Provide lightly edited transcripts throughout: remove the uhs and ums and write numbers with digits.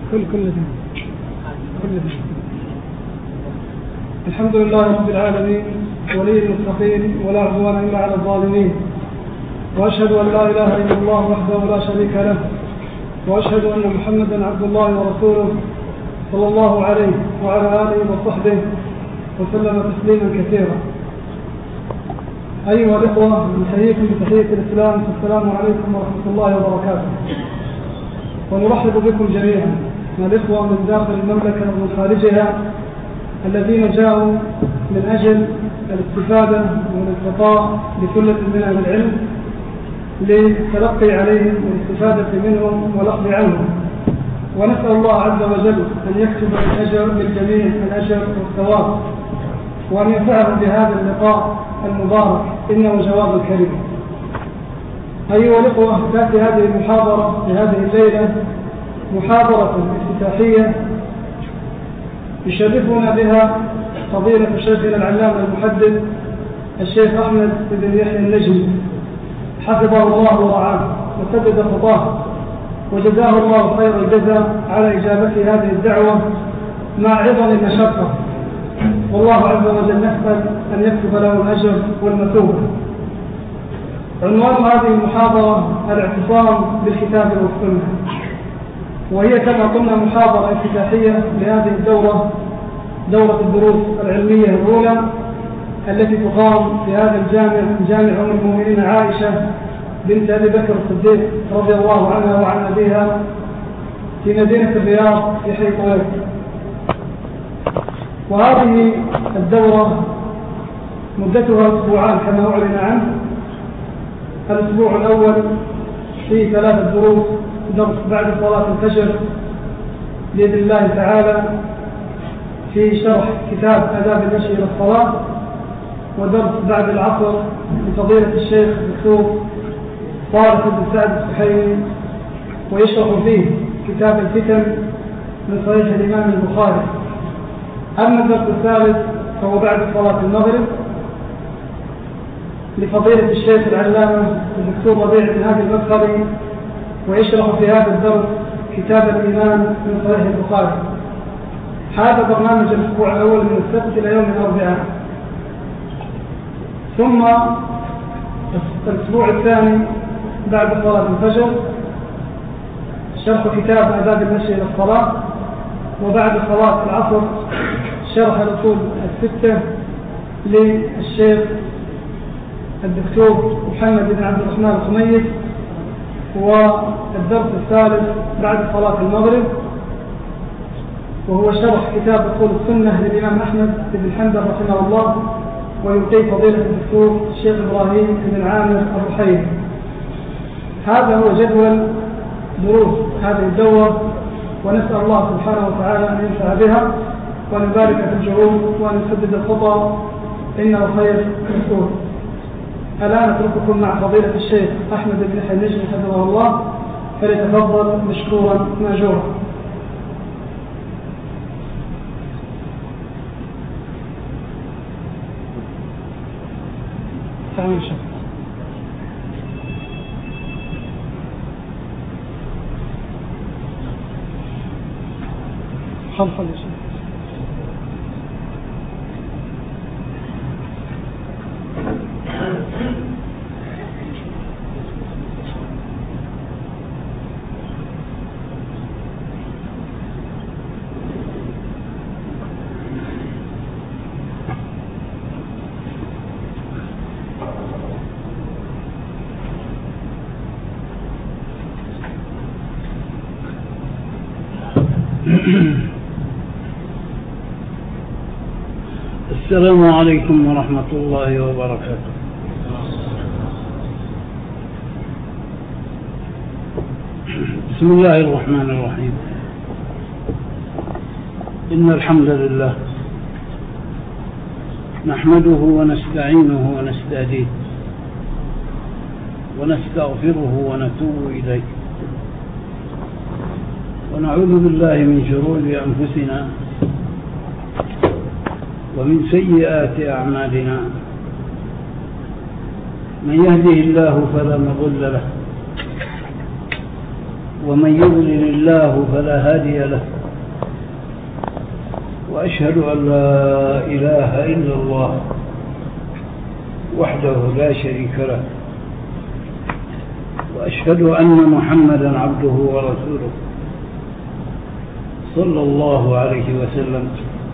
كل الحمد لله رب العالمين ولي المتقين ولا عدوان إلا على الظالمين، وأشهد أن لا إله إلا الله وحده لا شريك له، وأشهد أن محمدا عبد الله ورسوله صلى الله عليه وعلى آله وصحبه وسلم تسليما كثيرا. أيها الإخوة، نحييكم بتحية الإسلام، السلام عليكم ورحمة الله وبركاته. ونرحب بكم جميعا من الإخوة من داخل المملكة ومن خارجها الذين جاءوا من أجل الاستفادة والانقطاع بكل من أهل العلم للتلقي عليهم والاستفادة منهم والأخذ عنهم. ونسأل الله عز وجل أن يكتب للجميع الأجر والثواب، وأن ينفعهم بهذا اللقاء المبارك، إنه جواب كريم. أيها الأخوة، تأتي هذه المحاضرة في هذه الليلة محاضرة افتتاحية يشرفنا بها فضيلة شيخنا العلامة المحدث الشيخ أحمد بن يحيى النجمي حفظه الله ورعاه وسدد خطاه، وجزاه الله خير الجزاء على إجابته هذه الدعوة مع عظم المشقة، والله عز وجل نسأل أن يكتب له الأجر والمثوبة. عنوان هذه المحاضرة الاعتصام بالكتاب والسنة، وهي كما قلنا محاضرة افتتاحية لهذه الدورة، دورة الدروس العلمية الأولى التي تقام في هذا جامع أم المؤمنين عائشة بنت أبي بكر الصديق رضي الله عنها وعن أبيها في مدينة الرياض في حي طويل. وهذه الدورة مدتها أسبوعان كما أعلن عنه. الأسبوع الأول فيه 3 دروس، درس بعد صلاة الفجر بإذن الله تعالى في شرح كتاب آداب المشي إلى الصلاة، ودرس بعد العصر لفضيلة الشيخ الدكتور طارق بن سعد السحيمي ويشرح فيه كتاب الفتن من صحيح الإمام البخاري. أما الدرس الثالث فهو بعد صلاة المغرب لفضيلة الشيخ العلامة الدكتور ربيع بن هادي المدخلي، ويشرح في هذا الدرس كتاب الإيمان من صحيح البخاري. هذا برنامج الأسبوع الأول من السبت إلى يوم الأربعاء. ثم الأسبوع الثاني بعد صلاة الفجر شرح كتاب آداب المشي إلى الصلاة، وبعد صلاة العصر شرح الأصول 6 للشيخ الدكتور محمد بن عبد الرحمن الخميس، والدرس الثالث بعد صلاة المغرب وهو شرح كتاب أصول السنة للإمام أحمد بن حنبل رحمه الله، ويلقي فضيلة الدكتور الشيخ إبراهيم بن عامر الرحيم. هذا هو جدول دروس هذه الدورة، ونسأل الله سبحانه وتعالى أن ينفع بها وأن يبارك في الجهود وأن يسدد الخطى، إنه خير مسؤول. الآن أترككم مع فضيلة الشيخ أحمد بن يحيى النجمي حفظه الله، فليتفضل مشكورا ماجورا. تعالوا شيخ. خلف الشيخ. السلام عليكم ورحمة الله وبركاته. بسم الله الرحمن الرحيم. إن الحمد لله نحمده ونستعينه ونستهديه ونستغفره ونتوب إليه، ونعوذ بالله من شرور أنفسنا ومن سيئات أعمالنا. من يهده الله فلا مضل له، ومن يضلل الله فلا هادي له، وأشهد أن لا إله إلا الله وحده لا شريك له، وأشهد أن محمدا عبده ورسوله صلى الله عليه وسلم.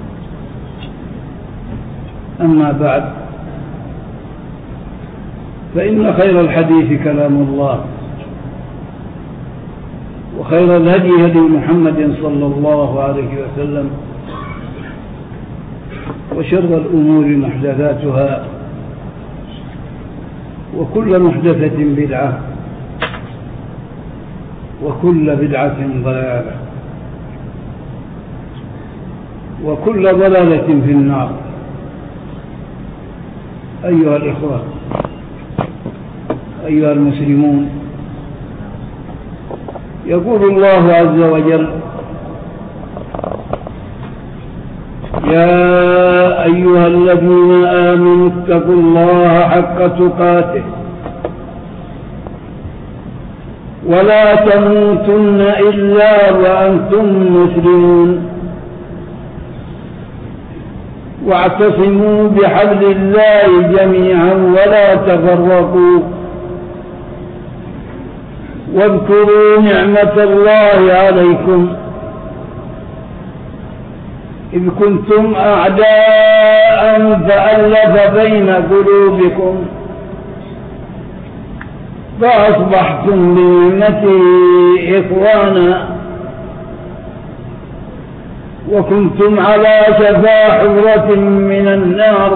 أما بعد، فإن خير الحديث كلام الله، وخير الهدي هدي محمد صلى الله عليه وسلم، وشر الأمور محدثاتها، وكل محدثة بدعة، وكل بدعة ضلالة، وكل ضلالة في النار. أيها الإخوة، أيها المسلمون، يقول الله عز وجل: يا أيها الذين آمنوا اتقوا الله حق تقاته ولا تموتن إلا وأنتم مسلمون، واعتصموا بحبل الله جميعا ولا تفرقوا، واذكروا نعمة الله عليكم إذ كنتم أعداء فألف بين قلوبكم فأصبحتم بنعمته إخوانا، وكنتم على شفا حفرة من النار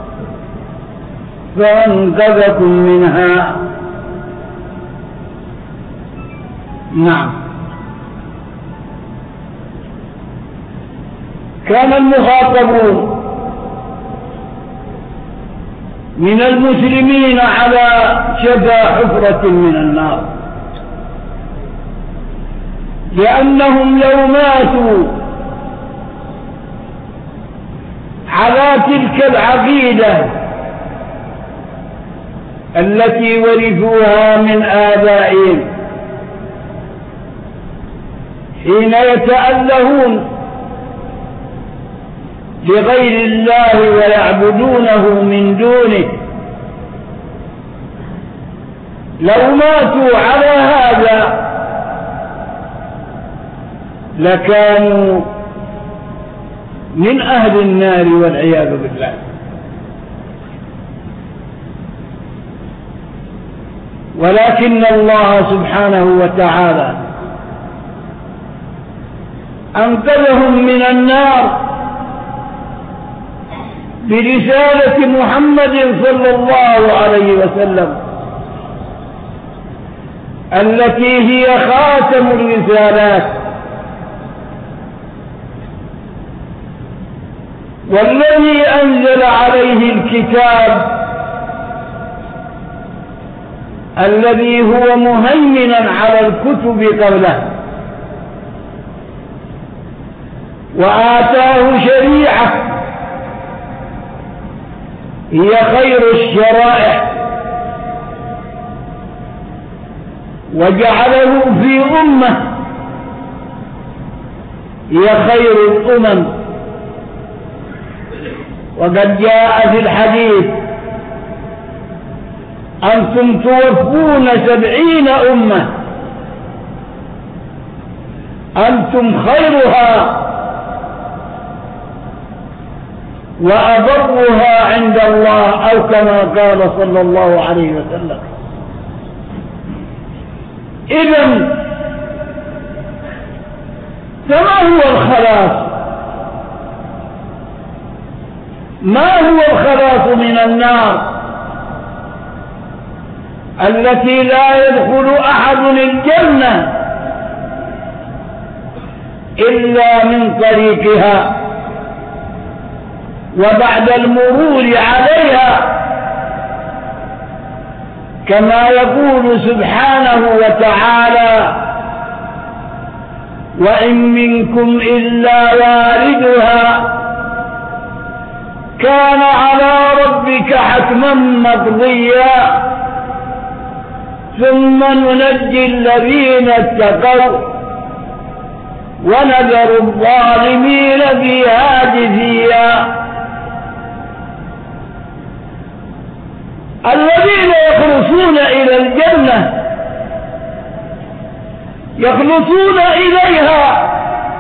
فأنقذكم منها. نعم، كان المخاطبون من المسلمين على شفا حفرة من النار، لأنهم لو ماتوا على تلك العقيدة التي ورثوها من آبائهم حين يتألهون لغير الله ويعبدونه من دونه، لو ماتوا على هذا لكانوا من أهل النار والعياذ بالله. ولكن الله سبحانه وتعالى أنقذهم من النار برسالة محمد صلى الله عليه وسلم التي هي خاتم الرسالات، والذي أنزل عليه الكتاب الذي هو مهيمنا على الكتب قبله، وآتاه شريعة هي خير الشرائع، وجعله في أمة هي خير الأمم. وقد جاء في الحديث: أنتم توفون 70 أمة، أنتم خيرها وأبرها عند الله، أو كما قال صلى الله عليه وسلم. إذن فما هو الخلاص؟ ما هو الخلاص من النار التي لا يدخل أحد الجنة إلا من طريقها وبعد المرور عليها، كما يقول سبحانه وتعالى: وإن منكم إلا واردها كان على ربك حتما مقضيا ثم ننجي الذين اتقوا ونذر الظالمين فيها جثيا. الذين يخلصون إلى الجنة يخلصون إليها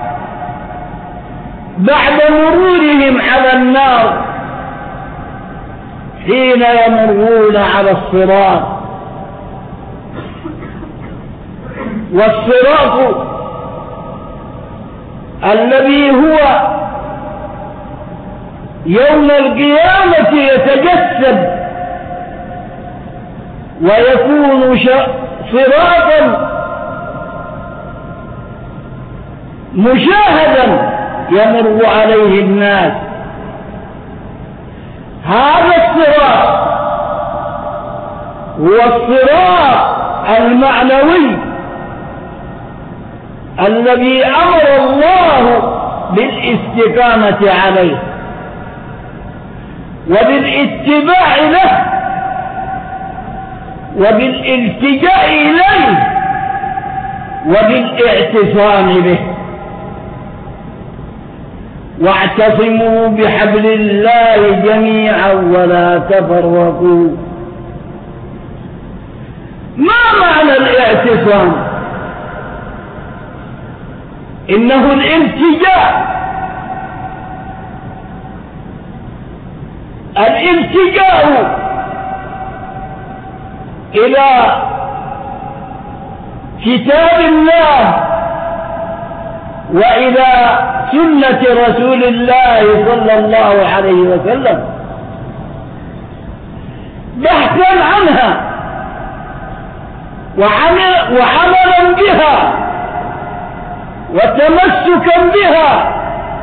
بعد مرورهم على النار حين يمرون على الصراط. والصراط الذي هو يوم القيامة يتجسد ويكون صراطا مشاهدا يمر عليه الناس. هذا الصراط هو الصراط المعنوي الذي أمر الله بالاستقامة عليه وبالاتباع له وبالالتجاء إليه وبالاعتصام به. واعتصموا بحبل الله جميعا ولا تفرقوا. ما معنى الاعتصام؟ إنه الالتجاء إلى كتاب الله وإلى سنة رسول الله صلى الله عليه وسلم بحثا عنها وعملا بها وتمسكا بها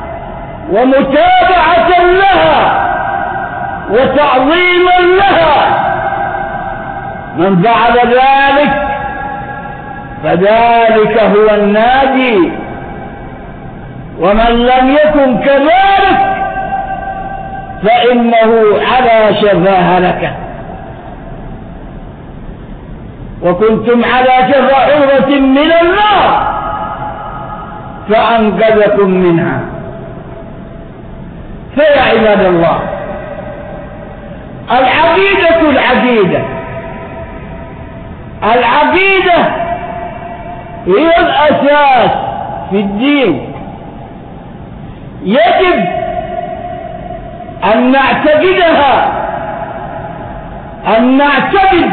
ومتابعة لها وتعظيما لها. من فعل ذلك فذلك هو الناجي، ومن لم يكن كذلك فإنه على شفا هلكة. وكنتم على شفا حفرة من النار فأنقذكم منها. فيا عباد الله، العقيدة هي الأساس في الدين. يجب أن نعتقدها، أن نعتقد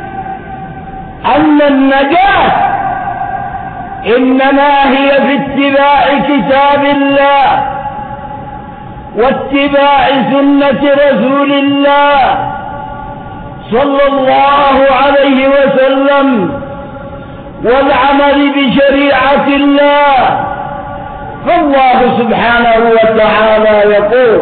أن النجاة إنما هي في اتباع كتاب الله واتباع سنة رسول الله صلى الله عليه وسلم والعمل بشريعة الله. فالله سبحانه وتعالى يقول: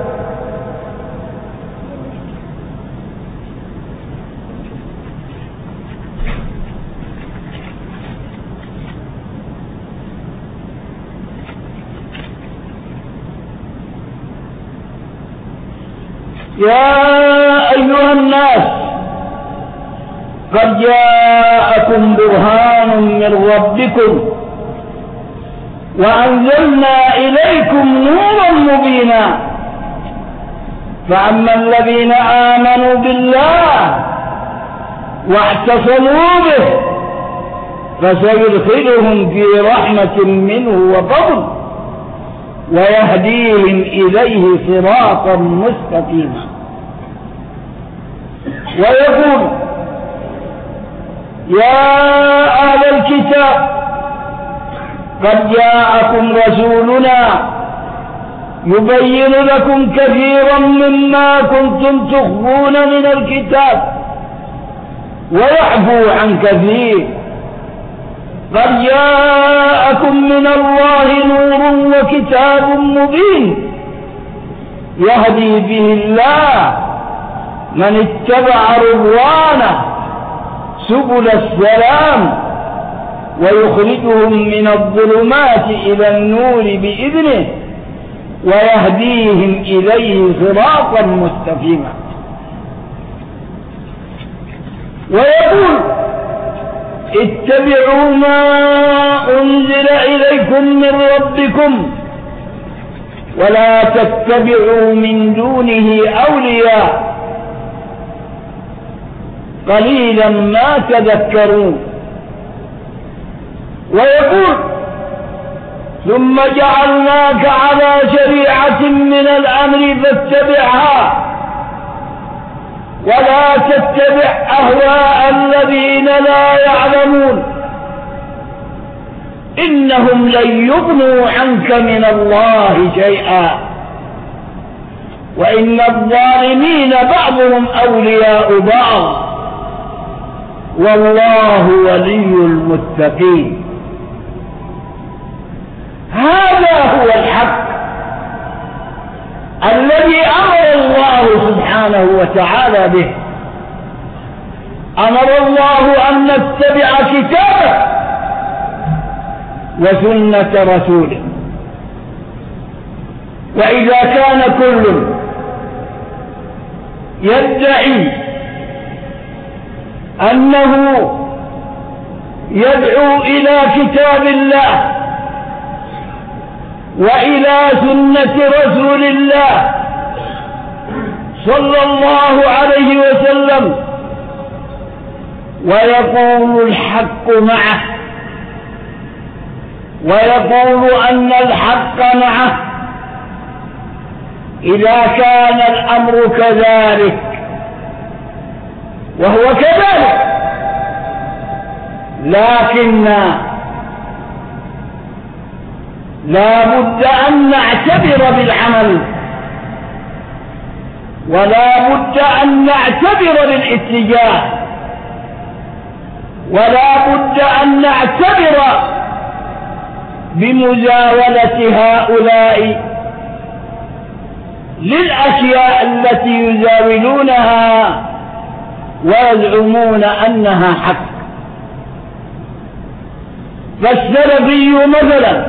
يا أيها الناس قد جاءكم برهان من ربكم وأنزلنا إليكم نورا مبينا. فأما الذين آمنوا بالله واعتصموا به فسيدخلهم في رحمة منه وفضل ويهديهم إليه صراطا مستقيما. ويقول: يا أهل الكتاب قد جاءكم رسولنا يبين لكم كثيرا مما كنتم تخفون من الكتاب ويعفو عن كثير. قد جاءكم من الله نور وكتاب مبين يهدي به الله من اتبع رضوانه سبل السلام ويخرجهم من الظلمات إلى النور بإذنه ويهديهم إليه صراطا مستقيما. ويقول: اتبعوا ما أنزل إليكم من ربكم ولا تتبعوا من دونه أولياء قليلا ما تذكرون. ويقول ثم جعلناك على شريعة من الأمر فاتبعها ولا تتبع أهواء الذين لا يعلمون إنهم لن يغنوا عنك من الله شيئا وإن الظالمين بعضهم أولياء بعض والله ولي المتقين. هذا هو الحق الذي أمر الله سبحانه وتعالى به. أمر الله أن نتبع كتابه وسنة رسوله. وإذا كان كل يدعي أنه يدعو إلى كتاب الله وإلى سنة رسول الله صلى الله عليه وسلم ويقول الحق معه ويقول أن الحق معه، إذا كان الأمر كذلك وهو كذلك، لكن لا بد أن نعتبر بالعمل ولا بد أن نعتبر بالاتجاه ولا بد أن نعتبر بمزاولة هؤلاء للأشياء التي يزاولونها ويزعمون أنها حق. فالسلفي مثلا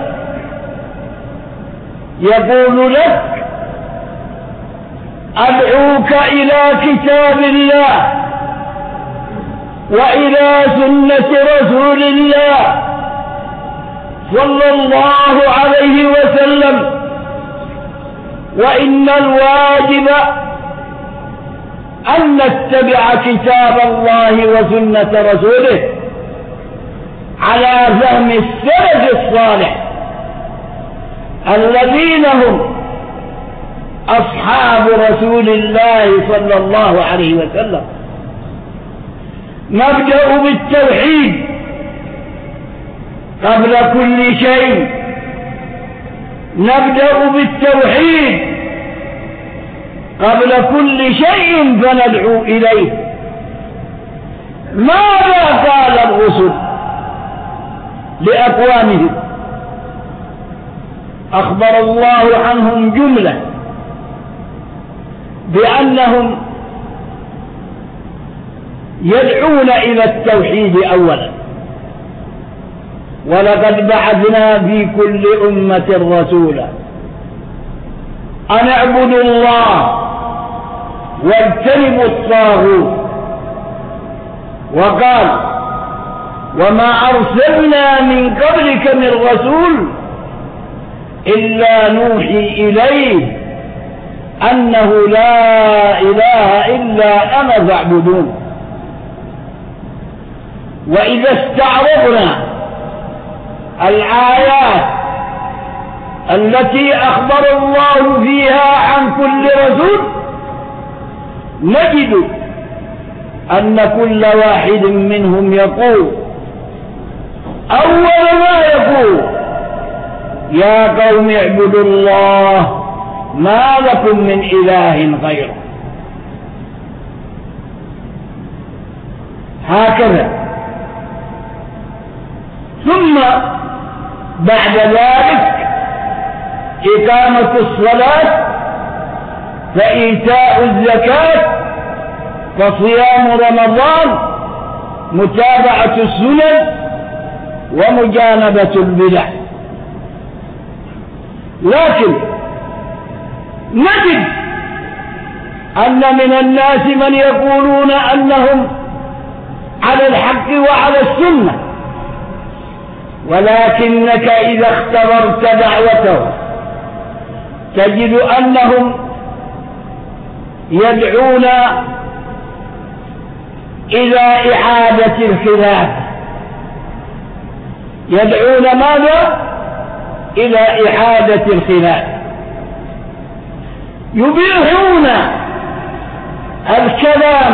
يقول لك أدعوك إلى كتاب الله وإلى سنة رسول الله صلى الله عليه وسلم، وإن الواجب أن نتبع كتاب الله وسنة رسوله على فهم السلف الصالح الذين هم أصحاب رسول الله صلى الله عليه وسلم. نبدأ بالتوحيد قبل كل شيء، نبدأ بالتوحيد قبل كل شيء فندعو إليه. ماذا قال الرسل لأقوامهم؟ أخبر الله عنهم جملة بأنهم يدعون إلى التوحيد أولا، ولقد بعثنا في كل أمة رسولا أن اعبدوا الله واجتنبوا الطاغوت. وقال وما أرسلنا من قبلك من رسول إلا نوحي إليه أنه لا إله إلا أنا فاعبدون. وإذا استعرضنا الآيات التي أخبر الله فيها عن كل رسول نجد أن كل واحد منهم يقول أول ما يقول يا قوم اعبدوا الله ما لكم من إله غيره. هكذا. ثم بعد ذلك إقامة الصلاة فإيتاء الزكاة فصيام رمضان متابعة السنن ومجانبة البدع. لكن نجد أن من الناس من يقولون أنهم على الحق وعلى السنة، ولكنك إذا اختبرت دعوته تجد أنهم يدعون إلى إعادة الخلاف. يدعون ماذا؟ إلى إعادة الخلاف. يبيحون الكلام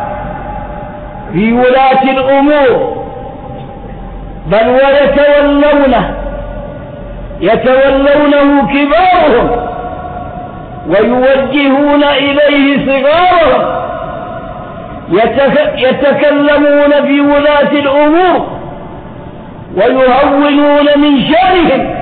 في ولاة الأمور، بل يتولونه كبارهم ويوجهون إليه صغارهم، يتكلمون في ولاة الأمور ويهونون من شأنهم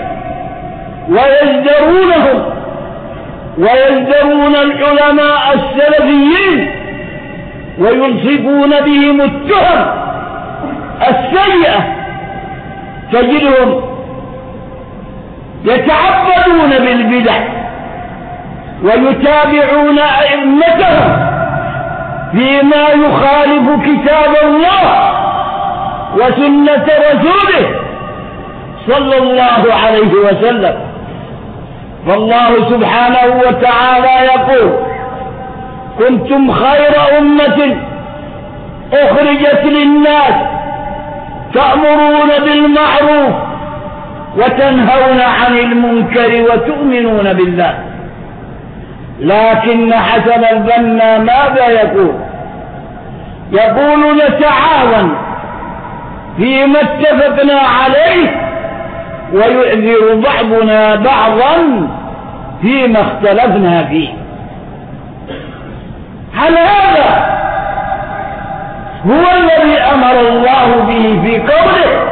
ويزدرون العلماء السلفيين وينصفون بهم التهم السيئة. تجدهم يتعبدون بالبدع ويتابعون أئمتهم فيما يخالف كتاب الله وسنة رسوله صلى الله عليه وسلم. فالله سبحانه وتعالى يقول: كنتم خير أمة أخرجت للناس تأمرون بالمعروف وتنهون عن المنكر وتؤمنون بالله. لكن حسن البنا ماذا يقول نتعاون فيما اتفقنا عليه ويعذر بعضنا بعضا فيما اختلفنا فيه. هل هذا هو الذي أمر الله به في قوله: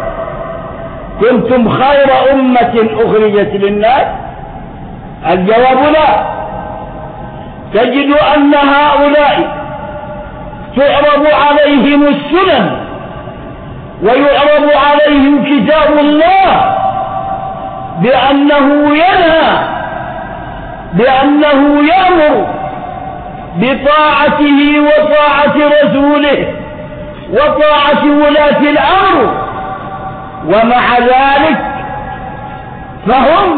كنتم خير أمة أخرجت للناس؟ الجواب لا. تجد أن هؤلاء تعرض عليهم السنن ويعرض عليهم كتاب الله بأنه ينهى، بأنه يأمر بطاعته وطاعة رسوله وطاعة ولاة الأمر، ومع ذلك فهم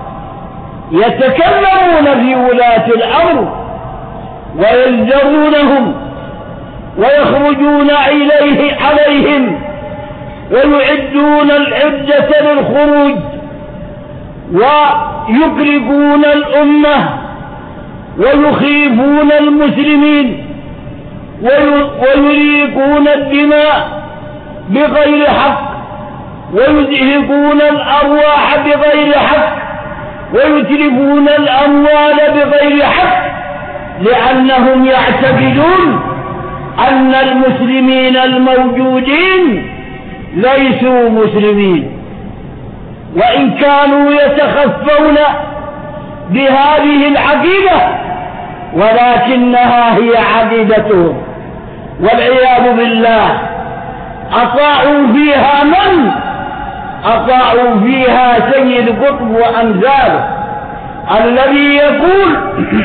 يتكلمون في ولاة الأمر ويزدرونهم ويخرجون عليهم ويعدون العدة للخروج ويكرهون الأمة ويخيفون المسلمين ويريقون الدماء بغير حق ويزهقون الأرواح بغير حق ويتلفون الأموال بغير حق، لأنهم يعتقدون أن المسلمين الموجودين ليسوا مسلمين، وإن كانوا يتخفون بهذه العقيدة ولكنها هي عقيدتهم والعياذ بالله. أطاعوا فيها من؟ أطاعوا فيها سيد قطب وأمثاله، الذي يقول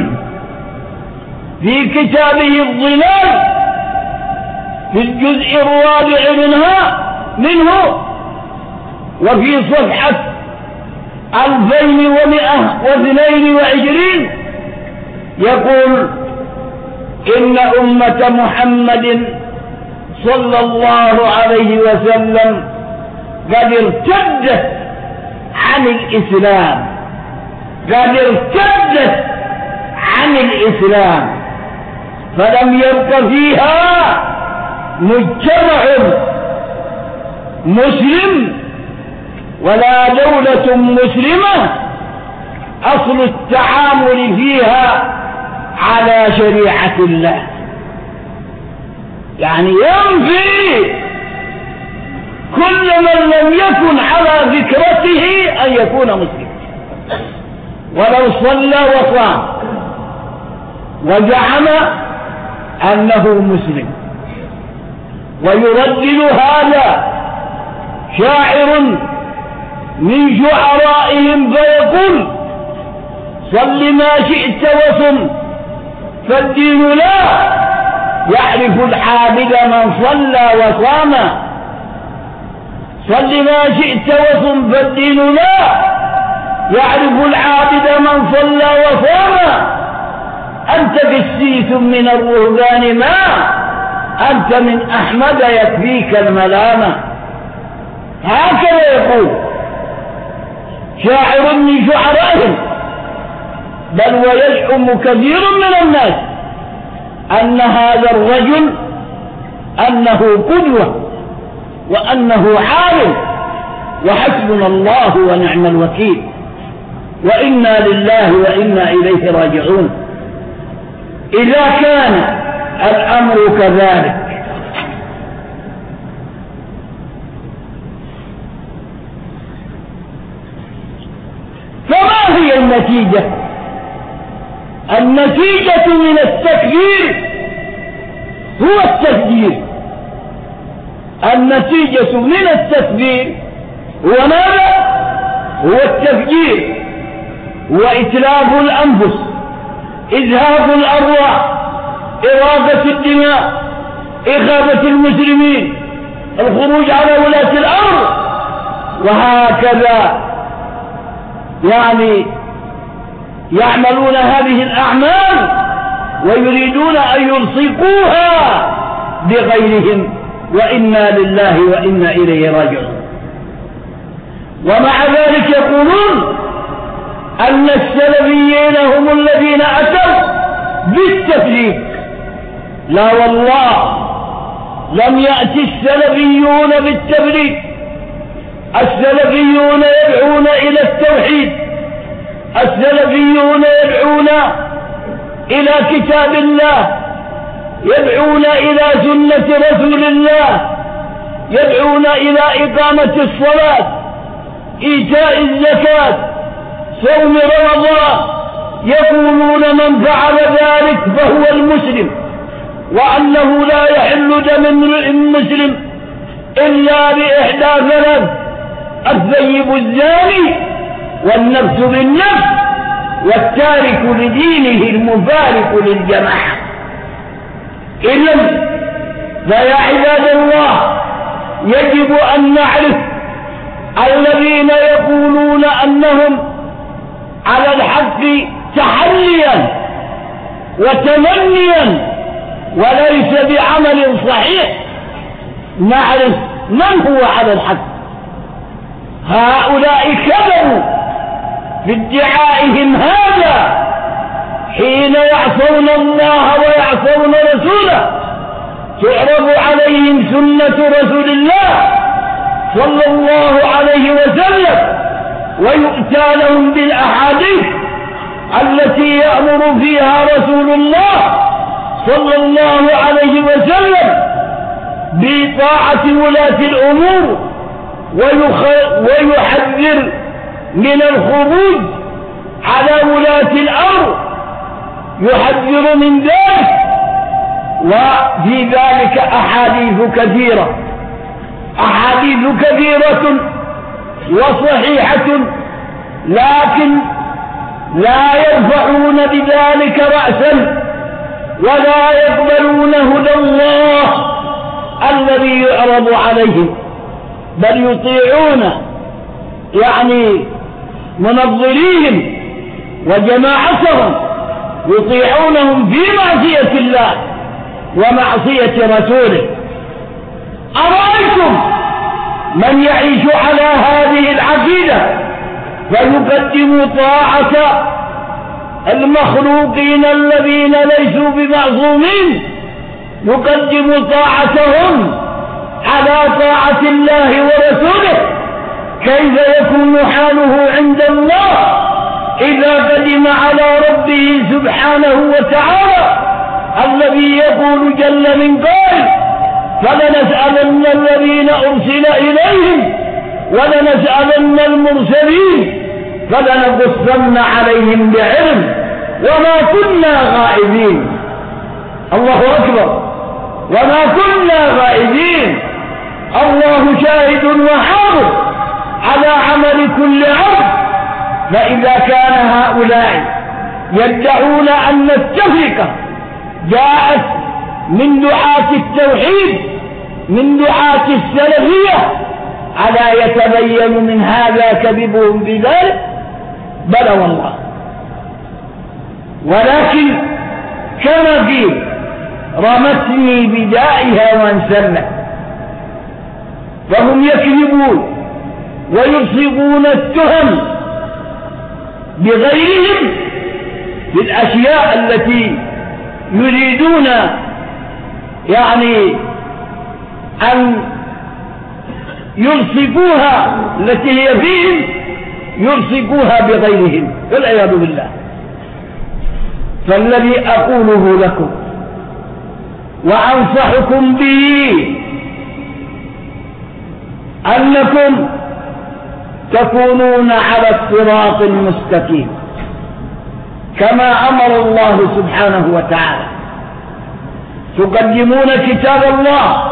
في كتابه الظلال في الجزء الرابع منه وفي صفحة 2122 يقول: إن أمة محمد صلى الله عليه وسلم قد ارتدت عن الإسلام، قد ارتدت عن الإسلام، فلم يبق فيها مجتمع مسلم ولا دولة مسلمة أصل التعامل فيها على شريعة الله. يعني ينفي كل من لم يكن على ذكرته أن يكون مسلم، ولو صلى وصام وزعم أنه مسلم. ويردد هذا شاعر من شعرائهم فيقول: صل ما شئت وصم فالدين لا يعرف العابد من صلى وصام. صل ما شئت وصم فالدين لا. يعرف العابد من صلى وصام. أنت قسيس من الرهبان ما أنت من أحمد يكفيك الملامة. هكذا يقول شاعر من شعرائهم، بل ويزعم كثير من الناس أن هذا الرجل أنه قدوة وأنه عالم، وحسبنا الله ونعم الوكيل، وإنا لله وإنا إليه راجعون. إذا كان الأمر كذلك فما هي النتيجة؟ النتيجة من التكبير هو التفجير. النتيجة من التكبير هو ماذا؟ هو التفجير وإتلاف الأنفس، إذهاب الأرواح، إراقة الدماء، إخافة المسلمين، الخروج على ولاة الأمر، وهكذا يعملون هذه الأعمال ويريدون أن يلصقوها بغيرهم، وإنا لله وإنا إليه راجعون. ومع ذلك يقولون أن السلفيين هم الذين أتوا بالتفريق. لا والله، لم يأتي السلفيون بالتفريق. السلفيون يدعون إلى التوحيد، السلفيون يدعون إلى كتاب الله، يدعون إلى سنة رسول الله، يدعون إلى إقامة الصلاة، إيتاء الزكاة، صوم رمضان. يقولون من فعل ذلك فهو المسلم، وأنه لا يحل دم امرئ مسلم إلا بإحدى ثلاث: الثيب الزاني، والنفس بالنفس، والتارك لدينه المفارق للجماعة. إذن فيا عباد الله، يجب أن نعرف الذين يقولون أنهم على الحق تحليا وتمنيا وليس بعمل صحيح، نعرف من هو على الحق. هؤلاء كذبوا في ادعائهم هذا حين يعصون الله ويعصون رسوله، تعرض عليهم سنة رسول الله صلى الله عليه وسلم، ويؤتى لهم بالأحاديث التي يأمر فيها رسول الله صلى الله عليه وسلم بطاعة ولاة الأمور، ويحذر من الخروج على ولاة الأمر، يحذر من ذلك. وفي ذلك أحاديث كثيرة، أحاديث كثيرة وصحيحة، لكن لا يرفعون بذلك رأسا ولا يقبلون هدى الله الذي يعرض عليهم، بل يطيعون منظريهم وجماعتهم، يطيعونهم في معصية الله ومعصية رسوله. أرأيتم من يعيش على هذه العقيدة فيقدم طاعة المخلوقين الذين ليسوا بمعصومين، يقدم طاعتهم على طاعة الله ورسوله، كيف يكون حاله عند الله إذا قدم على ربه سبحانه وتعالى الذي يقول جل من قائل: فلنسألن الذين أرسل إليهم ولنسألن المرسلين فلنقصن عليهم بعلم وما كنا غائبين. الله أكبر، وما كنا غائبين، الله شاهد وحاضر على عمل كل عبد. فإذا كان هؤلاء يدعون أن التفرقة جاءت من دعاة التوحيد من دعاة السلفية ألا يتبين من هذا كذبهم بذلك؟ بلى والله. ولكن كما قيل رمتني بدائها وانسلت، فهم يكذبون ويصيبون التهم بغيرهم بالأشياء التي يريدون يعني أن يلصقوها التي هي فيهم يلصقوها بغيرهم والعياذ بالله. فالذي أقوله لكم وأنصحكم به أنكم تكونون على الصراط المستقيم كما أمر الله سبحانه وتعالى، تقدمون كتاب الله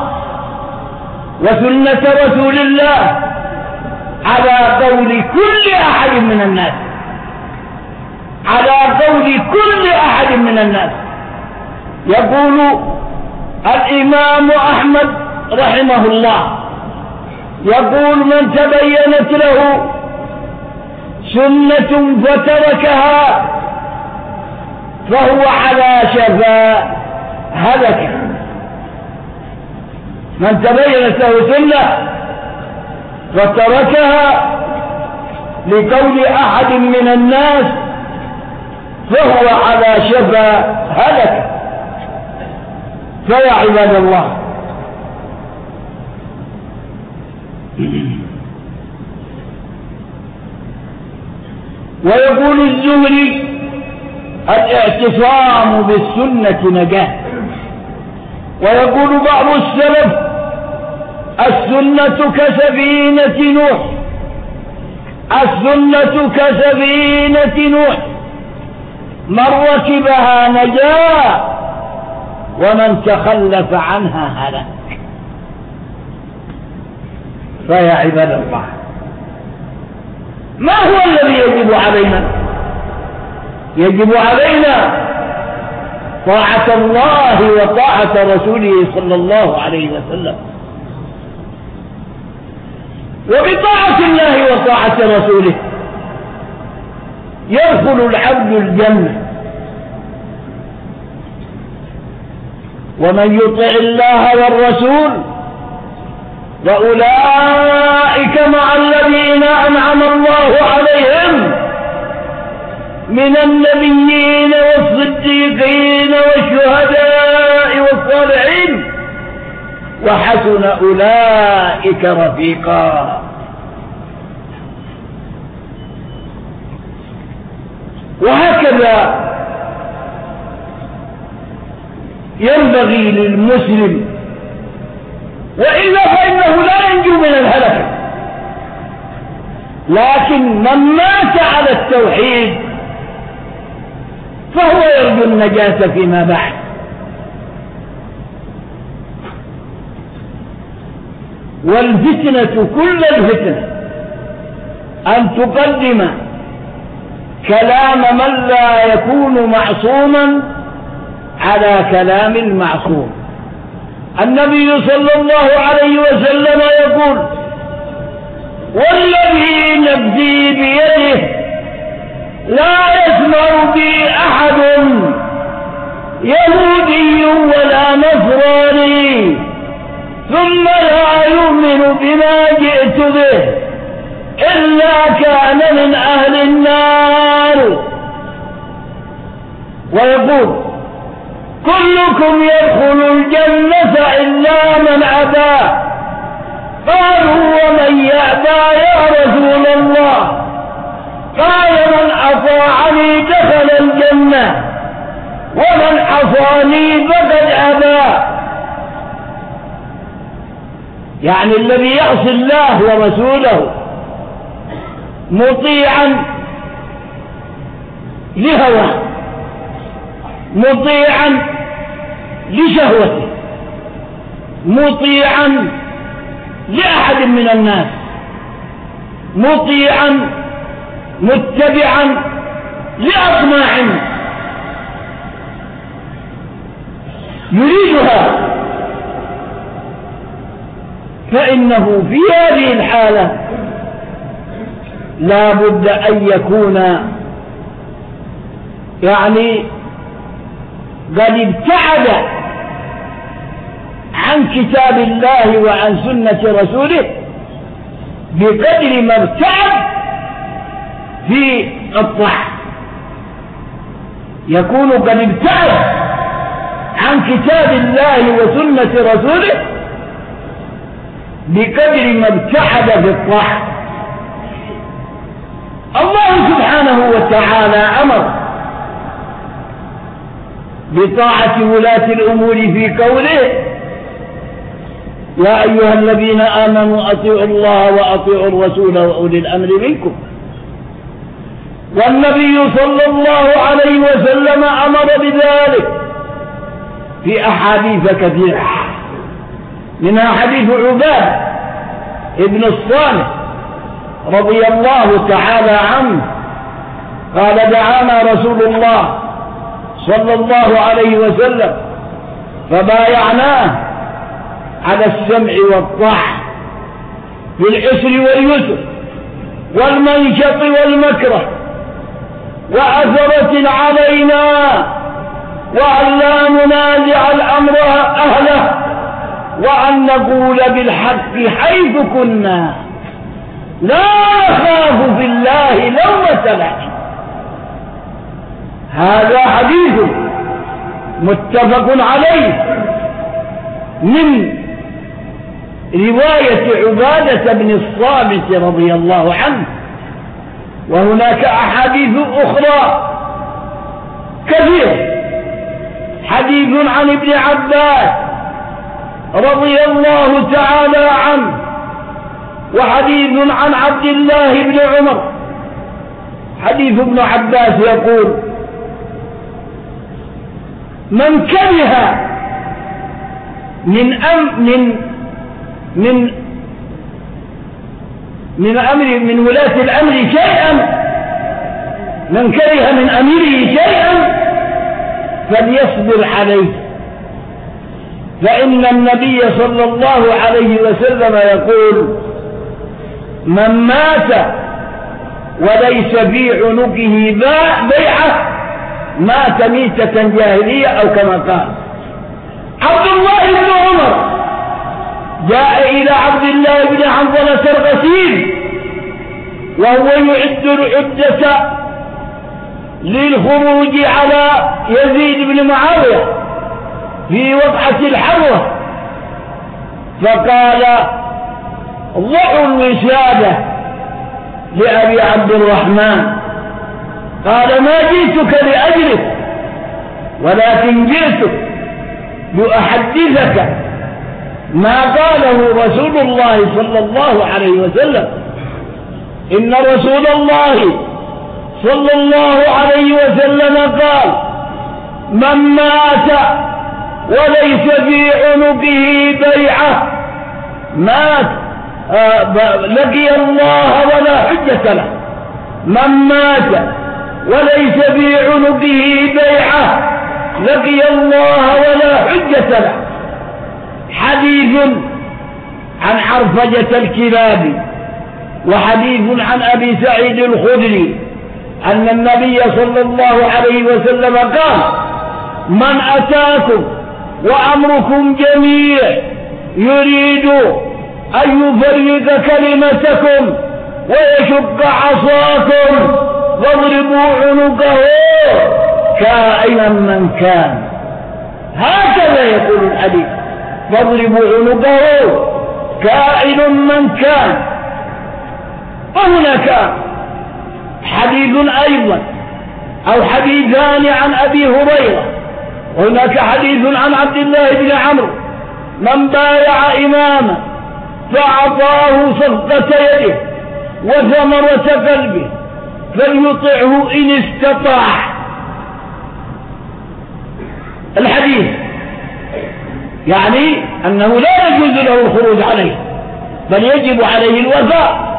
وسنة رسول الله على قول كل أحد من الناس، على قول كل أحد من الناس. يقول الإمام أحمد رحمه الله، يقول من تبينت له سنة فتركها فهو على شفا هلكة. من تبينت له سنة فتركها لقول أحد من الناس فهو على شفا هلكة. فيا عباد الله، ويقول الزهري الاعتصام بالسنة نجاة. ويقول بعض السلف السنة كسفينة نوح، السنة كسفينة نوح من ركبها نجا ومن تخلف عنها هلك. فيا عباد الله، ما هو الذي يجب علينا؟ يجب علينا طاعة الله وطاعة رسوله صلى الله عليه وسلم. وبطاعة الله وطاعة رسوله يدخل العبد الجنة. ومن يطع الله والرسول وأولئك مع الذين أنعم الله عليهم من النبيين والصديقين والشهداء والصالحين وحسن أولئك رفيقا. وهكذا ينبغي للمسلم، وإلا فإنه لا ينجو من الهلكة. لكن من مات على التوحيد فهو يرجو النجاة فيما بعد. والفتنة كل الفتنة أن تقدم كلام من لا يكون معصوما على كلام المعصوم. النبي صلى الله عليه وسلم يقول والذي نفسي بيده لا يسمع بي أحد يهودي ولا نصراني ثم لا يؤمن بما جئت به إلا كان من أهل النار. ويقول كلكم يدخل الجنة إلا من أبى. قالوا ومن يأبى يا رسول الله؟ قال من أطاعني دخل الجنة ومن عصاني فقد أبى. يعني الذي يعصي الله ورسوله مطيعا لهواه مطيعا لشهوته مطيعا لأحد من الناس مطيعا متبعا لأطماع يريدها فإنه في هذه الحالة لا بد أن يكون يعني قد ابتعد عن كتاب الله وعن سنة رسوله بقدر ما ابتعد في الطاعة. يكون قد ابتعد عن كتاب الله وسنة رسوله بقدر ما ابتعد في الطاعة. الله سبحانه وتعالى أمر بطاعة ولاة الأمور في قوله: يا أيها الذين آمنوا أطيعوا الله وأطيعوا الرسول وأولي الأمر منكم. والنبي صلى الله عليه وسلم أمر بذلك في أحاديث كثيرة، منها حديث عبادة ابن الصامت رضي الله تعالى عنه قال: دعانا رسول الله صلى الله عليه وسلم فبايعناه على السمع والطاعة في العسر واليسر والمنشط والمكره، وأثرة علينا وأن لا ننازع الأمر أهله، وأن نقول بالحق حيث كنا لا نخاف في الله لومة لائم. هذا حديث متفق عليه من رواية عبادة بن الصامت رضي الله عنه. وهناك أحاديث أخرى كثيرة، حديث عن ابن عباس رضي الله تعالى عنه، وحديث عن عبد الله بن عمر. حديث ابن عباس يقول: من كره من ولاة الأمر شيئا، من كره من أميره شيئا فليصبر عليه، فإن النبي صلى الله عليه وسلم يقول: من مات وليس في عنقه بيعة مات ميتة جاهلية، أو كما قال. عبد الله بن عمر جاء إلى عبد الله بن حنظلة الغسيل وهو يعد العدة للخروج على يزيد بن معاوية في وقعة الحروة، فقال: ضعوا الوسادة لأبي عبد الرحمن. قال: ما جئتك لأجلك ولكن جئتك لأحدثك ما قاله رسول الله صلى الله عليه وسلم. إن رسول الله صلى الله عليه وسلم قال: من مات وليس في عنقه بيعة مات لقي الله ولا حجة له. من مات وليس في عنقه بيعة لقي الله ولا حجة له. حديث عن عرفجة الكلاب، وحديث عن أبي سعيد الخدري أن النبي صلى الله عليه وسلم قال: من أتاكم وأمركم جميع يريد أن يفرق كلمتكم ويشق عصاكم واضربوا عنقه كائنا من كان. هكذا يقول الحديث: واضربوا عنقه كائن من كان. وهناك حديث أيضا أو حديثان عن أبي هريرة، وهناك حديث عن عبد الله بن عمرو: من بايع إماما فأعطاه صفقة يده وثمرة قلبه فليطعه إن استطاع. الحديث يعني أنه لا يجوز له الخروج عليه، بل يجب عليه الوفاء.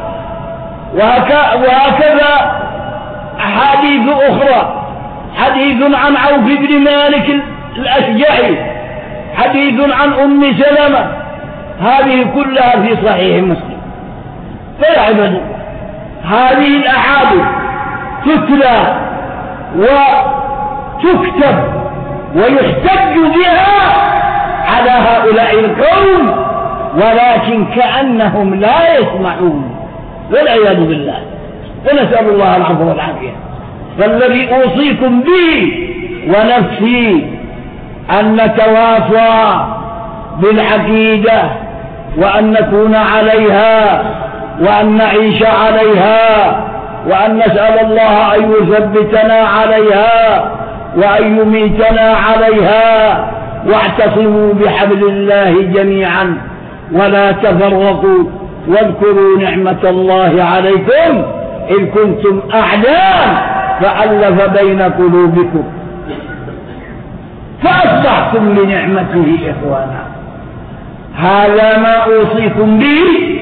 وهكذا أحاديث أخرى: حديث عن عوف بن مالك الأشجعي، حديث عن أم سلمة هذه كلها في صحيح مسلم. فيا عباد هذه الأحاديث تتلى وتكتب ويحتج بها على هؤلاء القوم، ولكن كأنهم لا يسمعون والعياذ بالله، ونسأل الله العفو والعافية. فالذي أوصيكم به ونفسي أن نتواصى بالعقيدة، وأن نكون عليها، وأن نعيش عليها، وأن نسأل الله أن يثبتنا عليها وأن يميتنا عليها. واعتصموا بحبل الله جميعا ولا تفرقوا، واذكروا نعمة الله عليكم إذ كنتم أعداء فألف بين قلوبكم فأصبحتم بنعمته إخوانا. هذا ما أوصيكم به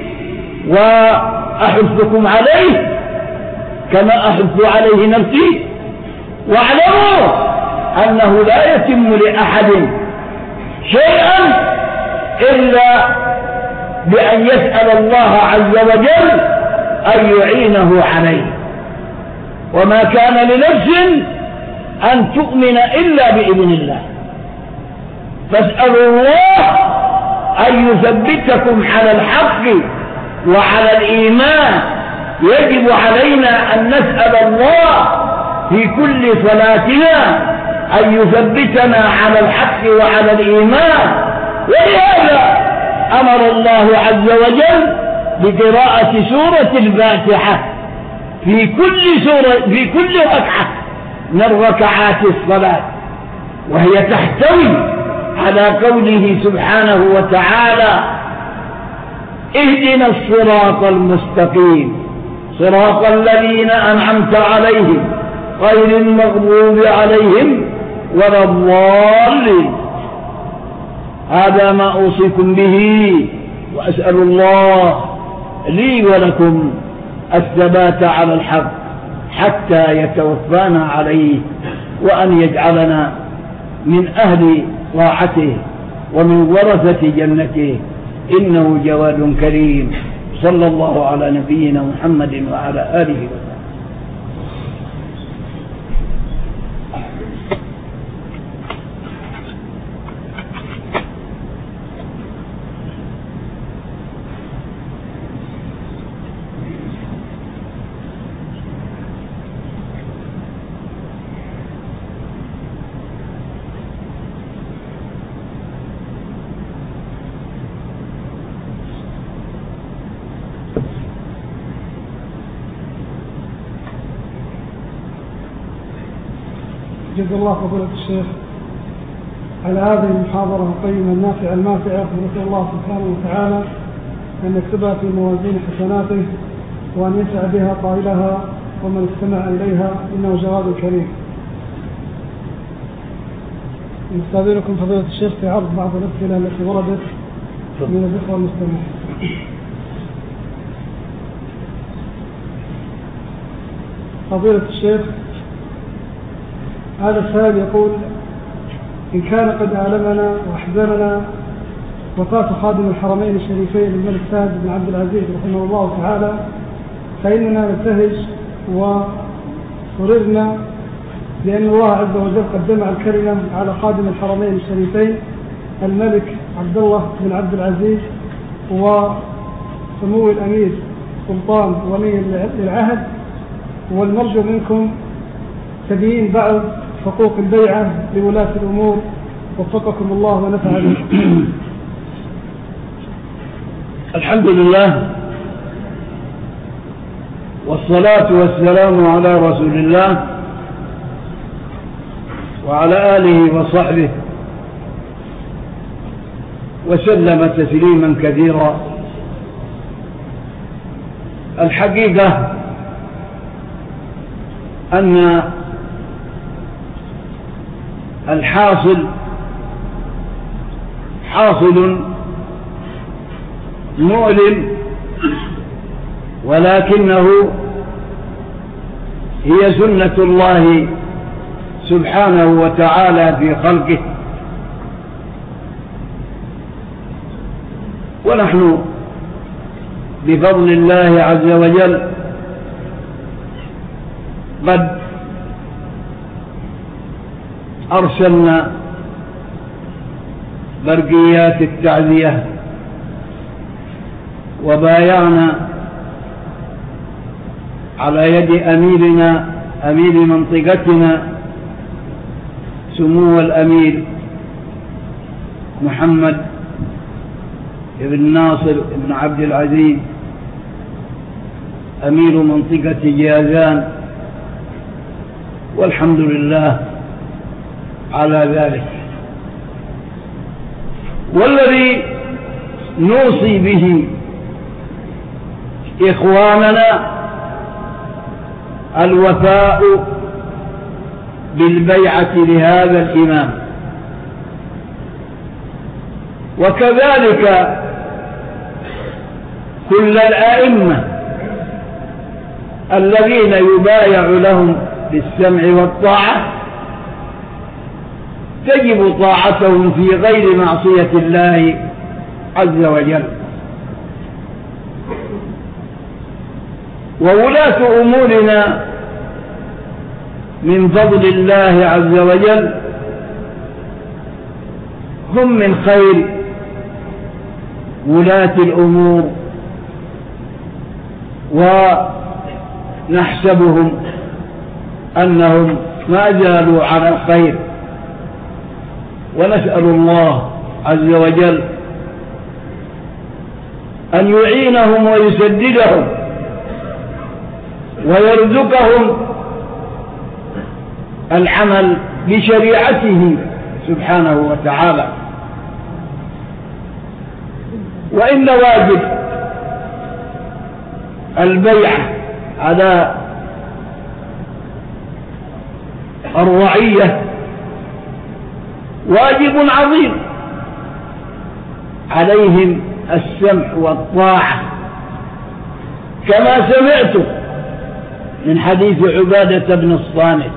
وأحثكم عليه كما أحث عليه نفسي. واعلموا أنه لا يتم لأحد شيئا إلا بأن يسأل الله عز وجل أن يعينه عليه، وما كان لنفس أن تؤمن إلا بإذن الله. فاسألوا الله أن يثبتكم على الحق وعلى الإيمان. يجب علينا أن نسأل الله في كل صلاتنا أن يثبتنا على الحق وعلى الإيمان. ولهذا أمر الله عز وجل بقراءة سورة الفاتحة في كل ركعة من ركعات الصلاة، وهي تحتوي على قوله سبحانه وتعالى: اهدنا الصراط المستقيم صراط الذين أنعمت عليهم غير المغضوب عليهم ولا الضالين. هذا ما أوصيكم به، وأسأل الله لي ولكم الثبات على الحق حتى يتوفانا عليه، وأن يجعلنا من أهل طاعته ومن ورثة جنته، إنه جواد كريم. صلى الله على نبينا محمد وعلى آله وسلم. جزا الله فضيلة الشيخ على هذه المحاضرة القيمة النافعة الماتعة، ونسأل الله سبحانه وتعالى أن يكتبها في موازين حسناته، وأن ينفع بها قائلها ومن استمع إليها، إنه جواد كريم. نستأذنكم فضيلة الشيخ في عرض بعض الأسئلة التي وردت من الإخوة المستمعين. فضيلة الشيخ، هذا السائل يقول: إن كان قد أعلمنا وأحزننا وفاة خادم الحرمين الشريفين الملك فهد بن عبد العزيز رحمه الله تعالى، فإننا نبتهج وسررنا لأن الله عز وجل قد جمع الكلمة على خادم الحرمين الشريفين الملك عبد الله بن عبد العزيز وسمو الأمير سلطان ولي العهد، والمرجو منكم تبيين بعض حقوق البيعة لولاة الأمور، وفقكم الله ونفع بكم. الحمد لله والصلاة والسلام على رسول الله وعلى آله وصحبه وسلم تسليما كثيرا. الحقيقة أن الحاصل حاصل مؤلم، ولكنه هي سنة الله سبحانه وتعالى في خلقه. ونحن بفضل الله عز وجل قد أرسلنا برقيات التعزية وبايعنا على يد أميرنا أمير منطقتنا سمو الأمير محمد بن ناصر بن عبد العزيز أمير منطقة جازان، والحمد لله على ذلك. والذي نوصي به إخواننا الوفاء بالبيعة لهذا الإمام، وكذلك كل الأئمة الذين يبايع لهم بالسمع والطاعة تجب طاعتهم في غير معصية الله عز وجل. وولاة أمورنا من فضل الله عز وجل هم من خير ولاة الأمور، ونحسبهم أنهم ما زالوا على الخير، ونسأل الله عز وجل أن يعينهم ويسددهم ويرزقهم العمل بشريعته سبحانه وتعالى. وإن واجب البيعة على الرعية واجب عظيم، عليهم السمع والطاعة، كما سمعت من حديث عبادة بن الصامت: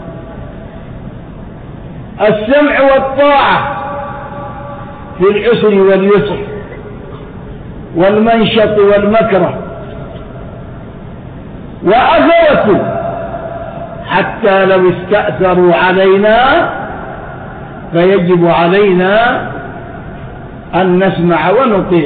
السمع والطاعة في العسر واليسر والمنشط والمكره، وأثرة حتى لو استأثروا علينا فيجب علينا أن نسمع ونطيع.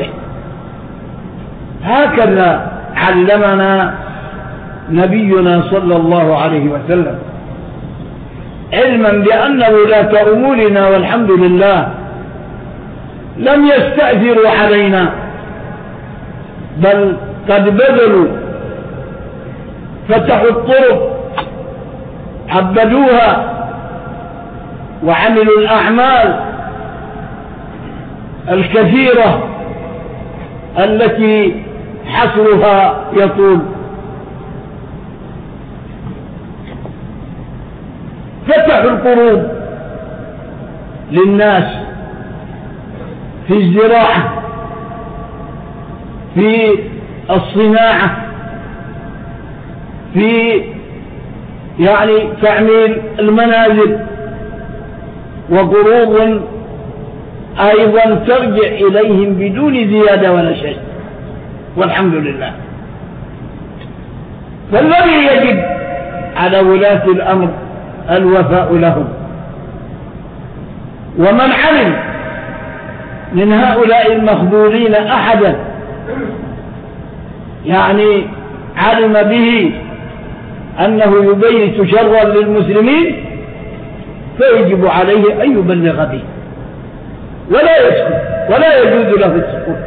هكذا علمنا نبينا صلى الله عليه وسلم، علما بأن ولاة أمورنا والحمد لله لم يستأثروا علينا، بل قد بذلوا، فتحوا الطرق، عبدوها، وعملوا الأعمال الكثيرة التي حصرها يطول. فتحوا القروض للناس في الزراعة، في الصناعة، في تعمير المنازل، وقروض أيضا ترجع إليهم بدون زيادة ولا شيء، والحمد لله. فالذي يجب على ولاة الأمر الوفاء لهم. ومن علم من هؤلاء المخذولين أحدا علم به أنه يبيت شرا للمسلمين فيجب عليه أن يبلغ به ولا يسكت، ولا يجوز له السكوت،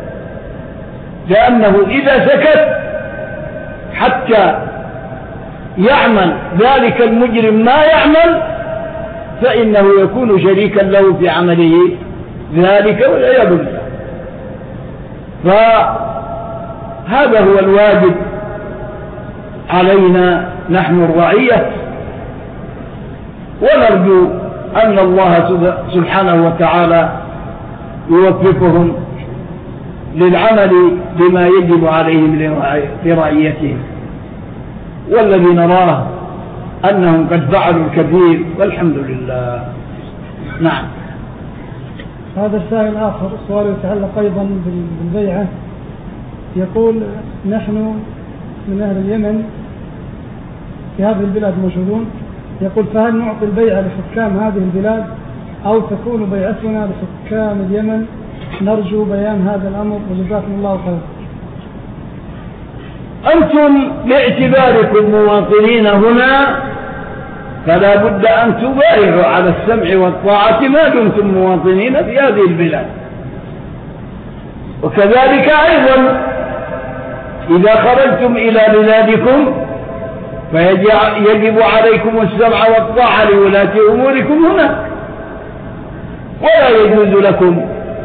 لأنه إذا سكت حتى يعمل ذلك المجرم ما يعمل فإنه يكون شريكا له في عمله ذلك، والعياذ بالله. فهذا هو الواجب علينا نحن الرعية، ونرجو أن الله سبحانه وتعالى يوفقهم للعمل بما يجب عليهم لرعيتهم، والذي نراه أنهم قد فعلوا الكثير والحمد لله. نعم. هذا السائل آخر سؤال يتعلق أيضا بالبيعة، يقول نحن من أهل اليمن في هذه البلاد موجودون، يقول فهل نعطي البيعة لحكام هذه البلاد أو تكون بيعتنا لحكام اليمن؟ نرجو بيان هذا الأمر وجزاكم الله خيرا. أنتم باعتباركم مواطنين هنا فلا بد أن تبايعوا على السمع والطاعة ما دمتم مواطنين في هذه البلاد، وكذلك أيضا إذا خرجتم إلى بلادكم فيجب عليكم السمع والطاعة لولاة أموركم هنا، ولا يجوز لكم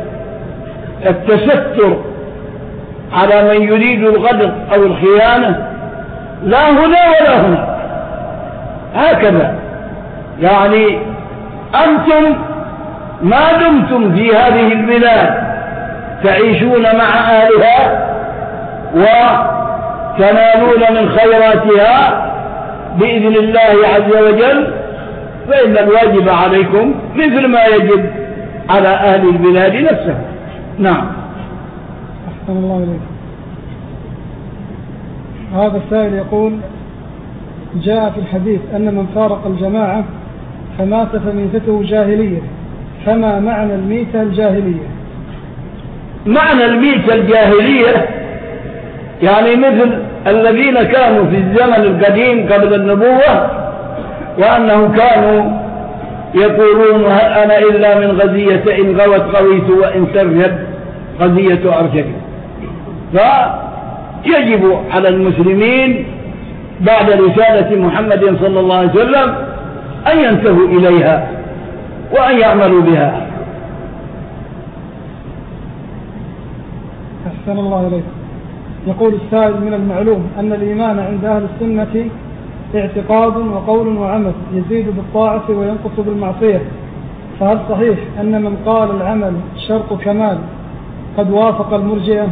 التستر على من يريد الغدر أو الخيانة لا هنا ولا هنا. هكذا يعني أنتم ما دمتم في هذه البلاد تعيشون مع أهلها وتنالون من خيراتها بإذن الله عز وجل، فإن الواجب عليكم مثل ما يجب على أهل البلاد نفسهم. نعم. أحسن الله إليك. هذا السائل يقول جاء في الحديث أن من فارق الجماعة فمات فميتته جاهلية، فما معنى الميتة الجاهلية؟ معنى الميتة الجاهلية يعني مثل الذين كانوا في الزمن القديم قبل النبوة وأنهم كانوا يقولون هل أنا إلا من غزية إن غوت غويت وإن سرب غزية أرشد. فيجب على المسلمين بعد رسالة محمد صلى الله عليه وسلم أن ينتهوا إليها وأن يعملوا بها. أحسن الله إليك. يقول السائل من المعلوم أن الإيمان عند أهل السنة اعتقاد وقول وعمل يزيد بالطاعة وينقص بالمعصية، فهل صحيح أن من قال العمل شرط كمال قد وافق المرجئة؟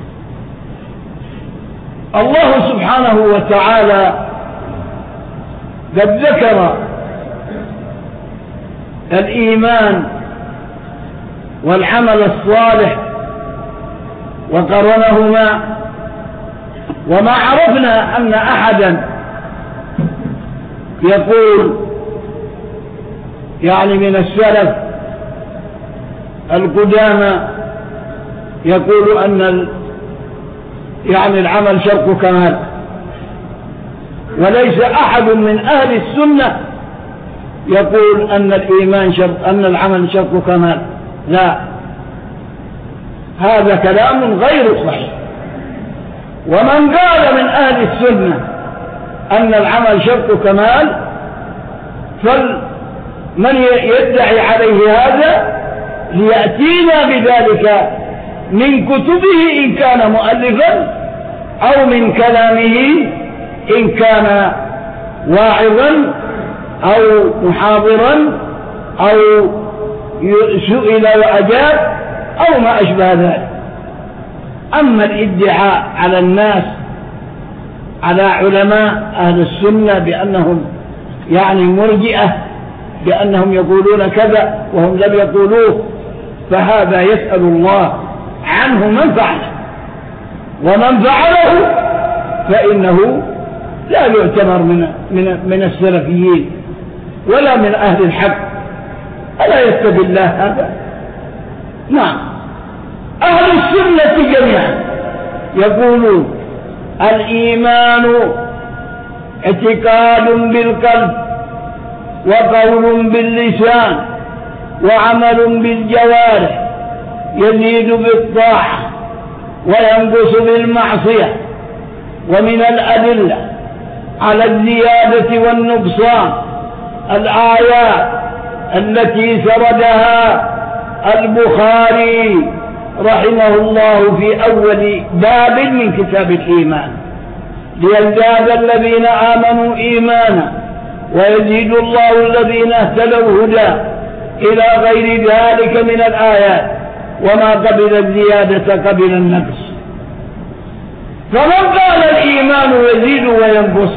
الله سبحانه وتعالى قد ذكر الإيمان والعمل الصالح وقرنهما، وما عرفنا أن أحدا يقول يعني من السلف القدامى يقول أن يعني العمل شرط كمال، وليس أحد من أهل السنة يقول أن الإيمان شرط أن العمل شرط كمال، لا، هذا كلام غير صحيح. ومن قال من أهل السنة أن العمل شرط كمال فمن يدعي عليه هذا ليأتينا بذلك من كتبه إن كان مؤلفا أو من كلامه إن كان واعظا أو محاضرا أو سئل وأجاب أو ما أشبه ذلك. أما الادعاء على الناس على علماء أهل السنة بأنهم يعني مرجئة بأنهم يقولون كذا وهم لم يقولوه، فهذا يسأل الله عنه من فعله، ومن فعله فإنه لا يعتبر من السلفيين ولا من أهل الحق. ألا يتبع الله هذا؟ نعم. أهل السنة جميعا يقولون الإيمان اعتقاد بالقلب وقول باللسان وعمل بالجوارح يزيد بالطاعة وينقص بالمعصية. ومن الأدلة على الزيادة والنقصان الآيات التي سردها البخاري رحمه الله في أول باب من كتاب الإيمان: ليزداد الذين آمنوا إيمانا ويزيد الله الذين اهتدوا هدى إلى غير ذلك من الآيات، وما قبل الزيادة قبل النقص. فمن قال الإيمان يزيد وينقص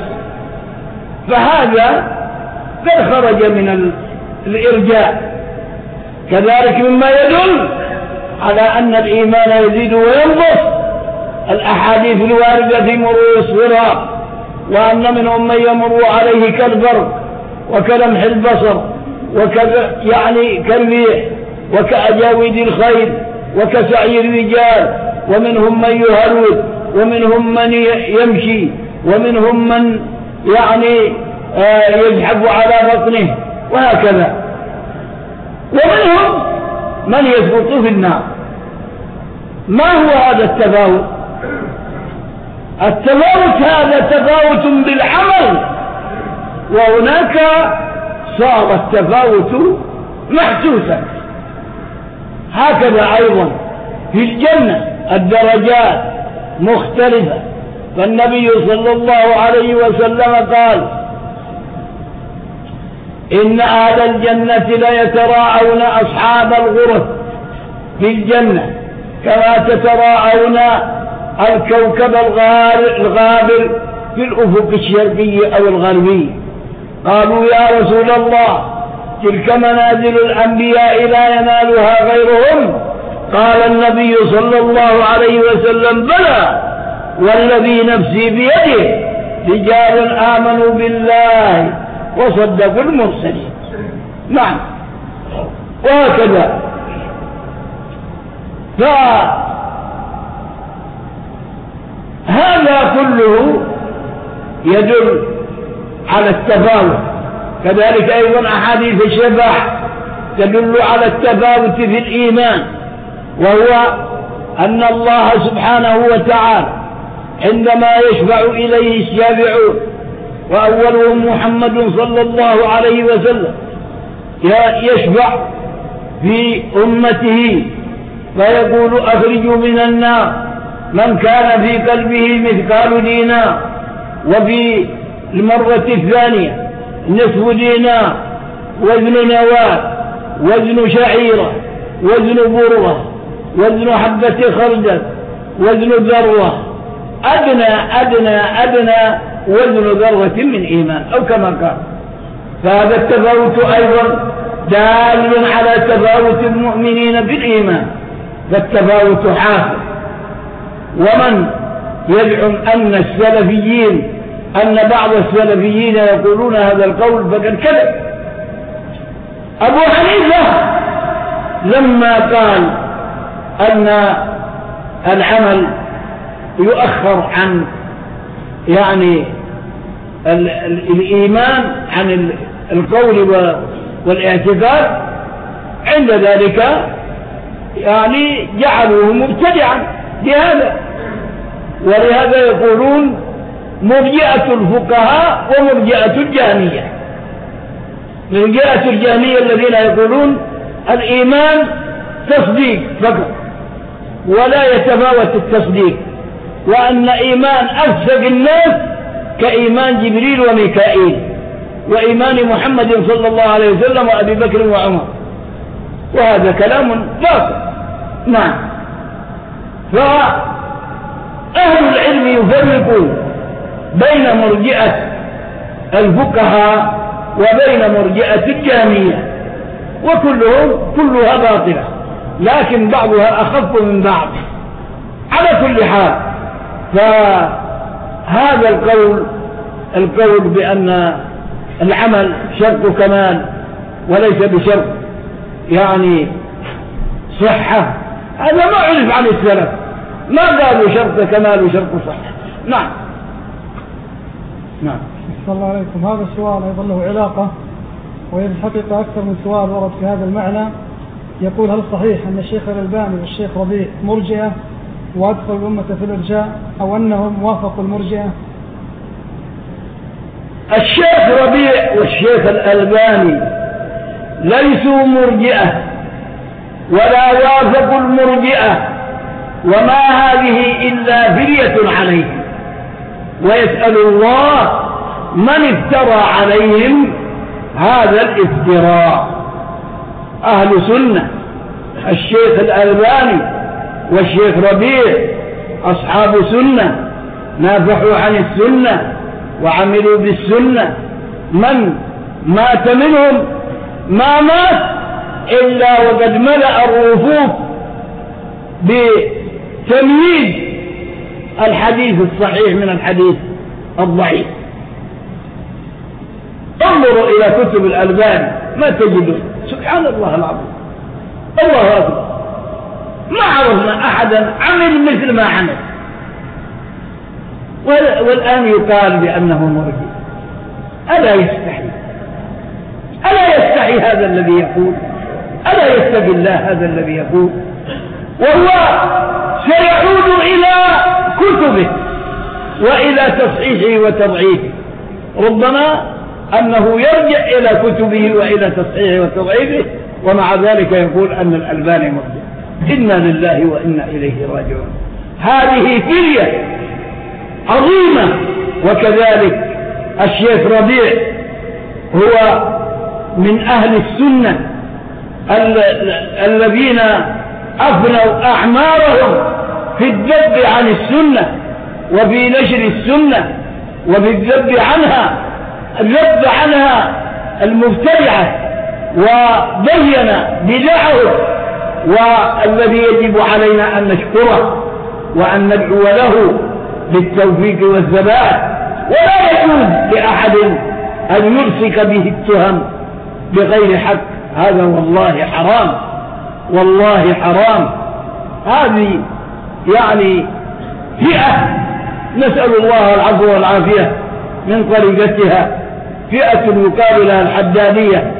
فهذا قد خرج من الإرجاء، كذلك مما يدل على أن الإيمان يزيد وينقص الأحاديث الواردة في مرور الصراط، وأن منهم من يمر عليه كالبرق وكلمح البصر يعني كالريح وكأجاويد الخيل وكسعي الرجال، ومنهم من يهرول ومنهم من يمشي ومنهم من يعني يزحف على بطنه وهكذا، ومنهم من يسقط في النار. ما هو هذا التفاوت؟ التفاوت هذا تفاوت بالعمل، وهناك صار التفاوت محسوسا. هكذا أيضا في الجنة الدرجات مختلفة، فالنبي صلى الله عليه وسلم قال إن أهل الجنة ليتراءون أصحاب الغرف في الجنة كما تتراءون الكوكب الغابر في الأفق الشرقي أو الغربي. قالوا يا رسول الله تلك منازل الأنبياء لا ينالها غيرهم. قال النبي صلى الله عليه وسلم بلى والذي نفسي بيده رجال آمنوا بالله وصدقوا المرسلين. نعم، وهكذا. فهذا كله يدل على التفاوت. كذلك أيضا أحاديث الشفاعة تدل على التفاوت في الإيمان، وهو أن الله سبحانه وتعالى عندما يشفع إليه الشافعون وأولهم محمد صلى الله عليه وسلم يشفع في أمته فيقول أخرجوا من النار من كان في قلبه مثقال دينار، وفي المرة الثانية نصف دينار، وزن نواة، وزن شعيرة، وزن بره، وزن حبة خردل، وزن ذرة، أدنى وزن ذرة من إيمان أو كما قال. فهذا التفاوت أيضا دال على تفاوت المؤمنين بالإيمان، فالتفاوت حاصل. ومن يزعم أن بعض السلفيين يقولون هذا القول فقد كذب. أبو حنيفة لما قال أن العمل يؤخر عن يعني الإيمان عن القول والاعتقاد، عند ذلك يعني جعلوه مبتدعا لهذا. ولهذا يقولون مرجئة الفقهاء ومرجئة الجهمية. مرجئة الجهمية الذين يقولون الإيمان تصديق فقط ولا يتفاوت التصديق، وأن إيمان أفسق الناس كإيمان جبريل وميكائيل وإيمان محمد صلى الله عليه وسلم وأبي بكر وعمر، وهذا كلام باطل. نعم. فأهل العلم يفرقون بين مرجئة الفقهاء وبين مرجئة الجهمية، كلها باطلة، لكن بعضها أخف من بعض. على كل حال، فهذا القول بأن العمل شرط كمال وليس بشرط يعني صحة، هذا ما عرف عن السلف، ما قالوا شرط كمال وشرط صحة. نعم. صلى الله عليكم. هذا السؤال أيضا له علاقة، وهي الحقيقة أكثر من سؤال ورد في هذا المعنى. يقول هل صحيح أن الشيخ الألباني والشيخ ربيع مرجئة وأدخل الأمة في الإرجاء، أو أنهم وافقوا المرجئة؟ الشيخ ربيع والشيخ الألباني ليسوا مرجئة ولا وافقوا المرجئة، وما هذه إلا فرية عليهم، ويسأل الله من افترى عليهم هذا الافتراء. أهل سنة الشيخ الألباني والشيخ ربيع أصحاب سنة، نافحوا عن السنة وعملوا بالسنة. من مات منهم ما مات إلا وقد ملأ الرفوف بتمييز الحديث الصحيح من الحديث الضعيف. انظروا إلى كتب الألباني ما تجدون، سبحان الله العظيم، الله أكبر، ما عرفنا أحدا عمل مثل ما عمل، والآن يقال بأنه مرجئ. ألا يستحي هذا الذي يقول؟ ألا يتقي الله هذا الذي يقول؟ وهو سيعود إلى كتبه وإلى تصحيحه وتضعيفه، ربما أنه يرجع إلى كتبه وإلى تصحيحه وتضعيفه، ومع ذلك يقول أن الألباني مرجئ. إنا لله وإنا إليه راجعون. هذه فرية عظيمة. وكذلك الشيخ ربيع هو من أهل السنة الذين أفنوا أعمارهم في الذب عن السنة وفي نشر السنة وفي الذب عنها المبتدعة، وبين بدعه، والذي يجب علينا أن نشكره وأن ندعو له بالتوفيق والثبات. ولا يجوز لأحد أن يلصق به التهم بغير حق، هذا والله حرام، والله حرام. هذه يعني فئة نسأل الله العفو والعافية من طريقتها، فئة يقال لها الحدادية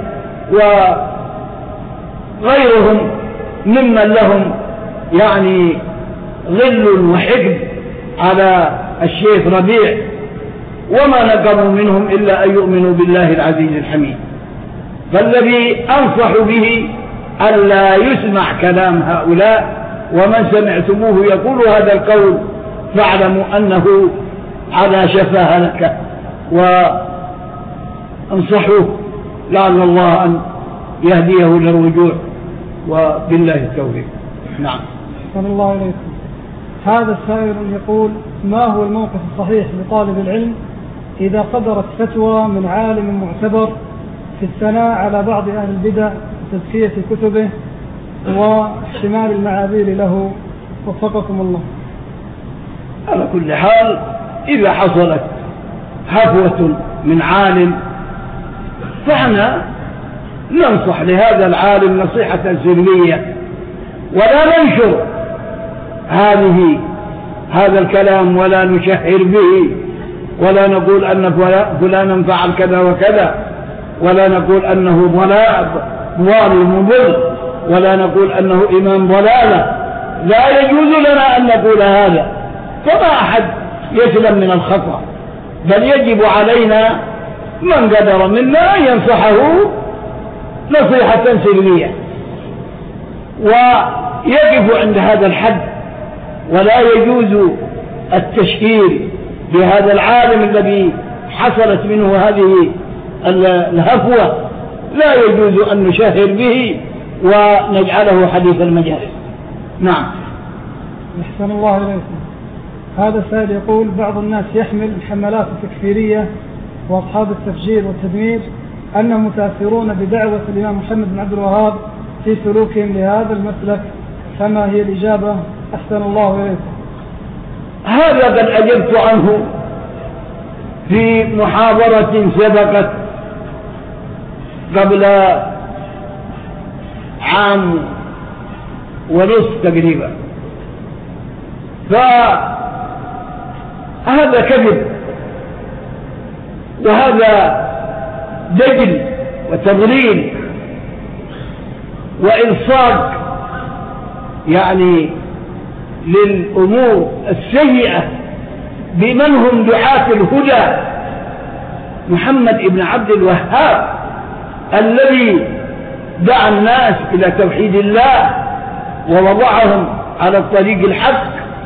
وغيرهم ممن لهم يعني غل وحقد على الشيخ ربيع، وما نقموا منهم إلا أن يؤمنوا بالله العزيز الحميد. فالذي أنصح به ألا يسمع كلام هؤلاء، ومن سمعتموه يقول هذا القول فاعلموا أنه على شفا هلكة، وانصحوه لعل الله أن يهديه للرجوع، وبالله التوفيق. نعم. صلى الله عليه وسلم. هذا السائل يقول: ما هو الموقف الصحيح لطالب العلم إذا صدرت فتوى من عالم معتبر في الثناء على بعض أهل البدع وتزكية كتبه واحتمال المعاذير له، وفقكم الله؟ على كل حال، إذا حصلت هفوة من عالم فاحنا ننصح لهذا العالم نصيحة سرية، ولا ننشر هذا الكلام، ولا نشهر به، ولا نقول أن فلانا فعل كذا وكذا، ولا نقول أنه ضال مضل، ولا نقول أنه إمام ضلالة. لا يجوز لنا أن نقول هذا، فما أحد يسلم من الخطأ، بل يجب علينا من قدر منا أن ينصحه نصيحة سرية، ويقف عند هذا الحد، ولا يجوز التشهير بهذا العالم الذي حصلت منه هذه الهفوة، لا يجوز أن نشهر به ونجعله حديث المجالس. نعم. أحسن الله إليكم. هذا السائل يقول: بعض الناس يحمل حملات تكفيرية وأصحاب التفجير والتدمير أنهم متأثرون بدعوة الإمام محمد بن عبد الوهاب في سلوكهم لهذا المسلك، فما هي الإجابة؟ أحسن الله إليكم. هذا قد أجبت عنه في محاضرة سبقت قبل عام ونصف تقريبا، فهذا كذب، وهذا دجل وتضليل وإلصاق يعني للأمور السيئة بمن هم دعاة الهدى. محمد بن عبد الوهاب الذي دعا الناس إلى توحيد الله ووضعهم على الطريق الحق،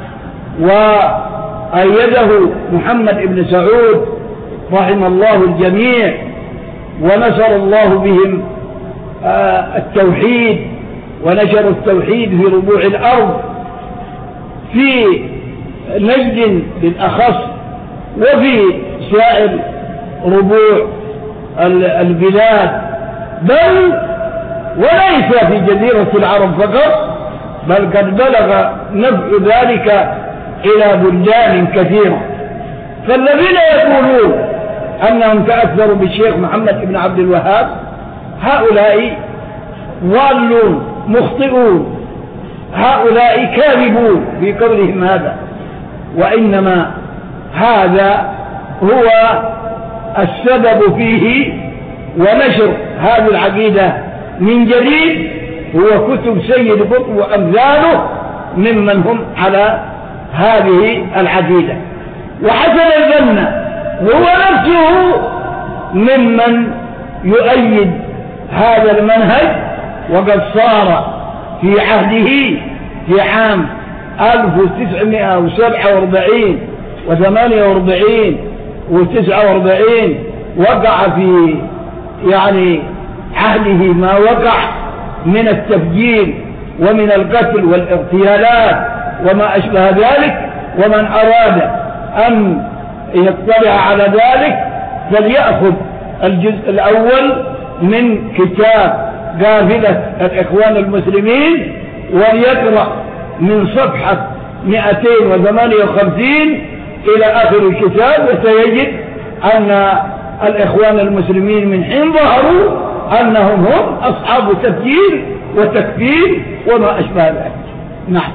وأيده محمد بن سعود رحم الله الجميع، ونشر الله بهم التوحيد، ونشر التوحيد في ربوع الأرض، في نجد بالأخص وفي سائر ربوع البلاد، بل وليس في جزيرة العرب فقط، بل قد بلغ نفع ذلك إلى بلدان كثيرة. فالذين يقولون أنهم تأثروا بالشيخ محمد بن عبد الوهاب هؤلاء ضالون مخطئون، هؤلاء كاذبون في قولهم هذا، وإنما هذا هو السبب فيه ونشر هذه العقيدة من جديد هو كتب سيد قطب وأمثاله ممن هم على هذه العقيدة. وحسن الظن هو نفسه ممن يؤيد هذا المنهج، وقد صار في عهده في عام 1947 و48 و49 وقع في عهده ما وقع من التفجير ومن القتل والاغتيالات وما أشبه ذلك. ومن أراد أن يطلع على ذلك فليأخذ الجزء الأول من كتاب قافلة الإخوان المسلمين وليقرأ من صفحة 258 إلى آخر الكتاب، وسيجد أن الإخوان المسلمين من حين ظهروا أنهم هم أصحاب تفجير وتكفير وما أشبه ذلك. نعم.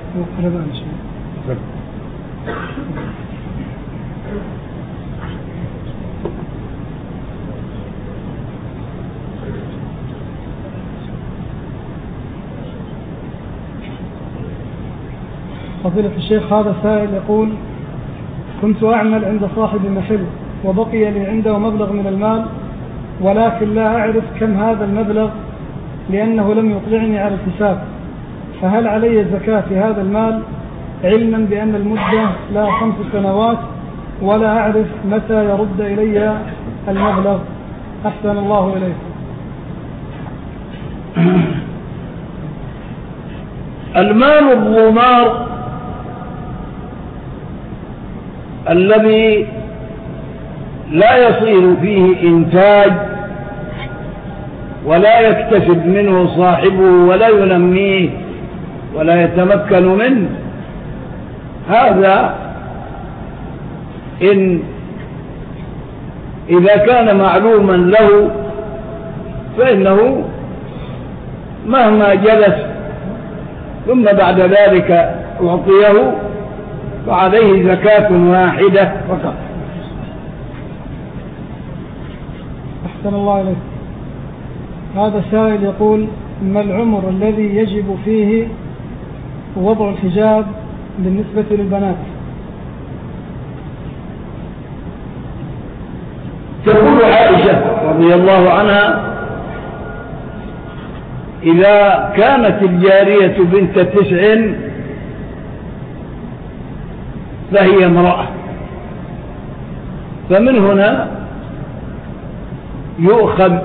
فضيلة الشيخ، هذا سائل يقول: كنت أعمل عند صاحب محل وبقي لي عنده مبلغ من المال، ولكن لا أعرف كم هذا المبلغ لأنه لم يطلعني على الحساب، فهل علي زكاة في هذا المال، علما بأن المدة لا 5 سنوات ولا أعرف متى يرد إلي المبلغ؟ أحسن الله إليه. المال الضمار الذي لا يصير فيه إنتاج ولا يكتسب منه صاحبه ولا ينميه ولا يتمكن منه، هذا إذا كان معلوما له فإنه مهما جلس ثم بعد ذلك أعطيه فعليه زكاة واحدة فقط. أحسن الله إليك. هذا سائل يقول: ما العمر الذي يجب فيه وضع الحجاب بالنسبة للبنات؟ تقول عائشة رضي الله عنها: إذا كانت الجارية بنت 9 فهي امرأة، فمن هنا يؤخذ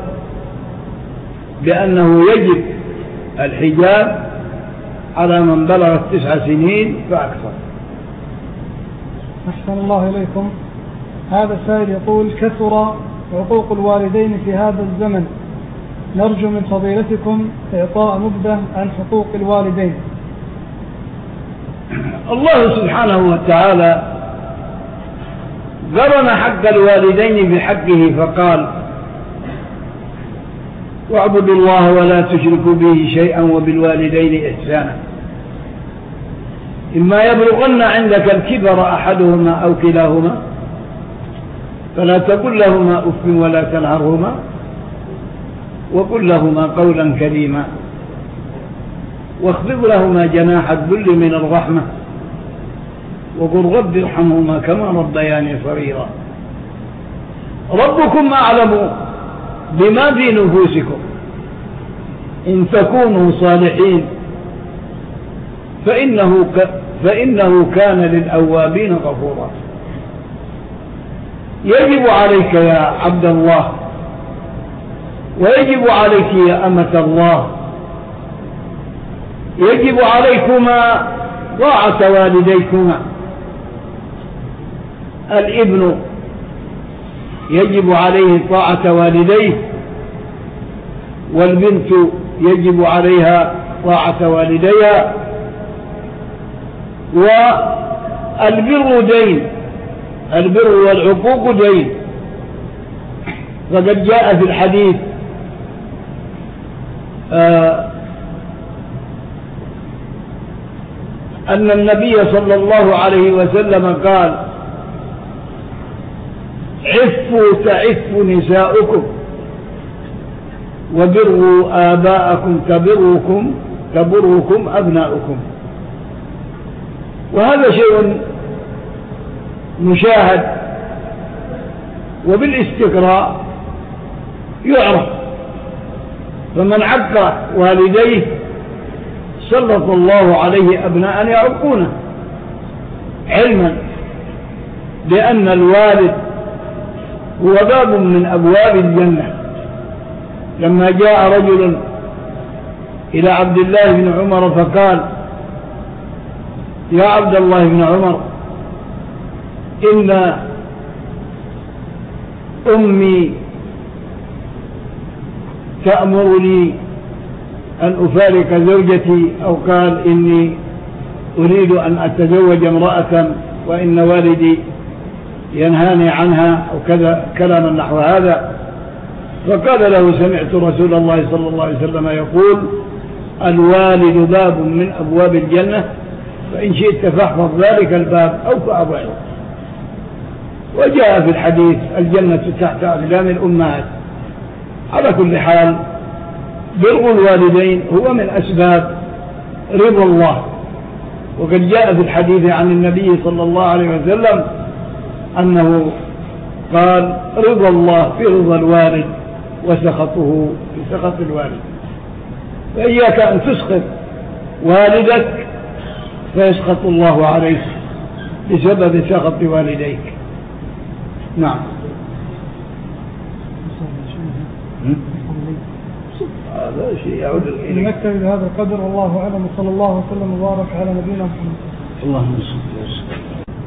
بأنه يجب الحجاب على من بلغت 9 سنين فأكثر. أحسن الله إليكم. هذا السائل يقول: كثر عقوق الوالدين في هذا الزمن، نرجو من فضيلتكم إعطاء نبذة عن حقوق الوالدين. الله سبحانه وتعالى قرن حق الوالدين بحقه فقال: واعبدوا الله ولا تشركوا به شيئا وبالوالدين إحسانا، إما يبلغن عندك الكبر أحدهما أو كلاهما فلا تقل لهما أف ولا تنهرهما وقل لهما قولا كريما واخفض لهما جناح الذل من الرحمة وقل رب ارحمهما كما ربياني صغيرا. ربكم أعلم بما في نفوسكم إن تكونوا صالحين فإنه كان للأوابين غفورا. يجب عليك يا عبد الله ويجب عليك يا أمة الله، يجب عليكما طاعة والديكما. الابن يجب عليه طاعة والديه، والبنت يجب عليها طاعة والديها. والبر دين، البر والعقوق دين. فقد جاء في الحديث أن النبي صلى الله عليه وسلم قال: عفوا تعف نساؤكم وبروا آباءكم تبركم أبناؤكم. وهذا شيء مشاهد وبالاستقراء يعرف. فمن عق والديه سلط الله عليه أبناء يعقونه، علما بأن الوالد هو باب من أبواب الجنة. لما جاء رجل إلى عبد الله بن عمر فقال: يا عبد الله بن عمر، إن أمي تأمرني أن أفارق زوجتي، أو قال: إني أريد أن أتزوج امرأة وإن والدي ينهاني عنها، أو كذا كلاما نحو هذا. فقال له: سمعت رسول الله صلى الله عليه وسلم يقول: الوالد باب من أبواب الجنة، فإن شئت فاحفظ ذلك الباب أو فأبعد. وجاء في الحديث: الجنة تحت أقدام الأمهات. على كل حال، بر الوالدين هو من أسباب رضا الله. وقد جاء في الحديث عن النبي صلى الله عليه وسلم أنه قال: رضا الله في رضا الوالد وسخطه في سخط الوالد. فإياك أن تسخط والدك فيسخط الله عليك بسبب سخط والديك. نعم. هذا شيء يعود إليه. نكتفي بهذا القدر، والله أعلم، وصلى الله وسلم وبارك على نبينا محمد. اللهم صل وسلم.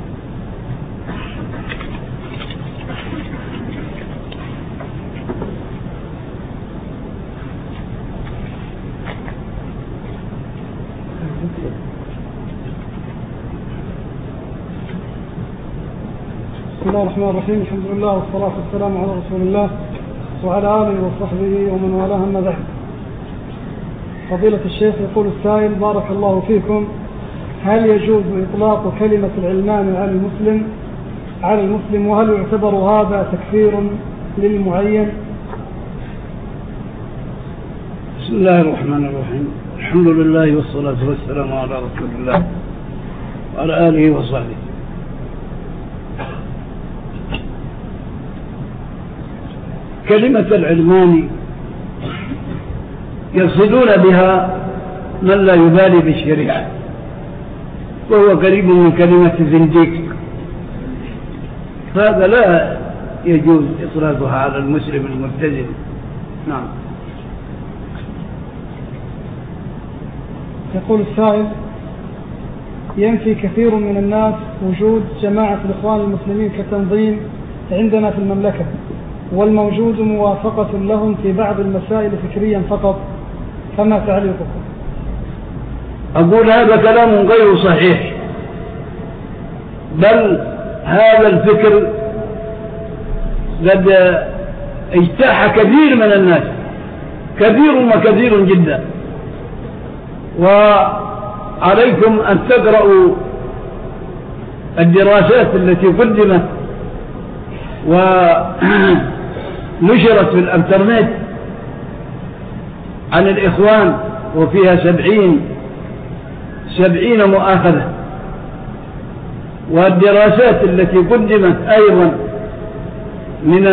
بسم الله الرحمن الرحيم. الحمد لله والصلاة والسلام على رسول الله وعلى آله وصحبه ومن والاه، أما بعد. فضيلة الشيخ، يقول السائل: بارك الله فيكم، هل يجوز إطلاق كلمة العلمان على المسلم وهل يعتبر هذا تكفير للمعين؟ بسم الله الرحمن الرحيم. الحمد لله والصلاة والسلام على رسول الله وعلى آله وصحبه. كلمة العلمان يقصدون بها من لا يبالي بالشريعة، وهو قريب من كلمة زنديق. فهذا لا يجوز إطلاقها على المسلم الملتزم. نعم. يقول السائل: ينفي كثير من الناس وجود جماعة الإخوان المسلمين كتنظيم عندنا في المملكة، والموجود موافقة لهم في بعض المسائل فكريا فقط، فما تعليقكم؟ أقول هذا كلام غير صحيح، بل هذا الفكر قد اجتاح كثير من الناس، كثير وكثير جدا. وعليكم أن تقرأوا الدراسات التي قدمت ونشرت في الانترنت عن الإخوان، وفيها 70 مؤاخذة. والدراسات التي قدمت أيضا من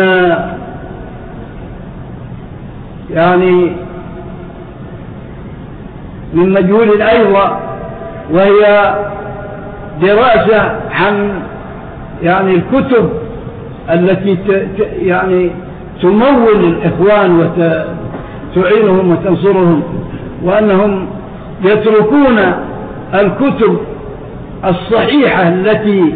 من مجهول أيضا، وهي دراسة عن الكتب التي تمول الإخوان وتعينهم وتنصرهم، وأنهم يتركون الكتب الصحيحة التي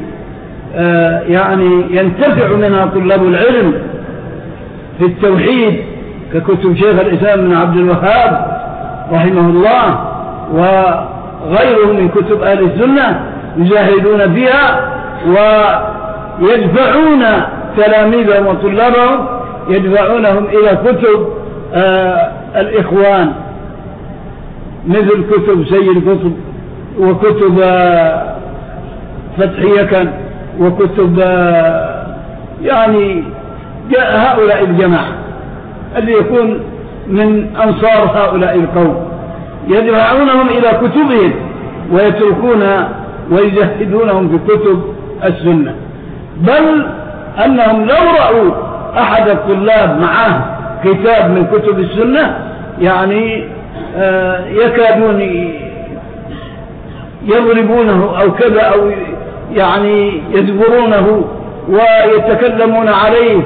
ينتفع منها طلاب العلم في التوحيد، ككتب شيخ الإسلام بن عبد الوهاب رحمه الله وغيره من كتب أهل السنة يجاهدون فيها ويدفعون تلاميذهم وطلابهم يدفعونهم إلى كتب الإخوان مثل كتب سيد قطب وكتب فتح يكن وكتب يعني هؤلاء الجماعة اللي يكون من أنصار هؤلاء القوم يدفعونهم إلى كتبهم ويتركون ويجهدونهم في كتب السنة، بل أنهم لو رأوا أحد الطلاب معه كتاب من كتب السنة يعني يكادون يضربونه أو كذا أو يعني يدبرونه ويتكلمون عليه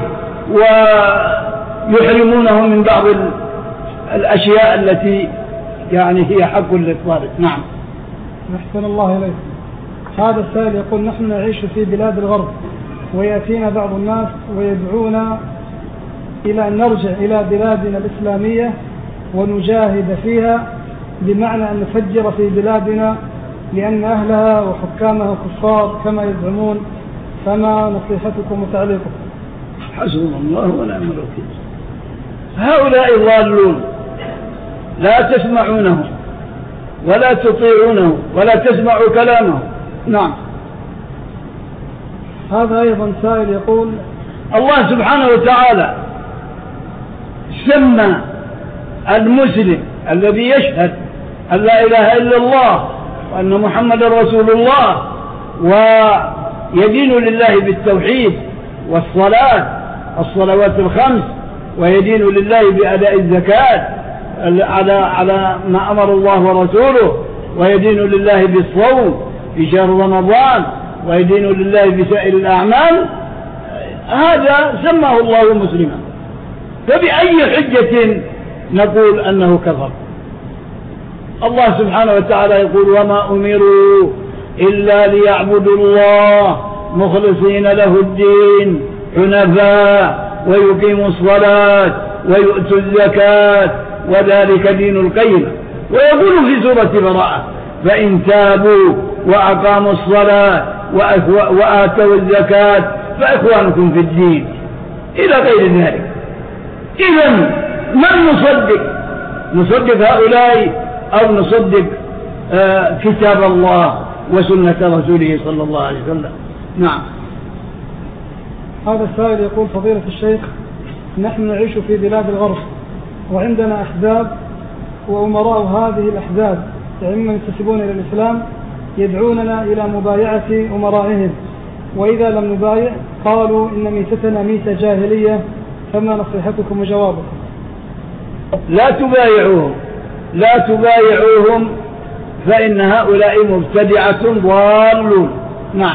ويحرمونه من بعض الأشياء التي يعني هي حق للطالب. نعم. أحسن الله إليك. هذا السائل يقول نحن نعيش في بلاد الغرب ويأتينا بعض الناس ويدعونا إلى أن نرجع إلى بلادنا الإسلامية ونجاهد فيها، بمعنى أن نفجر في بلادنا لأن أهلها وحكامها كفار كما يزعمون، فما نصيحتكم وتعليقكم؟ حسبنا الله ونعم الوكيل. هؤلاء ضالون لا تسمعونه ولا تطيعونه ولا تسمعوا كلامه. نعم. هذا أيضا سائل يقول الله سبحانه وتعالى سمى المسلم الذي يشهد أن لا إله إلا الله وأن محمد رسول الله ويدين لله بالتوحيد الصلوات الخمس، ويدين لله بأداء الزكاة على ما أمر الله ورسوله، ويدين لله بالصوم في شهر رمضان، ويدين لله بسائر الأعمال. هذا سماه الله مسلما، فبأي حجة نقول أنه كفر؟ الله سبحانه وتعالى يقول وما أمروا إلا ليعبدوا الله مخلصين له الدين حنفاء ويقيموا الصلاة ويؤتوا الزكاة وذلك دين القيم. ويقول في سورة براءة فإن تابوا وأقاموا الصلاة وآتوا الزكاة فإخوانكم في الدين إلى غير ذلك. إذن من نصدق هؤلاء أو نصدق كتاب الله وسنة رسوله صلى الله عليه وسلم؟ نعم. هذا السائل يقول فضيلة الشيخ نحن نعيش في بلاد الغرب وعندنا أحزاب، وأمراء هذه الأحزاب ممن ينتسبون إلى الإسلام يدعوننا إلى مبايعة أمرائهم، وإذا لم نبايع قالوا إن ميتتنا ميتة جاهلية، فما نصيحتكم وجوابكم؟ لا تبايعوهم فإن هؤلاء مبتدعة ضالون. نعم.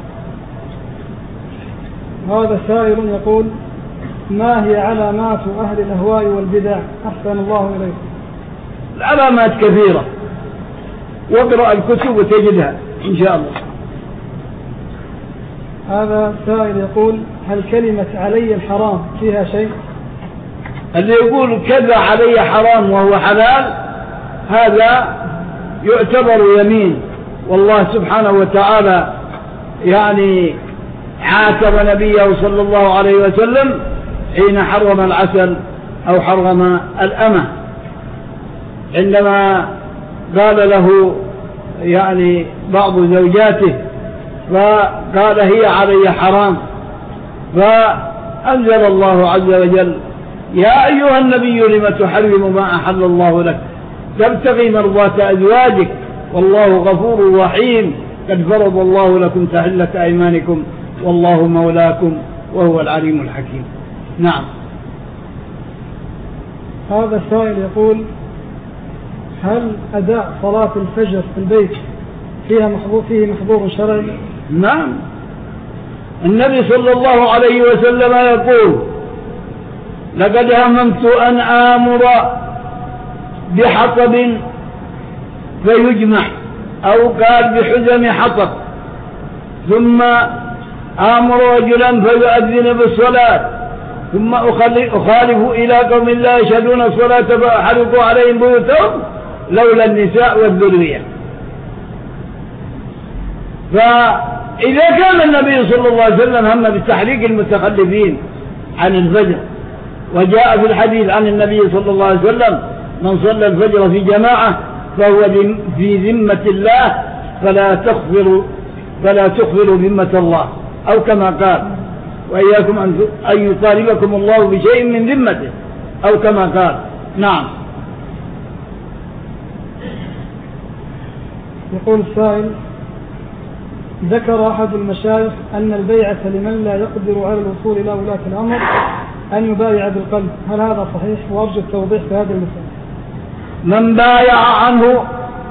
هذا سائل يقول ما هي علامات أهل الأهواء والبدع؟ أحسن الله إليكم. العلامات كثيرة، واقرأ الكتب وتجدها إن شاء الله. هذا سائل يقول هل كلمة علي الحرام فيها شيء؟ اللي يقول كذا علي حرام وهو حلال هذا يعتبر يمين، والله سبحانه وتعالى يعني عاتب نبيه صلى الله عليه وسلم حين حرم العسل أو حرم الأمة، عندما قال له يعني بعض زوجاته فقال هي علي حرام، فأنزل الله عز وجل يا أيها النبي لم تحرم ما أحل الله لك تبتغي مرضاة أزواجك والله غفور رحيم قد فرض الله لكم تحلة أيمانكم والله مولاكم وهو العليم الحكيم. نعم. هذا السائل يقول هل أداء صلاة الفجر في البيت فيه محظور شرعي؟ نعم. النبي صلى الله عليه وسلم يقول لقد هممت أن آمر بحطب فيجمع أو قال بحزم حطب ثم آمر رجلا فيؤذن بالصلاة ثم أخالف إلى قوم لا يشهدون الصلاة فأحرقوا عليهم بيوتهم لولا النساء والذرية. فإذا كان النبي صلى الله عليه وسلم هم بتحريك المتخلفين عن الفجر، وجاء في الحديث عن النبي صلى الله عليه وسلم من صلى الفجر في جماعة فهو في ذمة الله فلا تخفروا ذمة الله، أو كما قال وإياكم أن يطالبكم الله بشيء من ذمته، أو كما قال. نعم. يقول السائل: ذكر أحد المشايخ أن البيعة لمن لا يقدر على الوصول إلى ولاة الأمر أن يبايع بالقلب، هل هذا صحيح؟ وأرجو التوضيح في هذه المسألة. من بايع عنه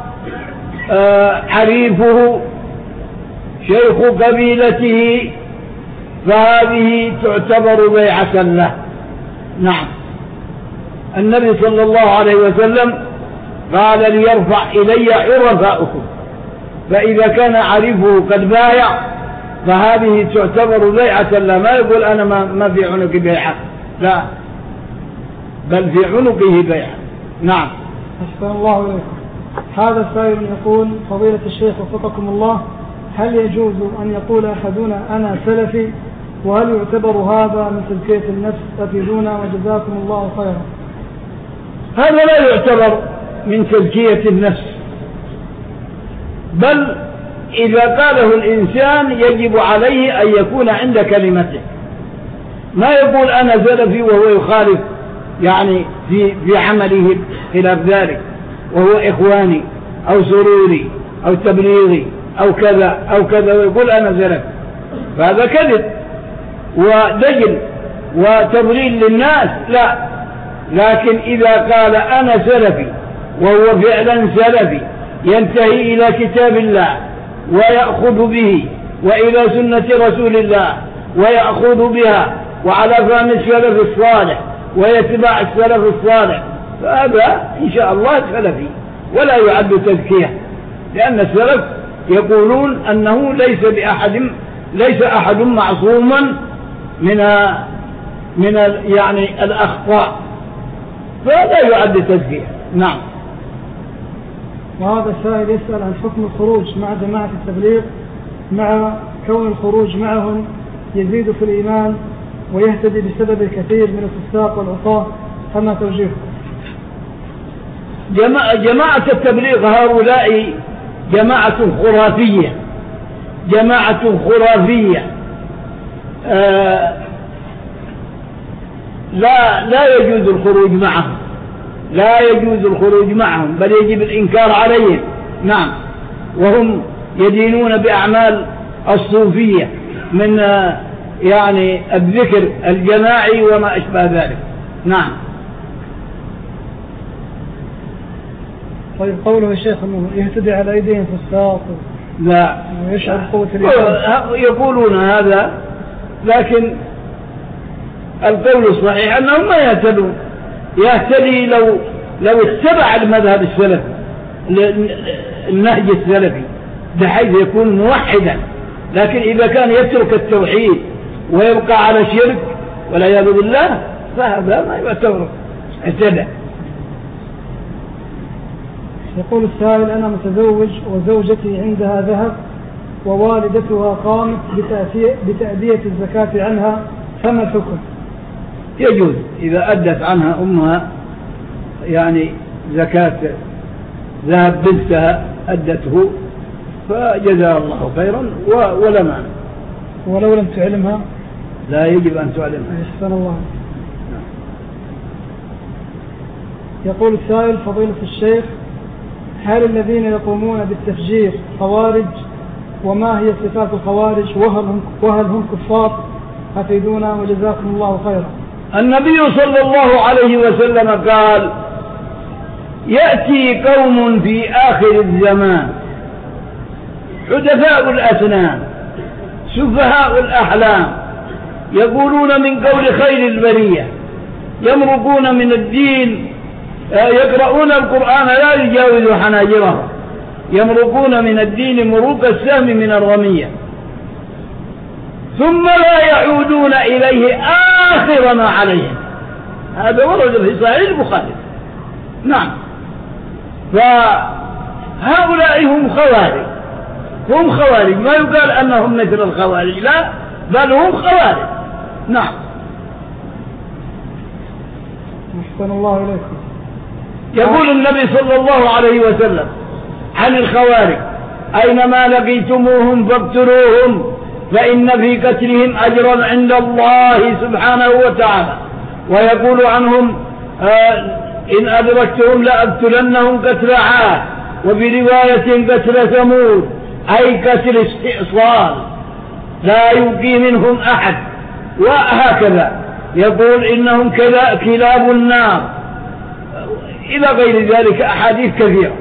حريفه شيخ قبيلته فهذه تعتبر بيعة له. نعم. النبي صلى الله عليه وسلم قال: ليرفع إلي عرفاؤكم، فإذا كان عريفه قد بايع فهذه تعتبر بيعة له. ما يقول أنا ما في عنق بيعة، لا، بل في عنقه بيعة. نعم. أحسن الله إليكم. هذا السائل يقول: فضيلة الشيخ وفقكم الله، هل يجوز أن يقول أحدنا أنا سلفي؟ وهل يعتبر هذا من تزكية النفس؟ أفيدونا وجزاكم الله خيرا. هذا لا يعتبر من تزكية النفس، بل إذا قاله الإنسان يجب عليه أن يكون عند كلمته، ما يقول أنا سلفي وهو يخالف يعني في عمله خلاف ذلك، وهو إخواني أو سروري أو تبليغي أو كذا أو كذا، ويقول أنا سلفي، فهذا كذب ودجل وتضليل للناس. لا، لكن إذا قال أنا سلفي وهو فعلا سلفي ينتهي إلى كتاب الله ويأخذ به وإلى سنة رسول الله ويأخذ بها وعلى فهم السلف الصالح ويتبع السلف الصالح، فهذا إن شاء الله سلفي ولا يعد تزكية، لأن السلف يقولون أنه ليس أحد معصوما من يعني الأخطاء، فلا يعد تزكية. نعم. وهذا السائل يسأل عن حكم الخروج مع جماعة التبليغ، مع كون الخروج معهم يزيد في الإيمان ويهتدي بسبب الكثير من الفساق والعصاة، فما توجيهه؟ جماعة التبليغ هؤلاء جماعة خرافية لا يجوز الخروج معهم، لا يجوز الخروج معهم، بل يجب الإنكار عليهم. نعم. وهم يدينون بأعمال الصوفية من يعني الذكر الجماعي وما أشبه ذلك. نعم. طيب، قوله الشيخ أنه يهتدي على أيديهم في الساق لا ويشعر قوة الإيمان، يقولون هذا، لكن القول الصحيح أنهم ما يهتدون. يهتدي لو اتبع المذهب السلفي النهج السلفي بحيث يكون موحدا، لكن إذا كان يترك التوحيد ويبقى على الشرك والعياذ بالله فهذا ما يعتبر اهتدى. يقول السائل: أنا متزوج وزوجتي عندها ذهب ووالدتها قامت بتأدية الزكاة عنها، فما الحكم؟ يجوز إذا أدت عنها أمها يعني زكاة ذهب بنتها أدته فجزاها الله خيرا ولا معنى. ولو لم تعلمها لا يجب أن تعلمها. أحسن الله. يقول السائل: فضيلة الشيخ، هل الذين يقومون بالتفجير خوارج؟ وما هي صفات الخوارج؟ وهل هم كفار؟ أفيدونا وجزاكم الله خيرا. النبي صلى الله عليه وسلم قال: يأتي قوم في آخر الزمان حدثاء الأسنان سفهاء الأحلام يقولون من قول خير البرية، يمرقون من الدين، يقرؤون القرآن لا يجاوز حناجرهم، يمرقون من الدين مروق السهم من الرمية، ثم لا يعودون إليه آخر ما عليهم. هذا ورد في صحيح البخاري. نعم. فهؤلاء هم خوارج، ما يقال أنهم مثل الخوارج، لا، بل هم خوارج. نعم. أحسن الله إليكم. يقول النبي صلى الله عليه وسلم عن الخوارج: أينما لقيتموهم فاقتلوهم فإن في قتلهم أجرا عند الله سبحانه وتعالى. ويقول عنهم: إن أدركتهم لأقتلنهم قتل عاد، وفي رواية قتل ثمود، أي قتل استئصال لا يبقي منهم أحد. وهكذا يقول: إنهم كلاب النار، إلى غير ذلك أحاديث كثيرة.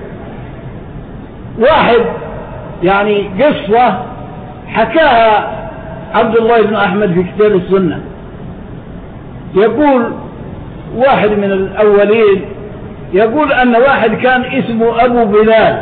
واحد يعني قصة حكاها عبد الله بن أحمد في كتاب السنة. يقول واحد من الأولين، يقول أن واحد كان اسمه أبو بلال،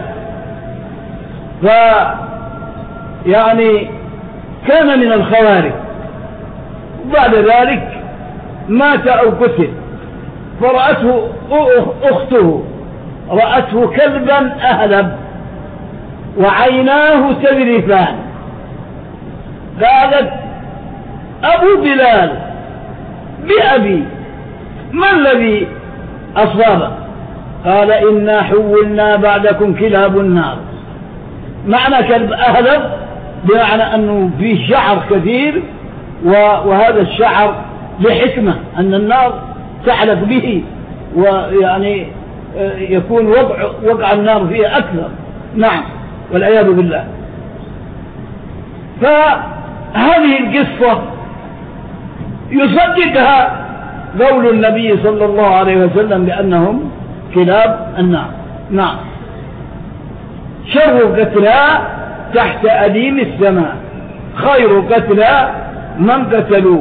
يعني كان من الخوارج، بعد ذلك مات أو قتل، فرأته أخته، رأته كلبا أهلب وعيناه تذرفان، قالت: أبو بلال بأبي، ما الذي أصابه؟ قال: إنا حولنا بعدكم كلاب النار. معنى كلب أهلب بمعنى أنه فيه شعر كثير، وهذا الشعر لحكمة، أن النار تعلق به، ويعني يكون وقع النار فيه أكثر. نعم، والعياذ بالله. فهذه القصة يصدقها قول النبي صلى الله عليه وسلم بأنهم كلاب النار. نعم. شر قتلى تحت أديم السماء، خير قتلى من قتلوا.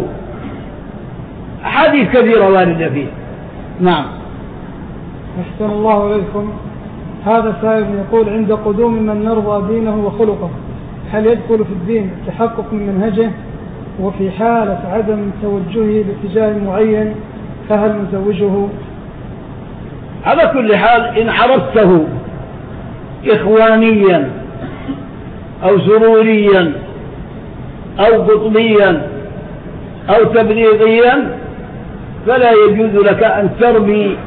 حديث كثيرة واردة فيه. نعم. أحسن الله إليكم. هذا سائل يقول: عند قدوم من نرضى دينه وخلقه، هل يدخل في الدين تحقق من منهجه؟ وفي حالة عدم توجهه باتجاه معين فهل نزوجه؟ على كل حال، إن عرفته إخوانيا أو سروريا أو قطبيا أو تبليغيا فلا يجوز لك أن ترمي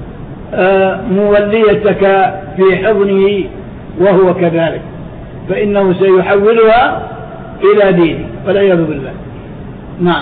موليتك في حضنه وهو كذلك، فإنه سيحولها إلى دينه، والعياذ بالله. نعم.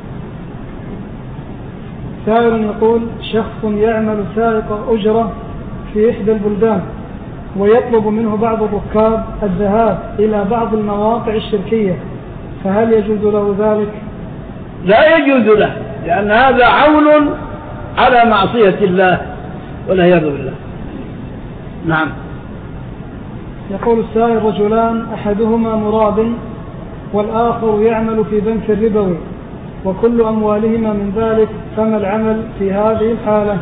سائل يقول: شخص يعمل سائق أجرة في إحدى البلدان، ويطلب منه بعض الركاب الذهاب إلى بعض المواقع الشركية، فهل يجوز له ذلك؟ لا يجوز له، لأن هذا عون على معصية الله، والعياذ بالله. نعم. يقول السائل: رجلان أحدهما مراب والآخر يعمل في بنك ربوي، وكل أموالهما من ذلك، فما العمل في هذه الحالة؟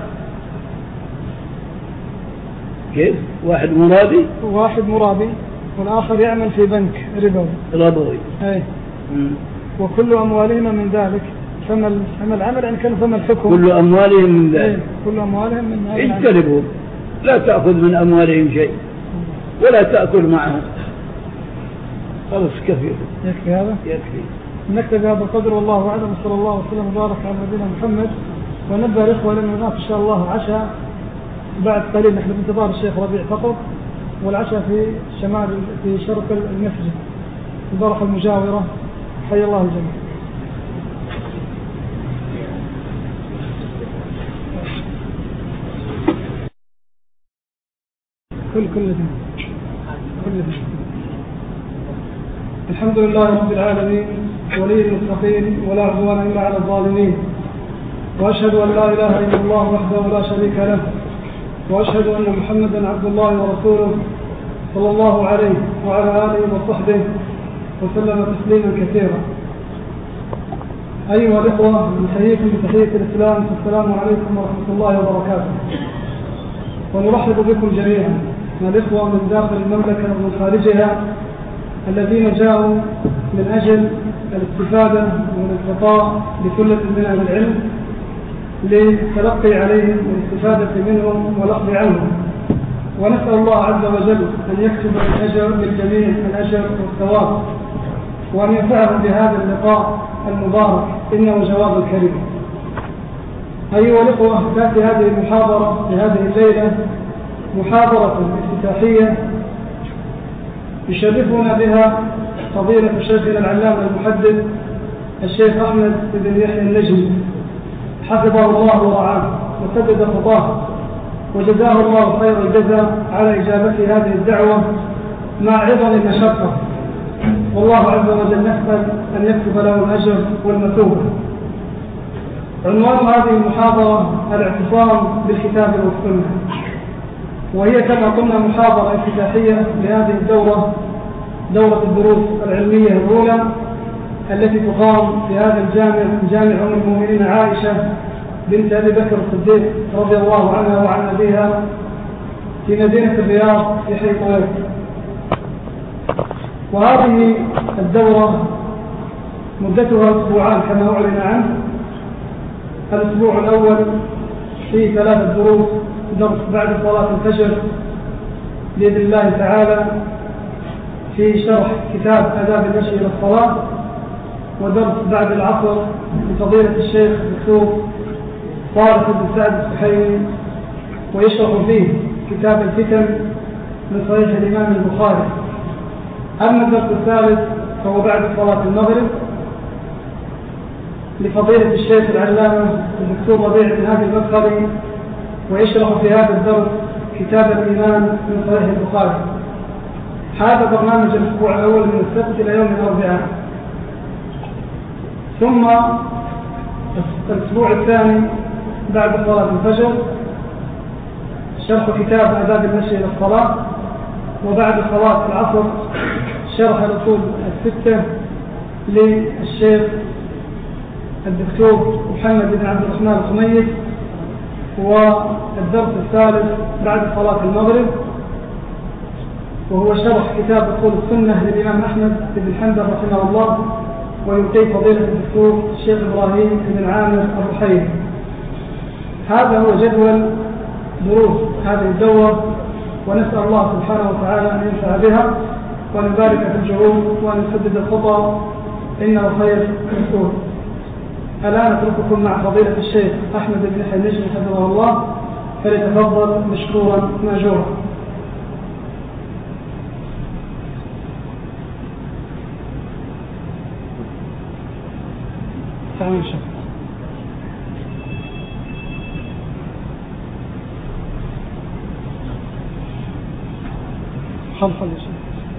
كيف؟ واحد مرابي والآخر يعمل في بنك ربوي. أي. وكل أموالهما من ذلك، فما العمل إن كان فما الحكم؟ كل أموالهم من ذلك. كل أموالهم من هذا. اجتنبوا، لا تأخذ من أموالهم شيء ولا تأكل معهم. خلص كثير. يكفي هذا؟ يكفي. نكتب بهذا القدر، والله أعلم. صلى الله وسلم وبارك على نبينا محمد. ونبه الإخوة لأن هناك إن شاء الله عشاء بعد قليل، نحن بانتظار الشيخ ربيع فقط، والعشاء في شرق المسجد البرحة المجاورة. حي الله الجميع. كل الحمد لله رب العالمين، ولي المتقين، ولا عدوان إلا على الظالمين، وأشهد أن لا إله إلا الله وحده لا شريك له، وأشهد أن محمدا عبد الله ورسوله صلى الله عليه وعلى آله وصحبه وسلم تسليما كثيرا. أيها الإخوة، نحييكم بتحية الإسلام، السلام عليكم ورحمة الله وبركاته. ونرحب بكم جميعا، الإخوة من داخل المملكة ومن خارجها الذين جاءوا من أجل الاستفادة والانقطاع لكل من أهل العلم للتلقي عليهم والاستفادة منهم والأخذ عنهم، ونسأل الله عز وجل أن يكتب الأجر للجميع الأجر والثواب، وأن ينفعهم بهذا اللقاء المبارك، إنه جواب كريم. أيها الأخوة، تأتي هذه المحاضرة في هذه الليلة محاضرة افتتاحية يشرفنا بها فضيلة شيخنا العلامة المحدث الشيخ أحمد بن يحيى النجمي حفظه الله ورعاه وسدد خطاه، وجزاه الله خير الجزاء على إجابته هذه الدعوة مع عظم المشقة، والله عز وجل نسأل أن يكتب له الأجر والمثوبة. عنوان هذه المحاضرة الاعتصام بالكتاب والسنة، وهي كما قلنا محاضرة افتتاحية لهذه الدورة، دورة الدروس العلمية الأولى التي تقام في هذا جامع أم المؤمنين عائشة بنت أبي بكر الصديق رضي الله عنها وعن أبيها في مدينة الرياض في حي قويت. وهذه الدورة مدتها أسبوعان كما أعلن عنه. الأسبوع الأول فيه 3 دروس، درس بعد صلاة الفجر بإذن الله تعالى في شرح كتاب آداب المشي إلى الصلاة، ودرس بعد العصر لفضيلة الشيخ الدكتور طارق بن سعد السحيمي ويشرح فيه كتاب الفتن من صحيح الإمام البخاري. أما الدرس الثالث فهو بعد صلاة المغرب لفضيلة الشيخ العلامة الدكتور ربيع بن هادي المدخلي ويشرح في هذا الدرس كتاب الإيمان من صحيح البخاري. هذا برنامج الأسبوع الأول من السبت إلى يوم الأربعاء. ثم الأسبوع الثاني بعد صلاة الفجر شرح كتاب آداب المشي إلى الصلاة، وبعد صلاة العصر شرح الأصول 6 للشيخ الدكتور محمد بن عبد الرحمن الخميس، والدرس الثالث بعد صلاة المغرب وهو شرح كتاب أصول السنة للإمام أحمد بن حنبل رحمه الله، ويلقي فضيلة الدكتور الشيخ إبراهيم بن عامر الرحيم. هذا هو جدول دروس هذه الدورة، ونسأل الله سبحانه وتعالى أن ينفع بها وأن يبارك في الجهود وأن يسدد الخطى، إنه خير مسؤول. الآن أترككم مع فضيلة الشيخ أحمد بن يحيى النجمي حفظه الله، فليتفضل مشكورا ماجورا. تعالوا شيخ. خلف الشيخ.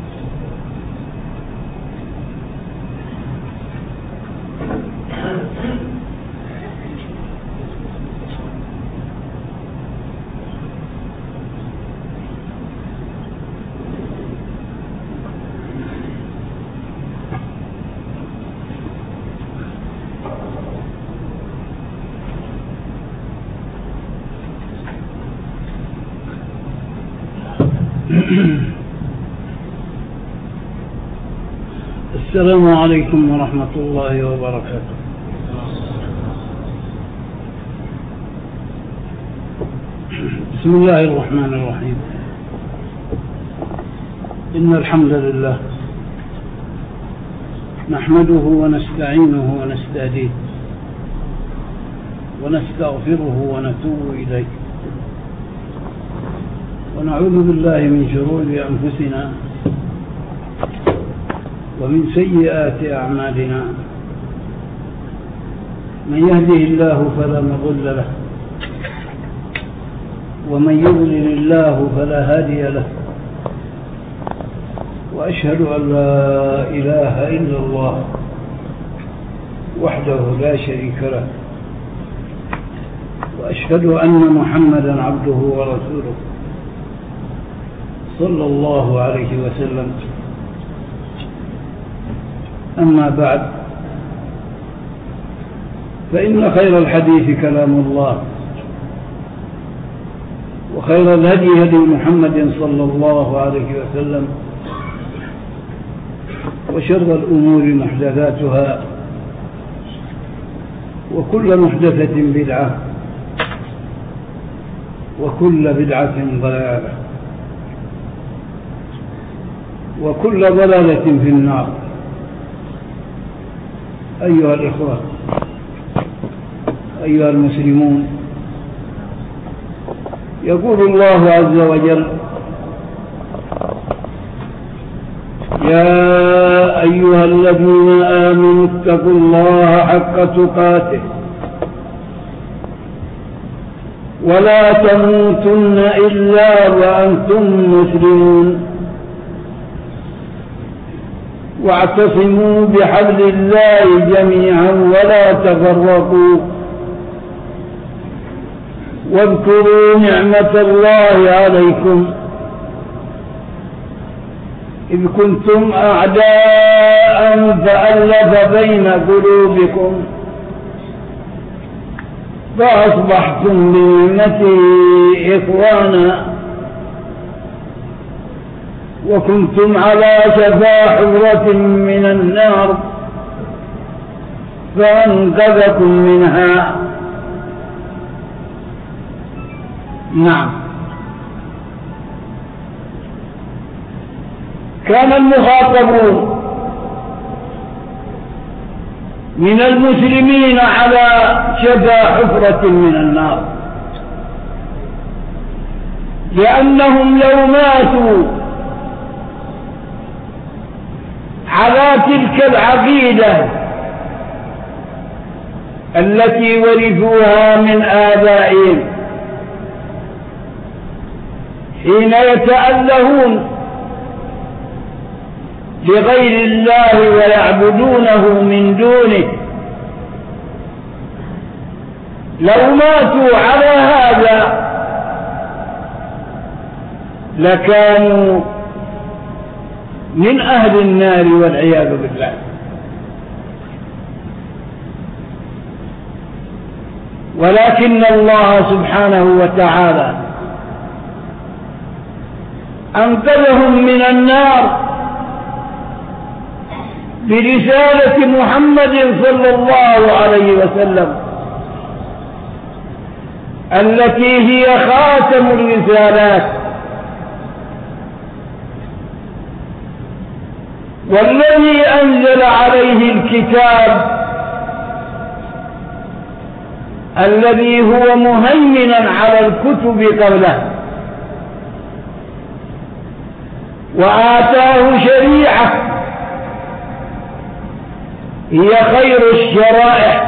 السلام عليكم ورحمة الله وبركاته. بسم الله الرحمن الرحيم. إن الحمد لله نحمده ونستعينه ونستهديه ونستغفره ونتوب إليه، ونعوذ بالله من شرور أنفسنا ومن سيئات أعمالنا. من يهده الله فلا مضل له، ومن يضلل الله فلا هادي له، وأشهد أن لا إله إلا الله وحده لا شريك له، وأشهد أن محمدا عبده ورسوله صلى الله عليه وسلم. أما بعد، فإن خير الحديث كلام الله، وخير الهدي هدي محمد صلى الله عليه وسلم، وشر الأمور محدثاتها وكل محدثة بدعة وكل بدعة ضلالة وكل ضلالة في النار. أيها الإخوة، أيها المسلمون، يقول الله عز وجل: يا أيها الذين آمنوا اتقوا الله حق تقاته ولا تموتن إلا وأنتم مسلمون واعتصموا بحبل الله جميعا ولا تفرقوا واذكروا نعمة الله عليكم إذ كنتم أعداء فألف بين قلوبكم فأصبحتم بنعمته إخوانا وكنتم على شفا حفرة من النار فأنقذكم منها. نعم، كان المخاطبون من المسلمين على شفا حفرة من النار، لأنهم لو ماتوا على تلك العقيدة التي ورثوها من آبائهم حين يتألهون لغير الله ويعبدونه من دونه، لو ماتوا على هذا لكانوا من أهل النار والعياذ بالله. ولكن الله سبحانه وتعالى أنقذهم من النار برسالة محمد صلى الله عليه وسلم التي هي خاتم الرسالات، والذي أنزل عليه الكتاب الذي هو مهيمنا على الكتب قبله، وآتاه شريعة هي خير الشرائع،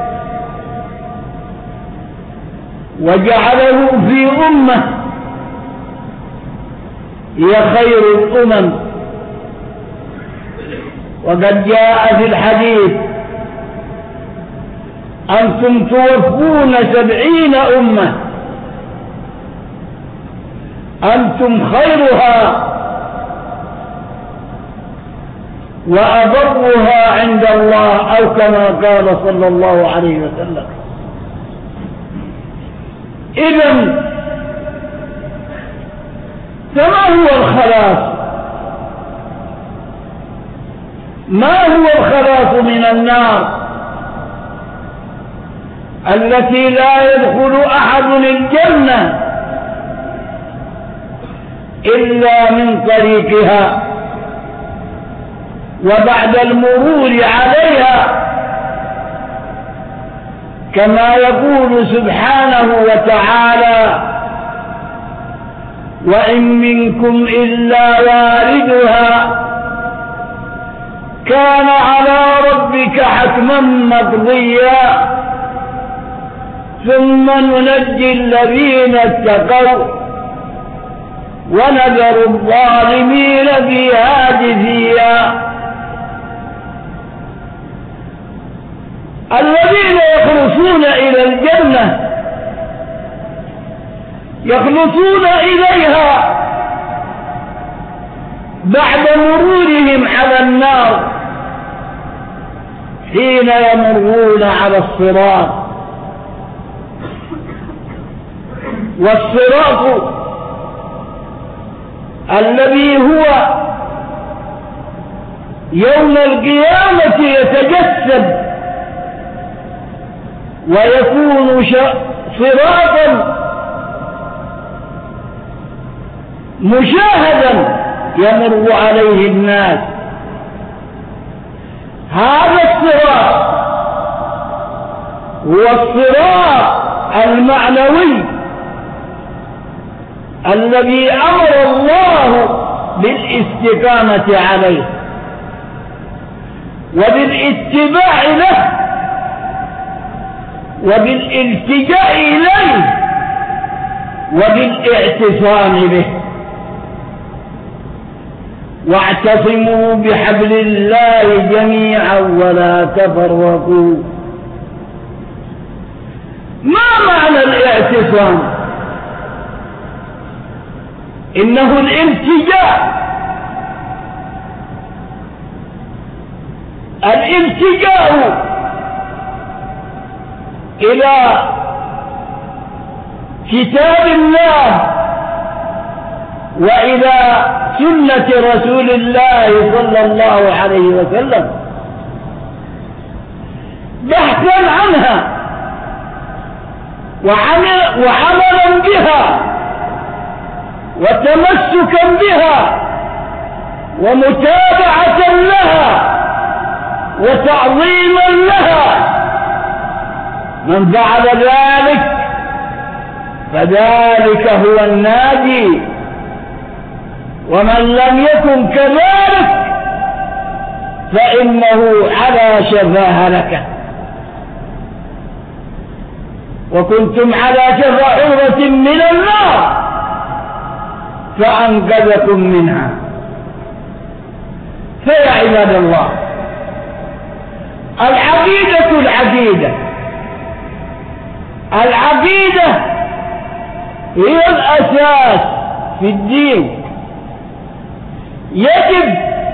وجعله في أمة هي خير الأمم. وقد جاء في الحديث: أنتم توفون 70 أمة أنتم خيرها وأبرها عند الله، أو كما قال صلى الله عليه وسلم. إذن فما هو الخلاص؟ ما هو الخلاص من النار التي لا يدخل أحد الجنة إلا من طريقها وبعد المرور عليها، كما يقول سبحانه وتعالى: وإن منكم إلا واردها كان على ربك حتما مقضيا ثم ننجي الذين اتقوا ونذر الظالمين فيها جثيا. الذين يخلصون إلى الجنة يخلصون إليها بعد مرورهم على النار حين يمرون على الصراط. والصراط الذي هو يوم القيامة يتجسد ويكون صراطا مشاهدا يمر عليه الناس. هذا الصراط هو الصراط المعنوي الذي أمر الله بالاستقامة عليه وبالاتباع له وبالالتجاء إليه وبالاعتصام به. واعتصموا بحبل الله جميعا ولا تفرقوا. ما معنى الاعتصام؟ إنه الالتجاء إلى كتاب الله وإلى سنة رسول الله صلى الله عليه وسلم بحثا عنها وعملا بها وتمسكا بها ومتابعة لها وتعظيما لها. من فعل ذلك فذلك هو الناجي، ومن لم يكن كذلك فإنه على شفا هلكة. وكنتم على شفا حفرة من النار فأنقذكم منها. فيا عباد الله، العقيدة هي الأساس في الدين. يجب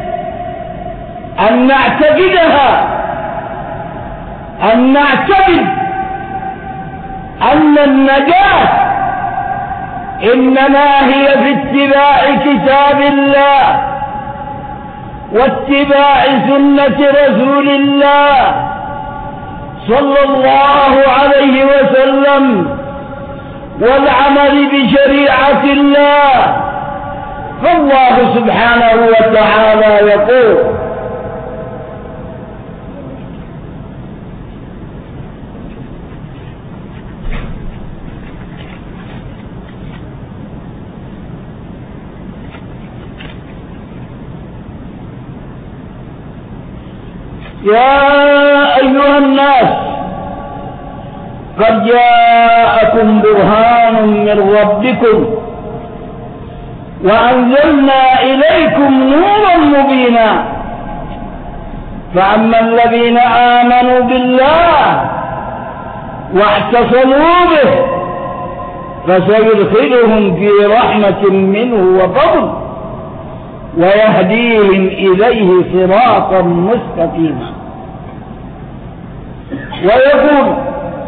أن نعتقدها، أن نعتقد أن النجاة إنما هي في اتباع كتاب الله واتباع سنة رسول الله صلى الله عليه وسلم والعمل بشريعة الله. فالله سبحانه وتعالى يقول: يا أيها الناس قد جاءكم برهان من ربكم وأنزلنا إليكم نورا مبينا. فأما الذين آمنوا بالله واعتصموا به فسيدخلهم في رحمة منه وفضل ويهديهم إليه صراطا مستقيما. ويقول: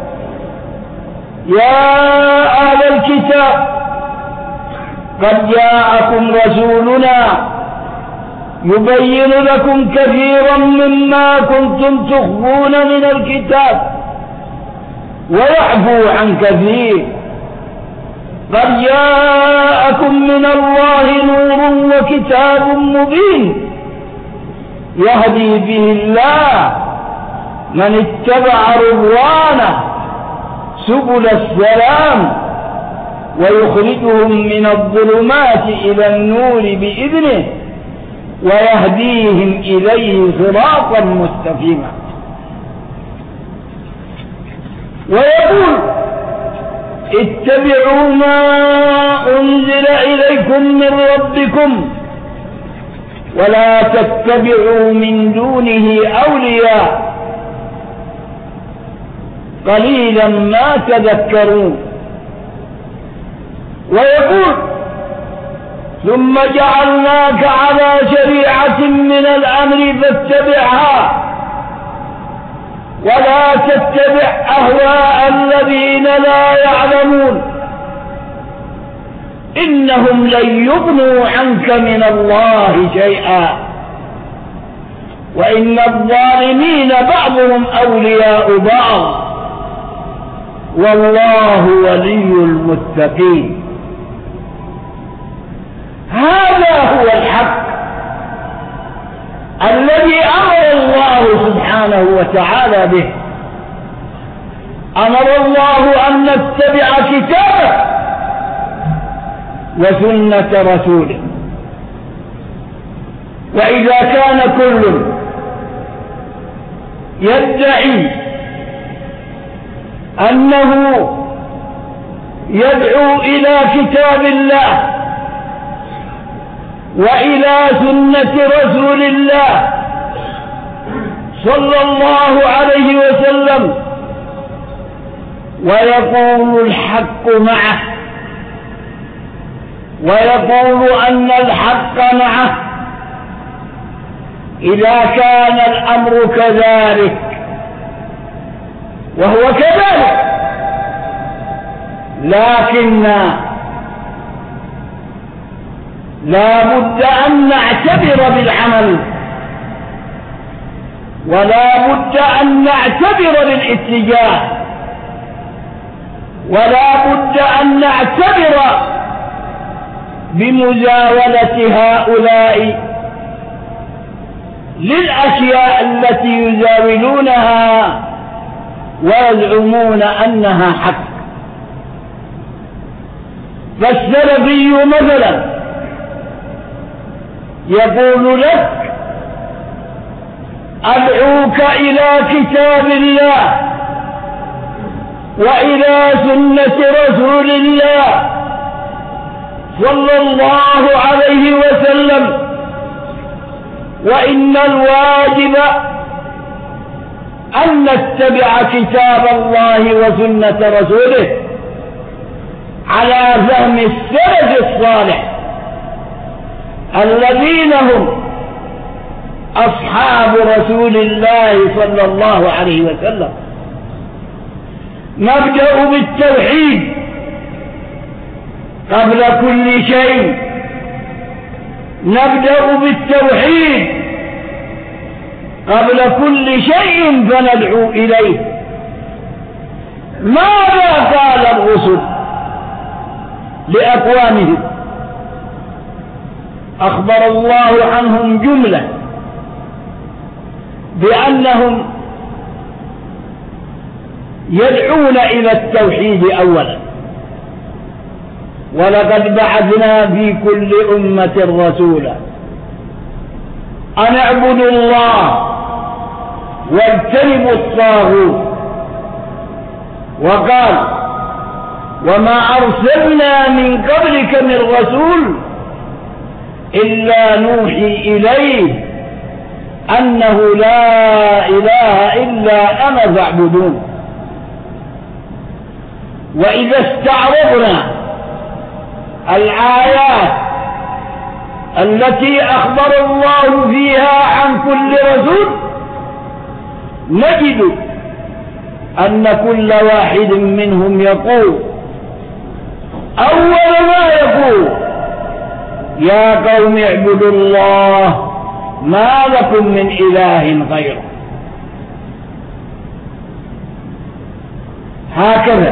يا أهل الكتاب قد جاءكم رسولنا يبين لكم كثيرا مما كنتم تخفون من الكتاب ويعفو عن كثير. قد جاءكم من الله نور وكتاب مبين يهدي به الله من اتبع رضوانه سبل السلام ويخرجهم من الظلمات إلى النور بإذنه ويهديهم إليه صراطا مستقيما. ويقول: اتبعوا ما أنزل إليكم من ربكم ولا تتبعوا من دونه أولياء قليلا ما تذكرون. ويقول: ثم جعلناك على شريعة من الأمر فاتبعها ولا تتبع أهواء الذين لا يعلمون إنهم لن يغنوا عنك من الله شيئا وإن الظالمين بعضهم أولياء بعض والله ولي المتقين. هذا هو الحق الذي أمر الله سبحانه وتعالى به. أمر الله أن نتبع كتابه وسنة رسوله. وإذا كان كل يدعي أنه يدعو إلى كتاب الله وإلى سنة رسول الله صلى الله عليه وسلم ويقول الحق معه ويقول أن الحق معه، إذا كان الأمر كذلك وهو كذلك، لكن لا بد أن نعتبر بالعمل ولا بد أن نعتبر بالاتجاه ولا بد أن نعتبر بمزاولة هؤلاء للأشياء التي يزاولونها ويزعمون أنها حق. فالسلفي مثلا يقول لك أدعوك إلى كتاب الله وإلى سنة رسول الله صلى الله عليه وسلم، وإن الواجب أن نتبع كتاب الله وسنة رسوله على فهم السلف الصالح الذين هم أصحاب رسول الله صلى الله عليه وسلم. نبدأ بالتوحيد قبل كل شيء، نبدأ بالتوحيد قبل كل شيء فندعو إليه. ماذا قال الرسل لأقوامهم؟ أخبر الله عنهم جملة بأنهم يدعون إلى التوحيد أولا، ولقد بعثنا في كل أمة رسولا أن اعبدوا الله واجتنبوا الطاغوت، وقال وما أرسلنا من قبلك من رسول إلا نوحي إليه أنه لا إله إلا أنا فاعبدون. وإذا استعرضنا الآيات التي أخبر الله فيها عن كل رسول نجد أن كل واحد منهم يقول أول ما يقول يا قوم اعبدوا الله ما لكم من إله غيره. هكذا.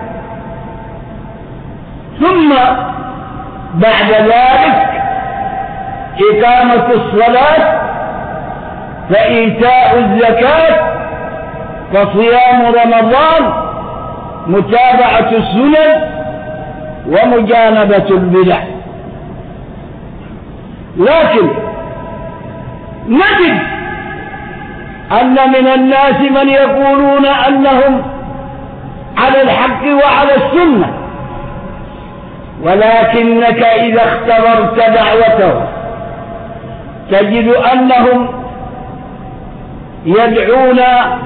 ثم بعد ذلك إقامة الصلاة فإيتاء الزكاة فصيام رمضان متابعة السنن ومجانبة البدع. لكن نجد أن من الناس من يقولون أنهم على الحق وعلى السنة، ولكنك إذا اختبرت دعوته تجد أنهم يدعون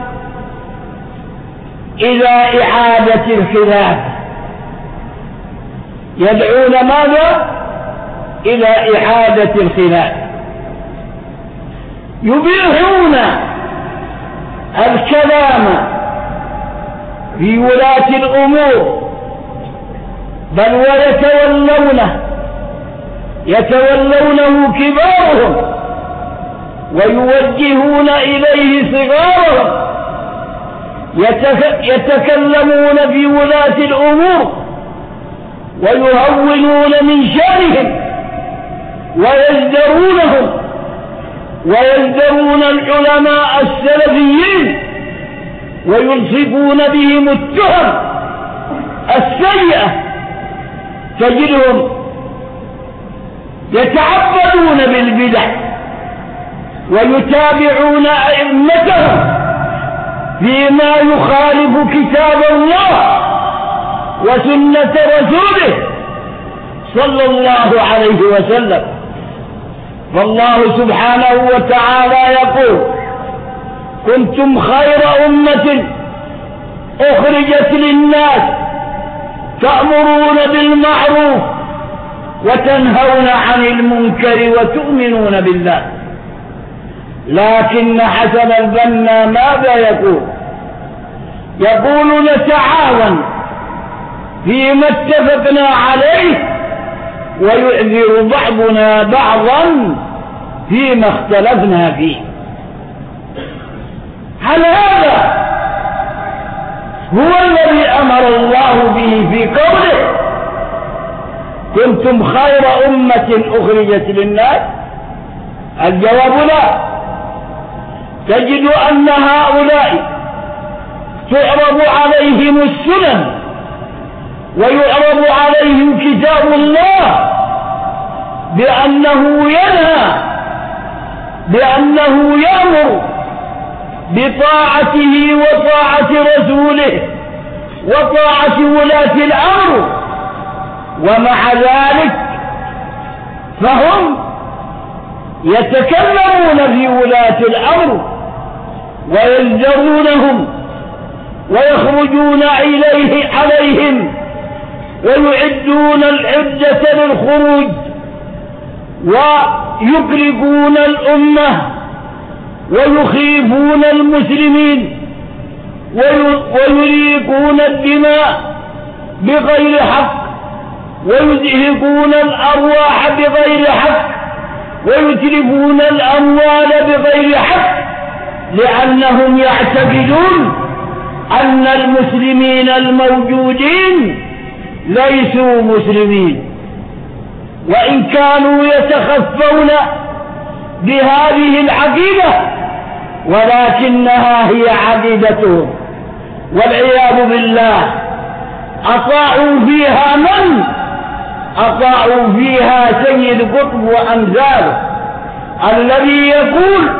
إلى إعادة الخلافة. يدعون ماذا؟ إلى إعادة الخلافة. يبيحون الكلام في ولاة الأمور، بل ويتولونه كبارهم ويوجهون إليه صغارهم، يتكلمون في ولاة الأمور ويهونون من شأنهم ويزدرون العلماء السلفيين ويلصقون بهم التهم السيئة. تجدهم يتعبدون بالبدع ويتابعون أئمتهم فيما يخالف كتاب الله وسنة رسوله صلى الله عليه وسلم. فالله سبحانه وتعالى يقول: كنتم خير أمة أخرجت للناس تأمرون بالمعروف وتنهون عن المنكر وتؤمنون بالله. لكن حسن البنا ماذا يقول نتعاون فيما اتفقنا عليه ويعذر بعضنا بعضا فيما اختلفنا فيه. هل هذا هو الذي أمر الله به في قوله: كنتم خير أمة أخرجت للناس؟ الجواب لا. تجد أن هؤلاء تعرض عليهم السنن ويعرض عليهم كتاب الله بأنه ينهى، بأنه يأمر بطاعته وطاعة رسوله وطاعة ولاة الأمر، ومع ذلك فهم يتكلمون في ولاة الأمر ويزدرونهم ويخرجون عليهم ويعدون العدة للخروج ويكرهون الأمة ويخيفون المسلمين ويريقون الدماء بغير حق ويزهقون الأرواح بغير حق ويتلفون الأموال بغير حق، لأنهم يعتقدون أن المسلمين الموجودين ليسوا مسلمين، وإن كانوا يتخفون بهذه العقيدة ولكنها هي عقيدتهم والعياذ بالله. أطاعوا فيها من؟ أطاعوا فيها سيد قطب وأمثاله، الذي يقول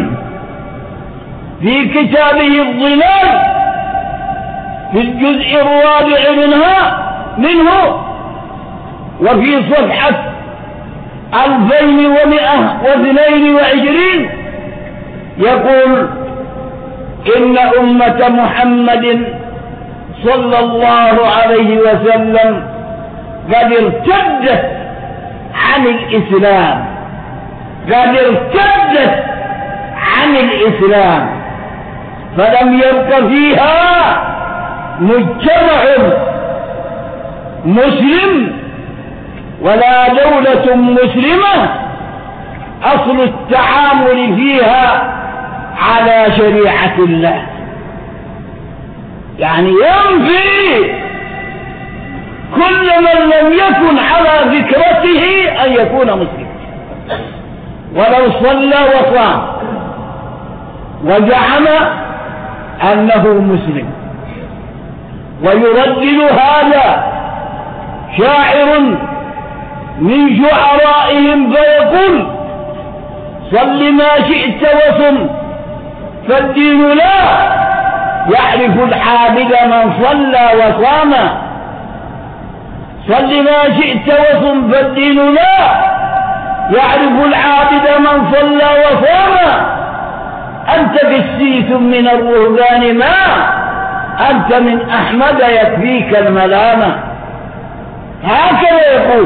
في كتابه الظلال في الجزء الرابع منه وفي صفحة 2122 يقول: إن أمة محمد صلى الله عليه وسلم قد ارتدت عن الإسلام، قد ارتدت عن الإسلام، فلم يبق فيها مجتمع مسلم ولا دولة مسلمة أصل التعامل فيها على شريعة الله. يعني ينفي كل من لم يكن على فكرته أن يكون مسلم ولو صلى وصام وزعم أنه مسلم. ويردد هذا شاعر من شعرائهم فيقول: صل ما شئت وصم فالدين لا يعرف العابد من صلى وصام. صل ما شئت وصم فالدين لا يعرف العابد من صلى وصام. أنت قسيس من الرهبان ما أنت من أحمد يكفيك الملامة. هكذا يقول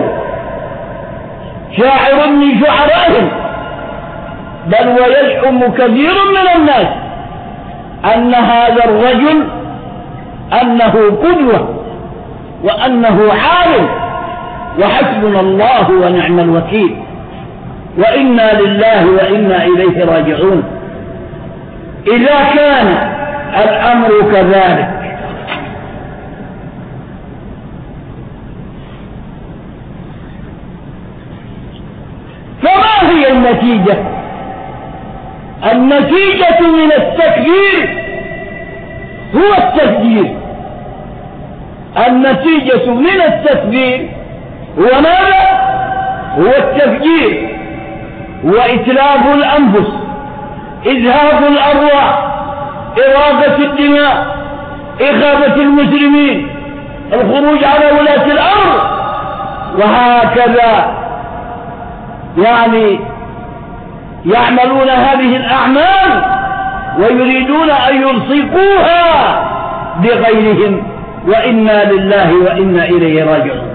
شاعر من شعرائهم، بل ويزعم كثير من الناس أن هذا الرجل أنه قدوة وأنه عالم وحسبنا الله ونعم الوكيل. وإنا لله وإنا إليه راجعون. إذا كان الأمر كذلك فما هي النتيجة؟ النتيجة من التكفير هو التفجير. النتيجة من التكفير هو ماذا؟ هو التفجير وإتلاف الأنفس، إذهاب الأرواح، إراقة الدماء، إخافة المسلمين، الخروج على ولاة الأمر، وهكذا يعملون هذه الأعمال ويريدون أن يلصقوها بغيرهم، وإنا لله وإنا إليه راجعون.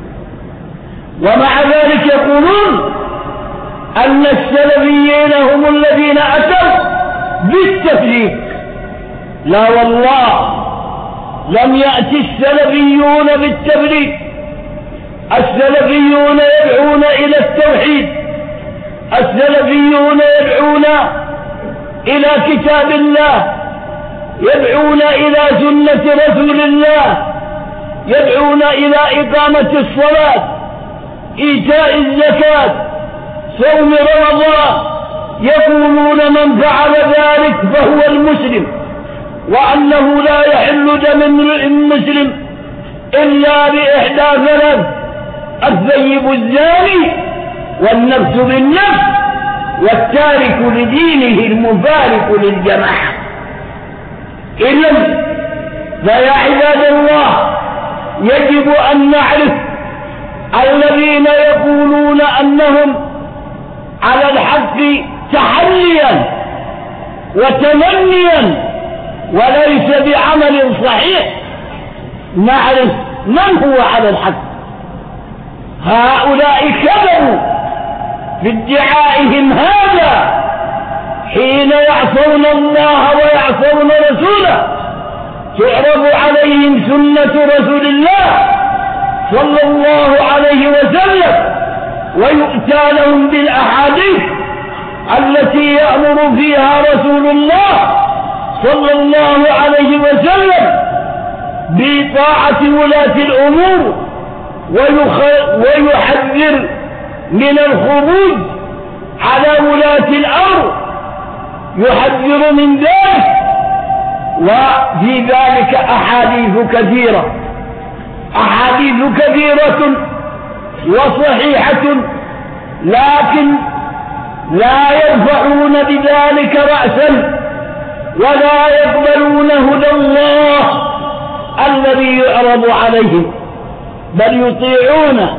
ومع ذلك يقولون أن السلفيين هم الذين أتوا بالتفريق. لا والله، لم يأتي السلفيون بالتفريق. السلفيون يدعون إلى التوحيد، السلفيون يدعون إلى كتاب الله، يدعون إلى سنة رسول الله، يدعون إلى إقامة الصلاة، إيتاء الزكاة، صوم رمضان. يقولون من فعل ذلك فهو المسلم، وأنه لا يحل دم امرئ مسلم إلا بإحدى ثلاث: الثيب الزاني، والنفس بالنفس، والتارك لدينه المفارق للجماعة. إذن فيا عباد الله، يجب أن نعرف الذين يقولون أنهم على الحق تحليا وتمنيا وليس بعمل صحيح، نعرف من هو على الحق. هؤلاء كذبوا بادعائهم هذا حين يعصون الله ويعصون رسوله، تعرض عليهم سنة رسول الله صلى الله عليه وسلم، ويؤتى لهم بالأحاديث التي يأمر فيها رسول الله صلى الله عليه وسلم بطاعة ولاة الأمور، ويحذر من الخروج على ولاة الأمر، يحذر من ذلك. وفي ذلك أحاديث كثيرة وصحيحة، لكن لا يرفعون بذلك رأسا ولا يقبلون هدى الله الذي يعرض عليهم، بل يطيعون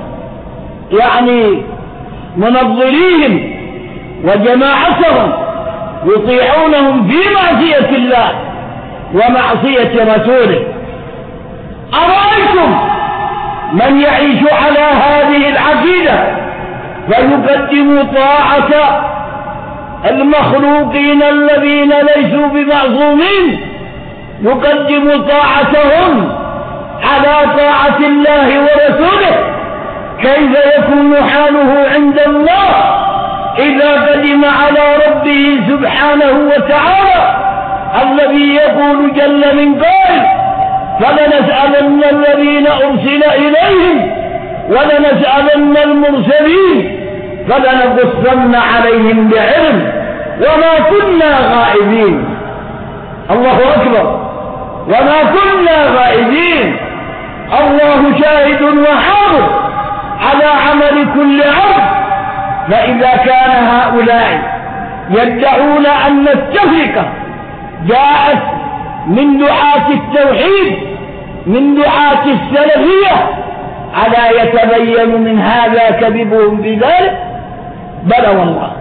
منظريهم وجماعتهم، يطيعونهم في معصية الله ومعصية رسوله. أرأيتم من يعيش على هذه العقيدة فيقدم طاعة المخلوقين الذين ليسوا بمعصومين، يقدم طاعتهم على طاعة الله ورسوله، كيف يكون حاله عند الله إذا قدم على ربه سبحانه وتعالى الذي يقول جل من قائل: فلنسألن الذين أرسل إليهم ولنسألن المرسلين فلنقصن عليهم بعلم وما كنا غائبين. الله أكبر، وما كنا غائبين. الله شاهد وحاضر على عمل كل عبد. فإذا كان هؤلاء يدعون أن التفرقة جاءت من دعاة التوحيد، من دعاة السلفية، ألا يتبين من هذا كذبهم بذلك؟ بلى والله.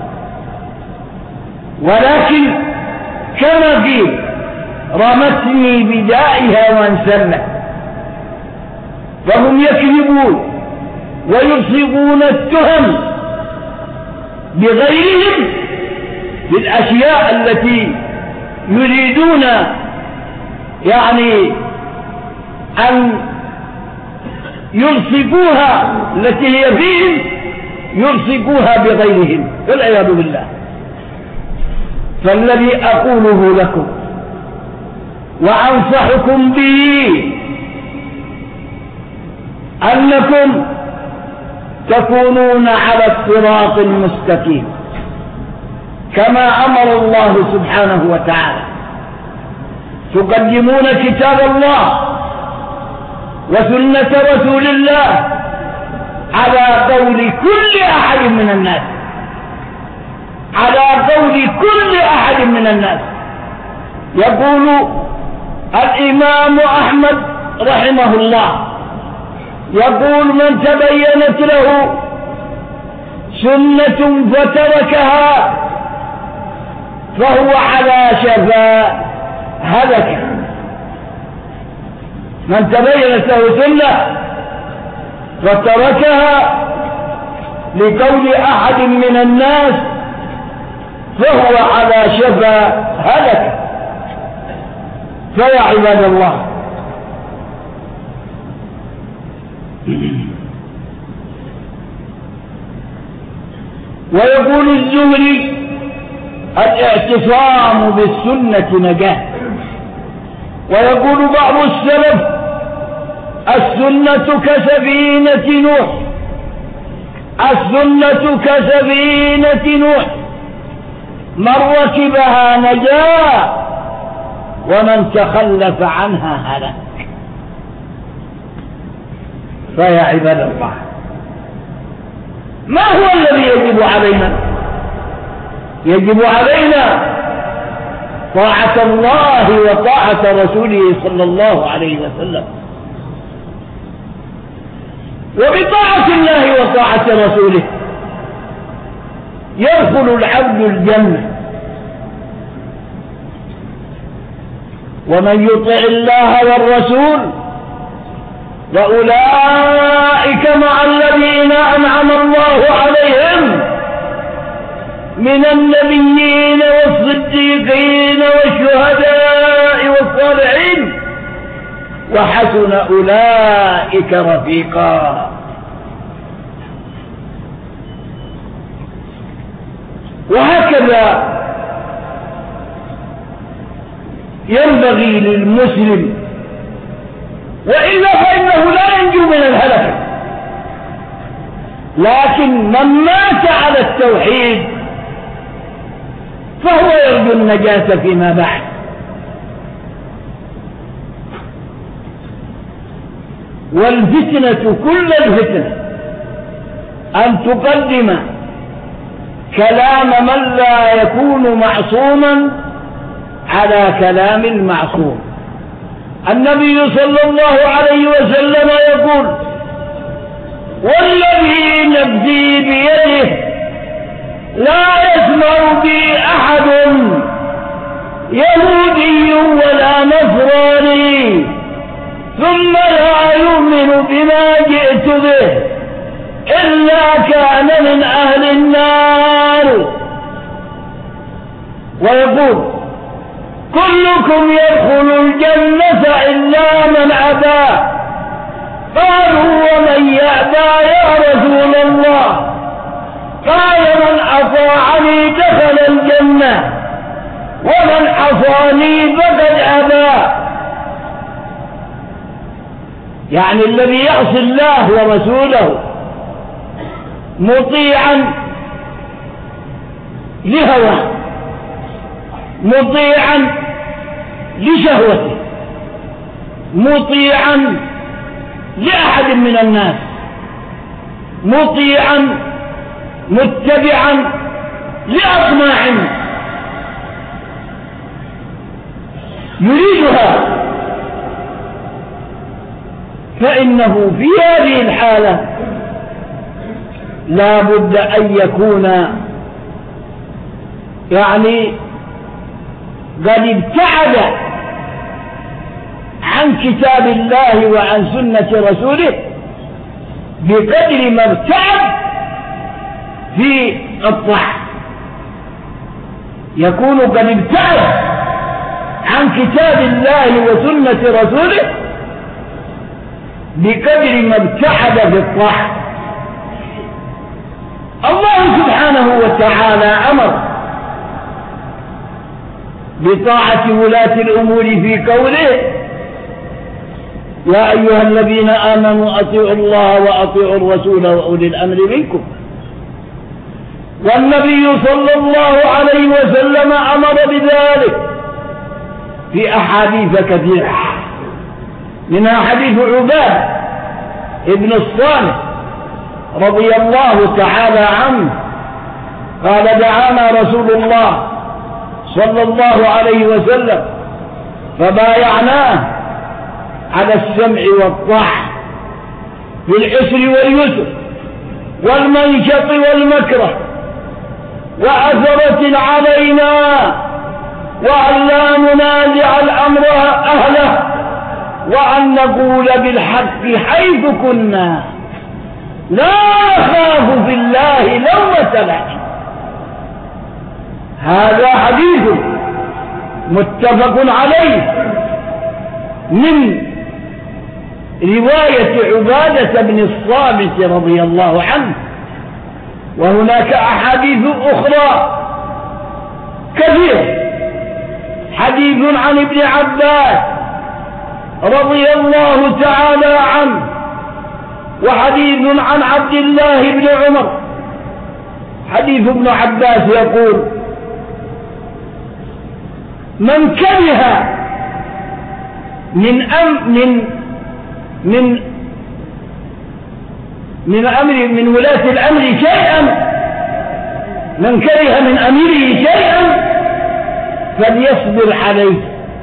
ولكن كما قيل: رمتني بدائها وانسلت. فهم يكذبون ويصيبون التهم بغيرهم بالأشياء التي يريدون أن يلصقوها التي هي فيهم يلصقوها بغيرهم والعياذ بالله. فالذي أقوله لكم وأنصحكم به أنكم تكونون على الصراط المستقيم كما أمر الله سبحانه وتعالى، تقدمون كتاب الله وسنة رسول الله على قول كل أحد من الناس، على قول كل أحد من الناس. يقول الإمام أحمد رحمه الله، يقول من تبينت له سنة فتركها فهو على شفا هلكة. من تبينت له سنة فتركها لقول أحد من الناس فهو على شفا هلكة. فيا عباد الله، ويقول الزهري الاعتصام بالسنة نجاة. ويقول بعض السلف السنة كسفينة نوح، السنة كسفينة نوح، من ركبها نجا ومن تخلف عنها هلك. فيا عباد الله، ما هو الذي يجب علينا؟ يجب علينا طاعة الله وطاعة رسوله صلى الله عليه وسلم. وبطاعة الله وطاعة رسوله يدخل العبد الجنة. ومن يطع الله والرسول فأولئك مع الذين أنعم الله عليهم من النبيين والصديقين والشهداء والصالحين وحسن أولئك رفيقا. وهكذا ينبغي للمسلم، وإلا فإنه لا ينجو من الهلكة. لكن من مات على التوحيد فهو يرجو النجاة فيما بعد. والفتنة كل الفتنة أن تقدم كلام من لا يكون معصوما على كلام المعصوم. النبي صلى الله عليه وسلم يقول: والذي نفسي بيده لا يسمع بي أحد يهودي ولا نصراني ثم لا يؤمن بما جئت به إلا كان من أهل النار. ويقول: كلكم يدخل الجنة إلا من أبى. قالوا: ومن يأبى يا رسول الله؟ قال: من أطاعني دخل الجنة ومن عصاني فقد أبى. يعني الذي يعصي الله ورسوله مطيعا لهواه، مطيعا لشهوته، مطيعا لأحد من الناس، مطيعا متبعا لأطماع يريدها، فإنه في هذه الحالة لا بد أن يكون يعني قد ابتعد عن كتاب الله وعن سنة رسوله بقدر ما ابتعد في الطاعة. يكون قد ابتعد عن كتاب الله وسنة رسوله بقدر ما ابتعد في الطاعة. الله سبحانه وتعالى أمر بطاعة ولاة الأمور في قوله يا أيها الذين آمنوا أطيعوا الله وأطيعوا الرسول وأولي الأمر منكم. والنبي صلى الله عليه وسلم أمر بذلك في أحاديث كثيرة، منها حديث عبادة ابن الصامت رضي الله تعالى عنه قال دعانا رسول الله صلى الله عليه وسلم فبايعناه على السمع والطاعة في العسر واليسر والمنشط والمكره وأثرة علينا وأن لا ننازع الأمر أهله وأن نقول بالحق حيث كنا لا نخاف في الله لومة لائم. هذا حديث متفق عليه من رواية عبادة بن الصامت رضي الله عنه. وهناك أحاديث أخرى كثيرة، حديث عن ابن عباس رضي الله تعالى عنه، وحديث عن عبد الله بن عمر. حديث ابن عباس يقول من كره من ولاة الأمر شيئا، من كره من أميره شيئا فليصبر عليه،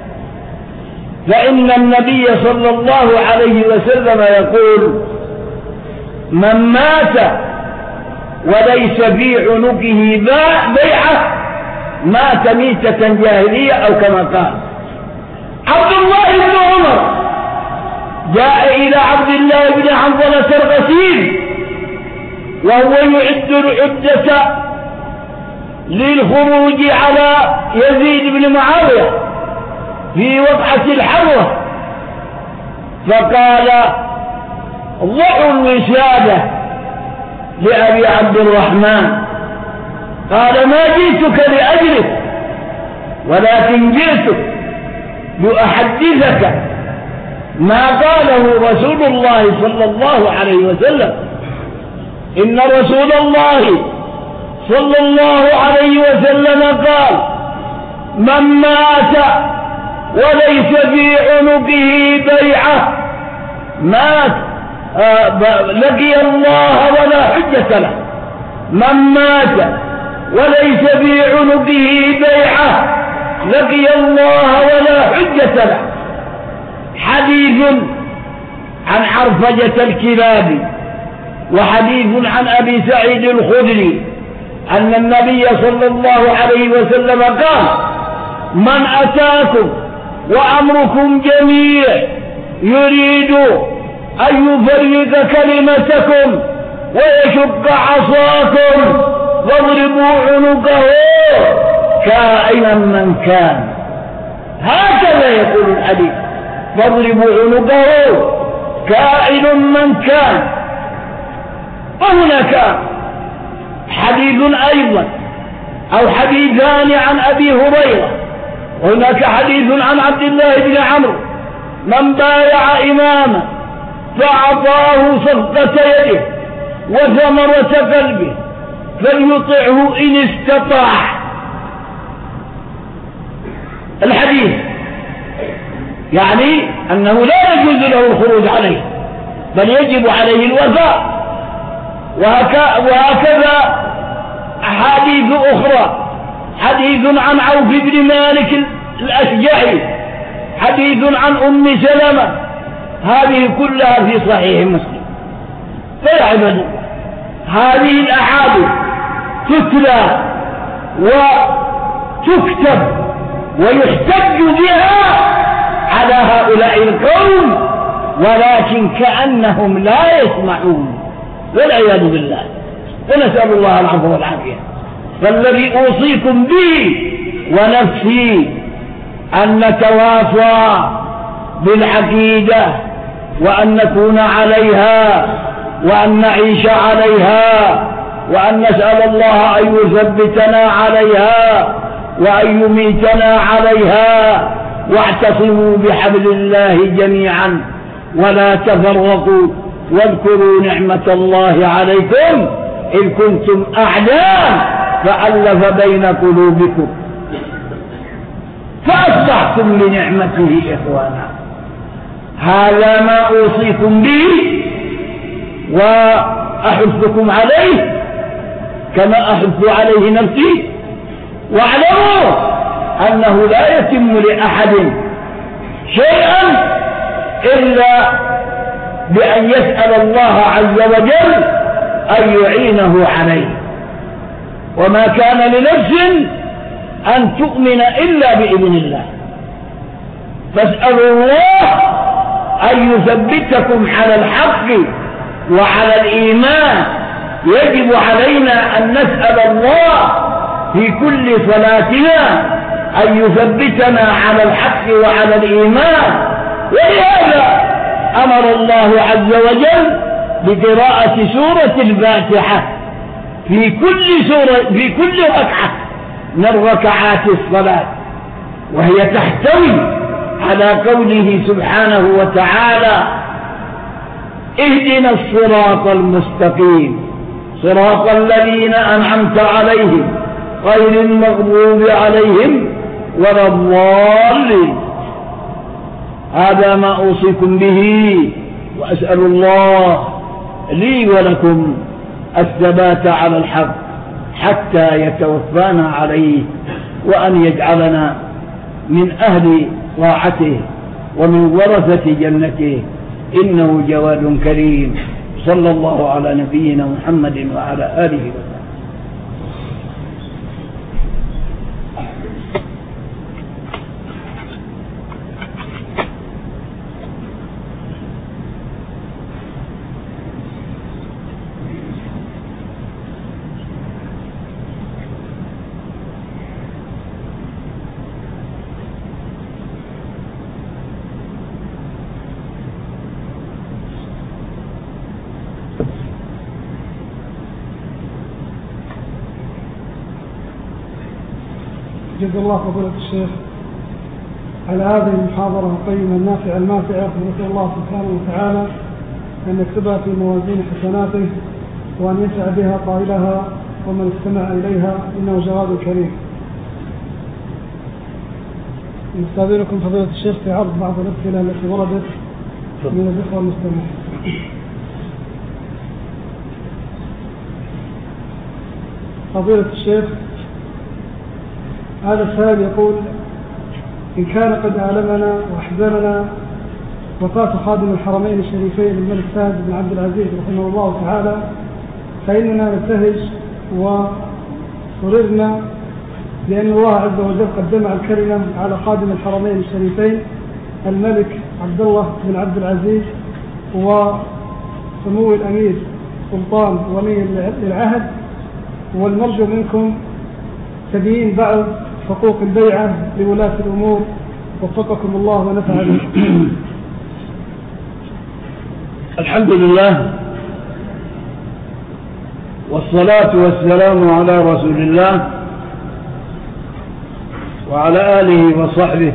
فإن النبي صلى الله عليه وسلم يقول من مات وليس في عنقه بيعة مات ميتة جاهلية أو كما قال. عبد الله بن عمر جاء إلى عبد الله بن حنظلة الغسيل وهو يعد العدة للخروج على يزيد بن معاوية في وقعة الحروة، فقال ضعوا الوسادة لأبي عبد الرحمن. قال ما جئتك لأجلك ولكن جئتك لأحدثك ما قاله رسول الله صلى الله عليه وسلم. إن رسول الله صلى الله عليه وسلم قال من مات وليس في عنقه بيعة مات لقي الله ولا حجة له. من مات وليس في عنقه بيعة لقي الله ولا حجة له. حديث عن عرفجة الكلاب، وحديث عن أبي سعيد الخدري أن النبي صلى الله عليه وسلم قال من أتاكم وأمركم جميع يريد أن يفرق كلمتكم ويشق عصاكم واضربوا عنقه كائنا من كان. هكذا يقول الحديث واضربوا عنقه كائن من كان. وهناك حديث أيضا أو حديثان عن أبي هريرة، وهناك حديث عن عبد الله بن عمرو من بايع إماما فأعطاه صفقة يده وثمرة قلبه فليطعه إن استطاع. الحديث يعني أنه لا يجوز له الخروج عليه بل يجب عليه الوفاء. وهكذا أحاديث أخرى، حديث عن عوف بن مالك الأشجعي، حديث عن أم سلمة، هذه كلها في صحيح مسلم. فيا عباد هذه الأحاديث تتلى وتكتب ويحتج بها على هؤلاء القوم ولكن كأنهم لا يسمعون والعياذ بالله، ونسأل الله العفو والعافية. فالذي أوصيكم به ونفسي أن نتواصى بالعقيدة وأن نكون عليها وأن نعيش عليها وأن نسأل الله أن يثبتنا عليها وأن يميتنا عليها. واعتصموا بحبل الله جميعا ولا تفرقوا، واذكروا نعمة الله عليكم إذ كنتم أعداء فألف بين قلوبكم فأصبحتم بنعمته إخوانا. هذا ما أوصيكم به وأحثكم عليه كما أحث عليه نفسي. واعلموا أنه لا يتم لأحد شيئا إلا بأن يسأل الله عز وجل أن يعينه عليه، وما كان لنفس أن تؤمن إلا بإذن الله. فاسألوا الله أن يثبتكم على الحق وعلى الإيمان. يجب علينا أن نسأل الله في كل صلاتنا أن يثبتنا على الحق وعلى الإيمان. ولهذا أمر الله عز وجل بقراءة سورة الفاتحة في كل ركعة من ركعات الصلاة، وهي تحتوي على قوله سبحانه وتعالى: اهدنا الصراط المستقيم صراط الذين أنعمت عليهم غير المغضوب عليهم ولا الضالين. هذا ما أوصيكم به، وأسأل الله لي ولكم الثبات على الحق حتى يتوفانا عليه، وأن يجعلنا من أهل طاعته ومن ورثة جنته، إنه جواد كريم. صلى الله على نبينا محمد وعلى آله وسلم. جزا الله فضيلة الشيخ على هذه المحاضرة القيمة النافعة الماتعة، ونسأل الله سبحانه وتعالى أن يكتبها في موازين حسناته وأن ينفع بها قائلها ومن استمع إليها، إنه جواد كريم. نستأذنكم فضيلة الشيخ في عرض بعض الأسئلة التي وردت من الإخوة المستمعين. فضيلة الشيخ، هذا السائل يقول: إن كان قد أعلمنا وأحزننا وفاة خادم الحرمين الشريفين الملك فهد بن عبد العزيز رحمه الله تعالى، فإننا نبتهج وسررنا لأن الله عز وجل قد جمع الكلمة على خادم الحرمين الشريفين الملك عبد الله بن عبد العزيز وسمو الأمير سلطان ولي العهد، والمرجو منكم تبيين بعض حقوق البيعة لولاة الأمور، وفقكم الله ونفع بكم. الحمد لله والصلاة والسلام على رسول الله وعلى آله وصحبه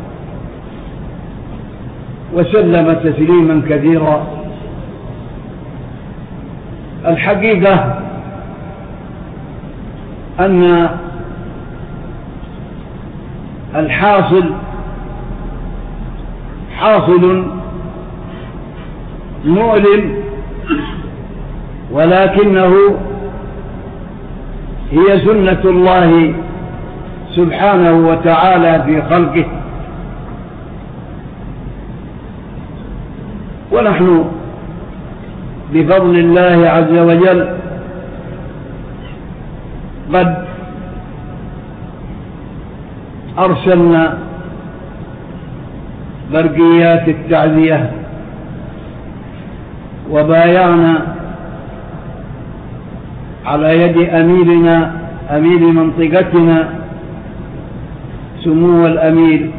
وسلم تسليما كثيرا. الحقيقة أن الحاصل حاصل مؤلم، ولكنه هي سنة الله سبحانه وتعالى في خلقه، ونحن بفضل الله عز وجل قد أرسلنا برقيات التعزية وبايعنا على يد أميرنا أمير منطقتنا سمو الأمير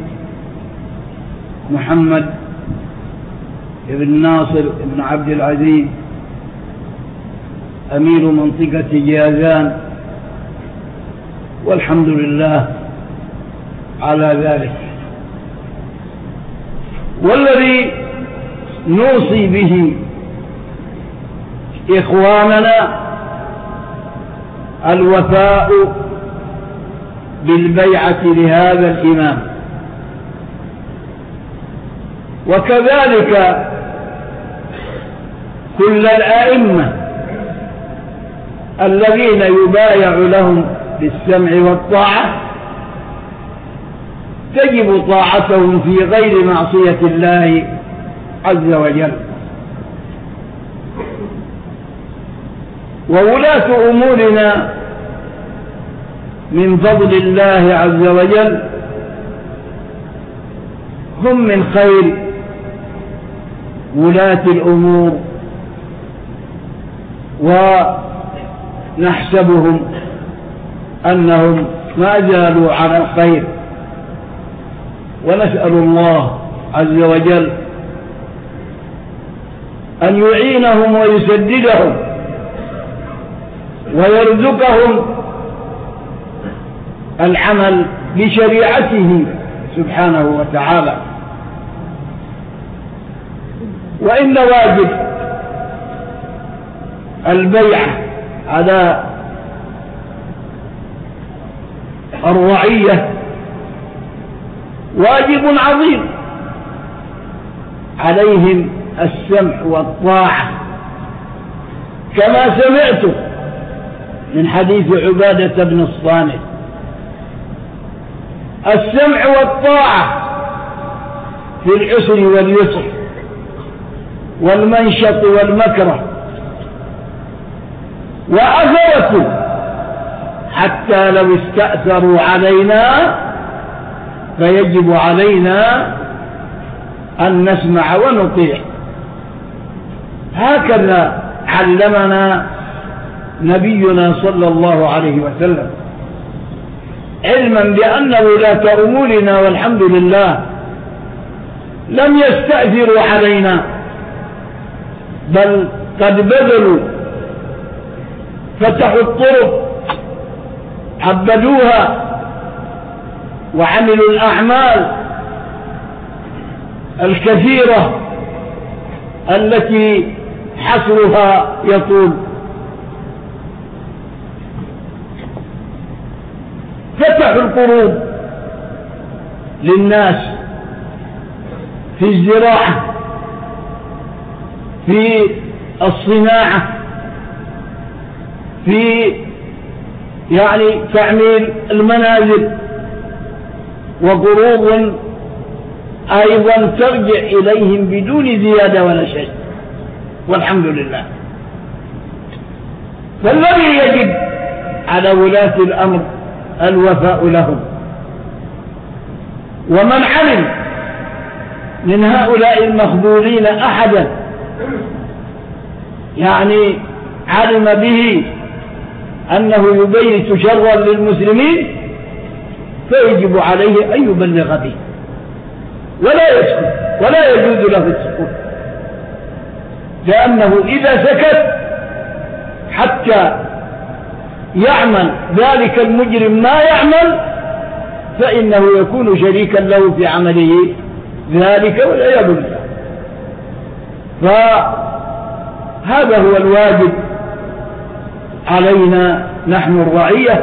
محمد بن ناصر بن عبد العزيز أمير منطقة جازان، والحمد لله على ذلك. والذي نوصي به إخواننا الوفاء بالبيعة لهذا الإمام، وكذلك كل الأئمة الذين يبايع لهم بالسمع والطاعة تجب طاعتهم في غير معصية الله عز وجل. وولاة أمورنا من فضل الله عز وجل هم من خير ولاة الأمور، ونحسبهم أنهم ما زالوا على الخير، ونسأل الله عز وجل أن يعينهم ويسددهم ويرزقهم العمل بشريعته سبحانه وتعالى. وإن واجب البيعة على الرعية واجب عظيم، عليهم السمع والطاعة، كما سمعت من حديث عبادة بن الصامت: السمع والطاعة في العسر واليسر والمنشط والمكره، وأثرته حتى لو استأثروا علينا فيجب علينا أن نسمع ونطيع. هكذا علمنا نبينا صلى الله عليه وسلم، علما بأن ولاة أمورنا والحمد لله لم يستأثروا علينا، بل قد بذلوا، فتحوا الطرق، عبدوها، وعملوا الأعمال الكثيرة التي حصرها يطول. فتحوا القروض للناس في الزراعة، في الصناعة، في تعمير المنازل، وقروض أيضا ترجع إليهم بدون زيادة ولا شيء، والحمد لله. فالذي يجب على ولاة الأمر الوفاء لهم. ومن علم من هؤلاء المخذولين أحدا علم به أنه يبيت شرا للمسلمين فيجب عليه أن يبلغ به ولا يسكت، ولا يجوز له السكوت، لأنه إذا سكت حتى يعمل ذلك المجرم ما يعمل فإنه يكون شريكا له في عمله ذلك، والعياذ بالله. فهذا هو الواجب علينا نحن الرعية،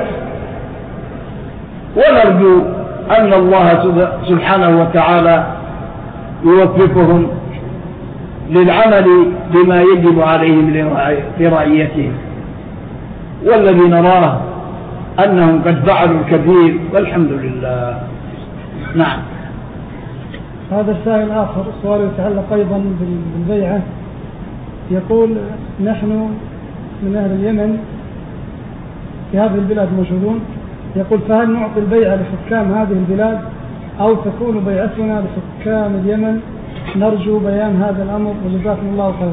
ونرجو أن الله سبحانه وتعالى يوفقهم للعمل بما يجب عليهم لرعيتهم، والذي نراه أنهم قد فعلوا الكثير والحمد لله. نعم. هذا السائل آخر سؤال يتعلق أيضا بالبيعة، يقول: نحن من أهل اليمن في هذه البلاد موجودون، يقول: فهل نعطي البيعة لحكام هذه البلاد أو تكون بيعتنا لحكام اليمن؟ نرجو بيان هذا الأمر وجزاكم الله خيرا.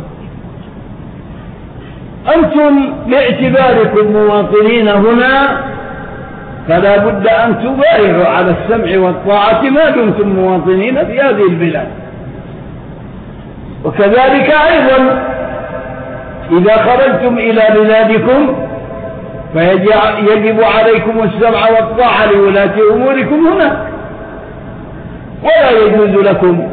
أنتم باعتباركم مواطنين هنا فلا بد أن تبايعوا على السمع والطاعة ما دمتم مواطنين في هذه البلاد، وكذلك أيضا إذا خرجتم إلى بلادكم فيجب عليكم السمع والطاعة لولاة أموركم هنا، ولا يجوز لكم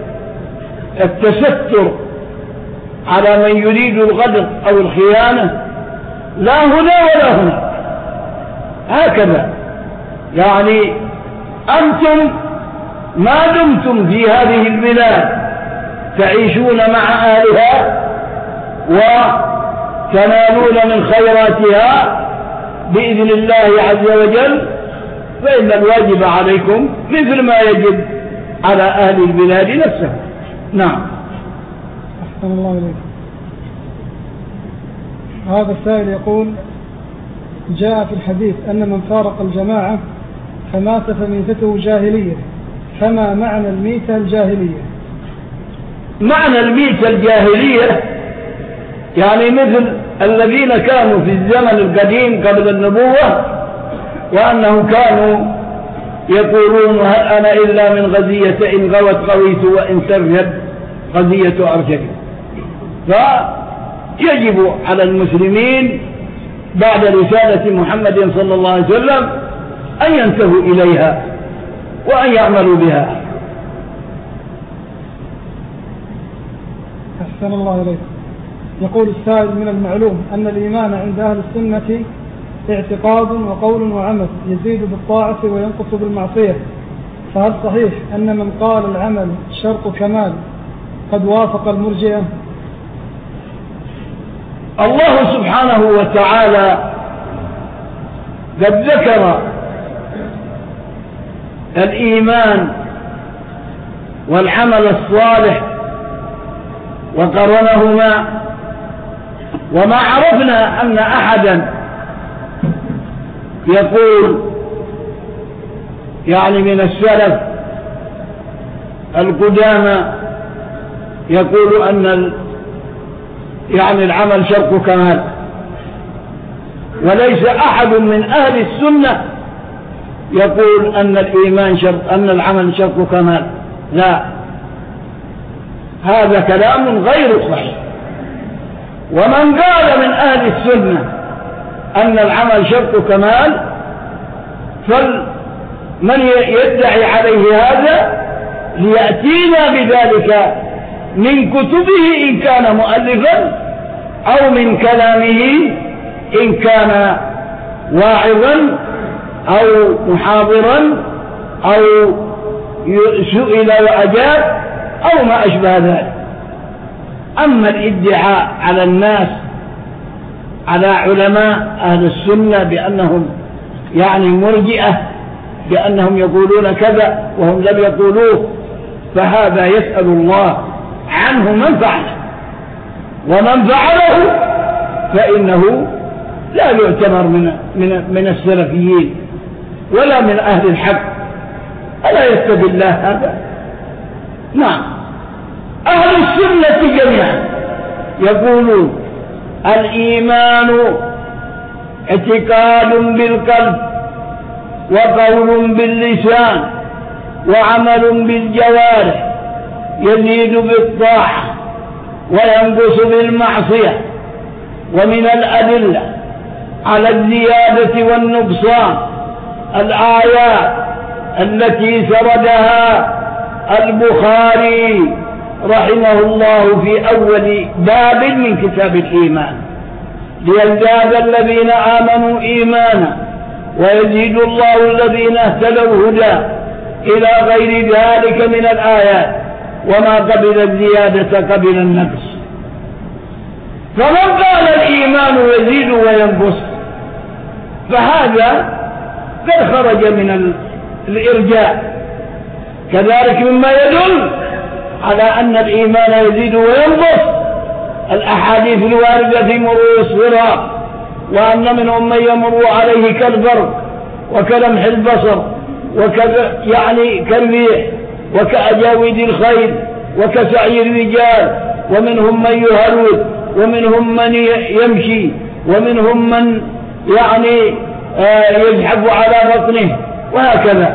التستر على من يريد الغدر أو الخيانة لا هنا ولا هنا. هكذا يعني أنتم ما دمتم في هذه البلاد تعيشون مع أهلها وتنالون من خيراتها بإذن الله عز وجل، فإن الواجب عليكم مثل ما يجب على أهل البلاد نفسها. نعم. أحسن الله إليك. هذا السائل يقول: جاء في الحديث أن من فارق الجماعة فمات فميتته جاهلية، فما معنى الميتة الجاهلية؟ معنى الميتة الجاهلية يعني مثل الذين كانوا في الزمن القديم قبل النبوة، وأنهم كانوا يقولون: هل أنا إلا من غزية إن غوت غويت وإن ترهب غزية أرشد. فيجب على المسلمين بعد رسالة محمد صلى الله عليه وسلم أن ينتهوا إليها وأن يعملوا بها. أحسن الله إليك. يقول السائل: من المعلوم أن الإيمان عند أهل السنة اعتقاد وقول وعمل، يزيد بالطاعة وينقص بالمعصية، فهل صحيح أن من قال العمل شرط كمال قد وافق المرجئة؟ الله سبحانه وتعالى قد ذكر الإيمان والعمل الصالح وقرنهما، وما عرفنا أن أحدا يقول يعني من السلف القدامى يقول أن يعني العمل شرط كمال، وليس أحد من أهل السنة يقول أن الإيمان شرط، أن العمل شرط كمال. لا، هذا كلام غير صحيح. ومن قال من أهل السنة أن العمل شرط كمال فمن يدعي عليه هذا ليأتينا بذلك من كتبه إن كان مؤلفا، أو من كلامه إن كان واعظا أو محاضرا أو سئل وأجاب أو ما أشبه ذلك. أما الادعاء على الناس على علماء أهل السنة بأنهم يعني مرجئة، بأنهم يقولون كذا وهم لم يقولوه، فهذا يسأل الله عنه من فعله، ومن فعله فإنه لا يعتبر من السلفيين ولا من أهل الحق. ألا يتبع الله هذا؟ نعم. أهل السنة جميعا يقولون الإيمان اعتقاد بالقلب وقول باللسان وعمل بالجوارح، يزيد بالطاعة وينقص بالمعصية. ومن الأدلة على الزيادة والنقصان الآيات التي سردها البخاري رحمه الله في أول باب من كتاب الإيمان: ليزداد الذين آمنوا إيمانا ويزيد الله الذين اهتدوا هدى إلى غير ذلك من الآيات، وما قبل الزيادة قبل النقص. فمن قال الإيمان يزيد وينقص فهذا قد خرج من الإرجاء. كذلك مما يدل على أن الإيمان يزيد وينقص الأحاديث الواردة في مرور الصراط، وأن منهم من يمر عليه كالبرق وكلمح البصر يعني كالريح وكأجاويد الخيل وكسعي الرجال، ومنهم من يهرول ومنهم من يمشي ومنهم من يعني يزحف على بطنه وهكذا،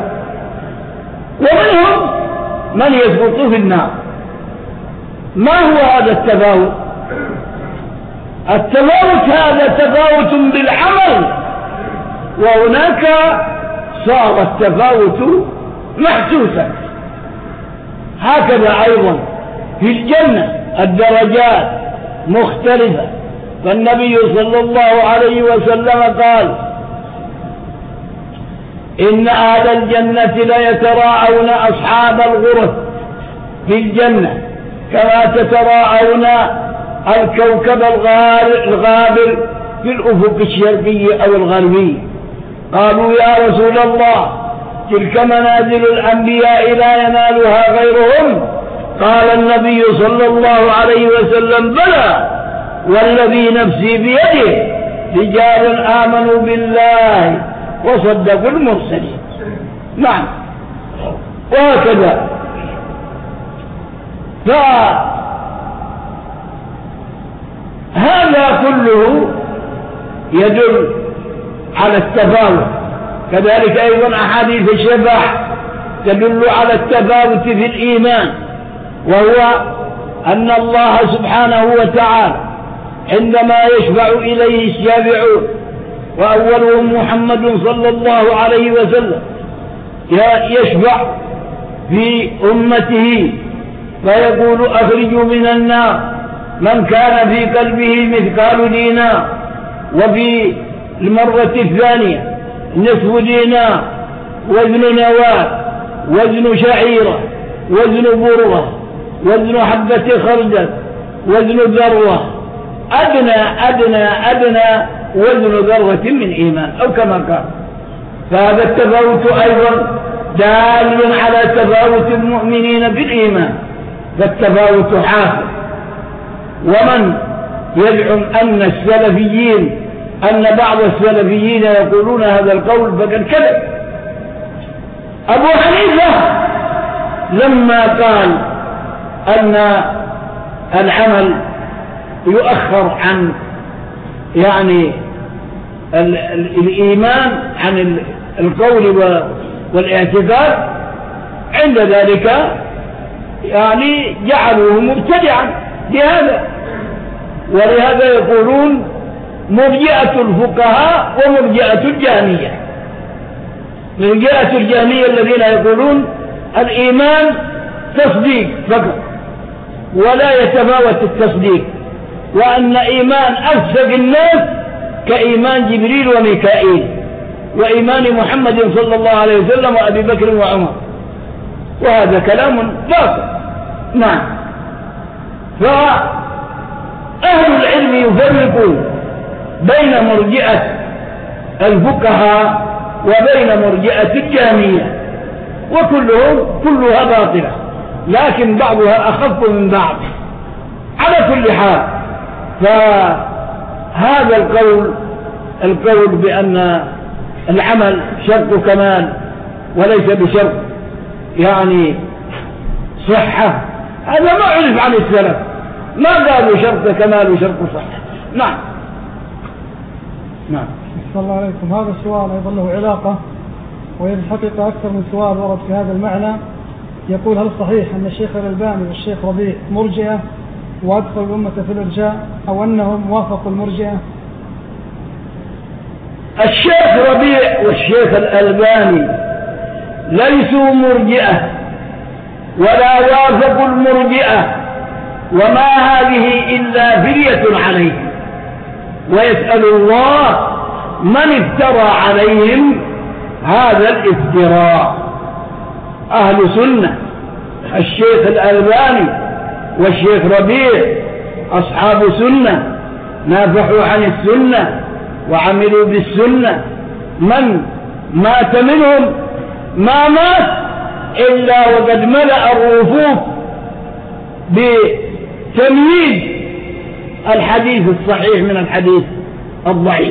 ومنهم من يسقط في النار. ما هو هذا التفاوت؟ التفاوت هذا تفاوت بالعمل، وهناك صار التفاوت محسوسا. هكذا أيضا في الجنة الدرجات مختلفة، فالنبي صلى الله عليه وسلم قال إن أهل الجنة ليتراءون أصحاب الغرف في الجنة كما تتراءون الكوكب الغابر في الأفق الشرقي أو الغربي. قالوا يا رسول الله تلك منازل الأنبياء لا ينالها غيرهم؟ قال النبي صلى الله عليه وسلم بلى والذي نفسي بيده رجال آمنوا بالله وصدقوا المرسلين. نعم، وهكذا. فهذا كله يدل على التفاوت. كذلك أيضا أحاديث الشفاعة تدل على التفاوت في الإيمان، وهو أن الله سبحانه وتعالى عندما يشفع إليه الشافعون وأولهم محمد صلى الله عليه وسلم يشفع في أمته فيقول أخرجوا من النار من كان في قلبه مثقال دينار، وفي المرة الثانية نصف دينار، وزن نواة، وزن شعيرة، وزن بره، وزن حبة خردل، وزن ذروة، أدنى وزن ذرة من إيمان، أو كما قال. فهذا التفاوت أيضا دال على تفاوت المؤمنين في الإيمان، فالتفاوت حاصل. ومن يزعم أن بعض السلفيين يقولون هذا القول فقد كذب. أبو حنيفة لما قال أن العمل يؤخر عن الإيمان عن القول والاعتقاد، عند ذلك جعلوه مبتدعا بهذا. ولهذا يقولون مرجئة الفقهاء ومرجئة الجهمية. مرجئة الجهمية الذين يقولون الإيمان تصديق فقط ولا يتفاوت التصديق، وأن إيمان أفسق الناس كإيمان جبريل وميكائيل، وإيمان محمد صلى الله عليه وسلم وأبي بكر وعمر، وهذا كلام باطل. نعم. فأهل العلم يفرقون بين مرجئة الفقهاء وبين مرجئة الجهمية، كلها باطلة، لكن بعضها أخف من بعض. على كل حال، فهذا القول بأن العمل شرط كمال وليس بشرط صحة، هذا ما عرف عن السلف، ما قالوا شرط كمال وشرط صحة. نعم. صلى الله عليكم. هذا السؤال أيضا له علاقة، وهي الحقيقة أكثر من سؤال ورد في هذا المعنى. يقول هل صحيح أن الشيخ الألباني والشيخ ربيع مرجئة وأدخلوا الأمة في الإرجاء، أو أنهم وافقوا المرجئة؟ الشيخ ربيع والشيخ الألباني ليسوا مرجئة ولا وافقوا المرجئة، وما هذه إلا فرية عليهم، ويسأل الله من افترى عليهم هذا الافتراء. أهل سنة الشيخ الألباني والشيخ ربيع أصحاب سنة، نافحوا عن السنة وعملوا بالسنة. من مات منهم ما مات إلا وقد ملأ الرفوف بتمييز الحديث الصحيح من الحديث الضعيف.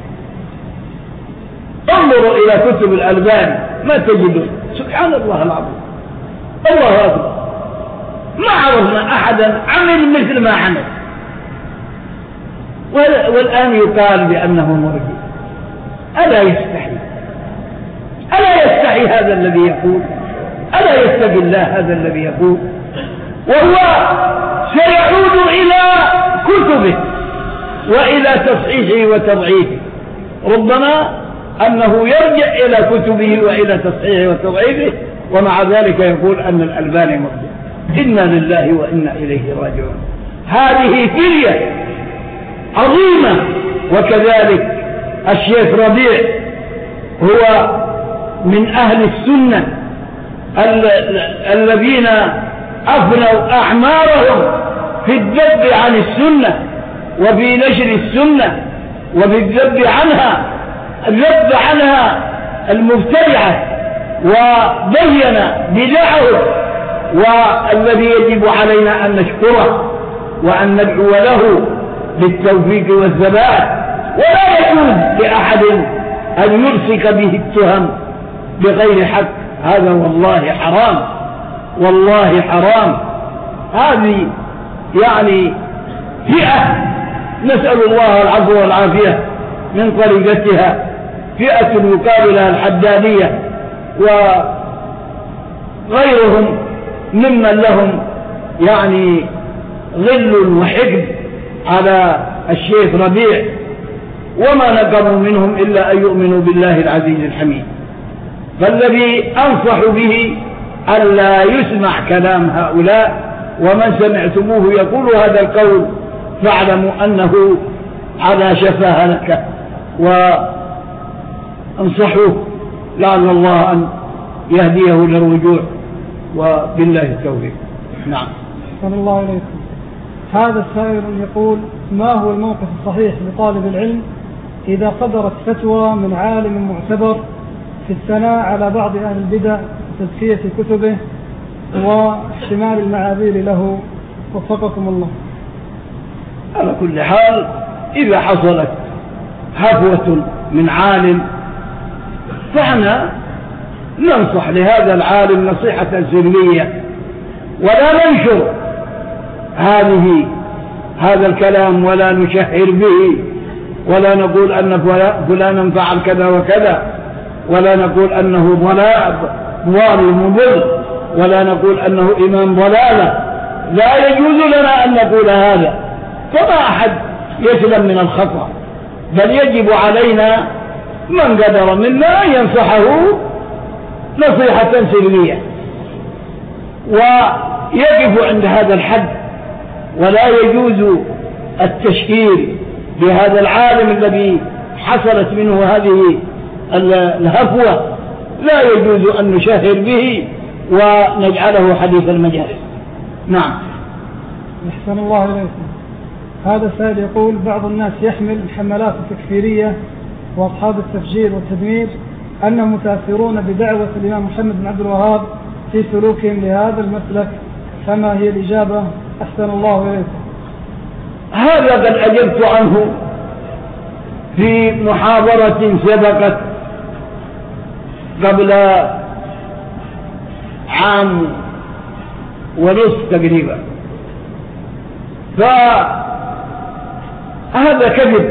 انظروا إلى كتب الألباني ما تجدون، سبحان الله العظيم، الله أكبر، ما عرفنا أحدا عمل مثل ما عمل، والآن يقال بأنه مرجئ. ألا يستحي هذا الذي يقول؟ ألا يتقي الله هذا الذي يقول؟ وهو سيعود إلى كتبه وإلى تصحيحه وتضعيفه، ربما أنه يرجع إلى كتبه وإلى تصحيحه وتضعيفه، ومع ذلك يقول أن الألباني مرجع. إنا لله وإنا إليه راجعون. هذه فلية عظيمة. وكذلك الشيخ ربيع هو من أهل السنة الذين أفنوا أعمارهم في الذب عن السنة وفي نشر السنة وفي الذب عنها المبتدعة، وبين بدعه، والذي يجب علينا أن نشكره وأن ندعو له بالتوفيق والثبات. ولا يجوز لأحد أن يمسك به التهم بغير حق، هذا والله حرام، والله حرام. هذه يعني فئة نسأل الله العفو والعافية من طريقتها، فئة يقال لها الحدادية وغيرهم ممن لهم يعني غل وحقد على الشيخ ربيع، وما نقموا منهم إلا أن يؤمنوا بالله العزيز الحميد. فالذي أنصح به ألا يسمع كلام هؤلاء، ومن سمعتموه يقول هذا القول فاعلموا أنه على شفا هلكة، وانصحوه لعل الله أن يهديه للرجوع، وبالله التوفيق. نعم. صلى الله عليكم. هذا السائل يقول: ما هو الموقف الصحيح لطالب العلم إذا صدرت فتوى من عالم معتبر في الثناء على بعض أهل البدع وتزكية كتبه واحتمال المعاذير له، وفقكم الله؟ على كل حال، إذا حصلت هفوة من عالم فاحنا ننصح لهذا العالم نصيحة سرية، ولا ننشر هذا الكلام، ولا نشهر به، ولا نقول أن فلانا فعل كذا وكذا، ولا نقول أنه ضال مضل، ولا نقول أنه إمام ضلالة. لا يجوز لنا أن نقول هذا، فما أحد يسلم من الخطأ، بل يجب علينا من قدر منا أن ينصحه نصيحة سرية، ويقف عند هذا الحد، ولا يجوز التشهير بهذا العالم الذي حصلت منه هذه الهفوة، لا يجوز أن نشهر به ونجعله حديث المجالس. نعم. أحسن الله إليكم. هذا السائل يقول: بعض الناس يحمل حملات تكفيرية وأصحاب التفجير والتدمير أنهم متأثرون بدعوة الإمام محمد بن عبد الوهاب في سلوكهم لهذا المسلك، فما هي الإجابة؟ أحسن الله إليكم. هذا قد أجبت عنه في محاضرة سبقت قبل عام ونصف تقريبا، فهذا كذب،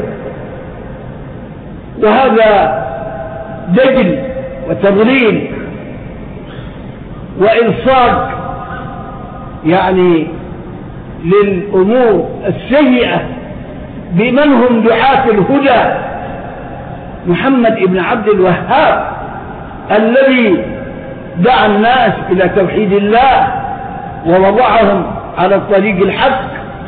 وهذا دجل وتضليل وإلصاق يعني للأمور السيئة بمن هم دعاة الهدى. محمد بن عبد الوهاب الذي دعا الناس إلى توحيد الله ووضعهم على الطريق الحق،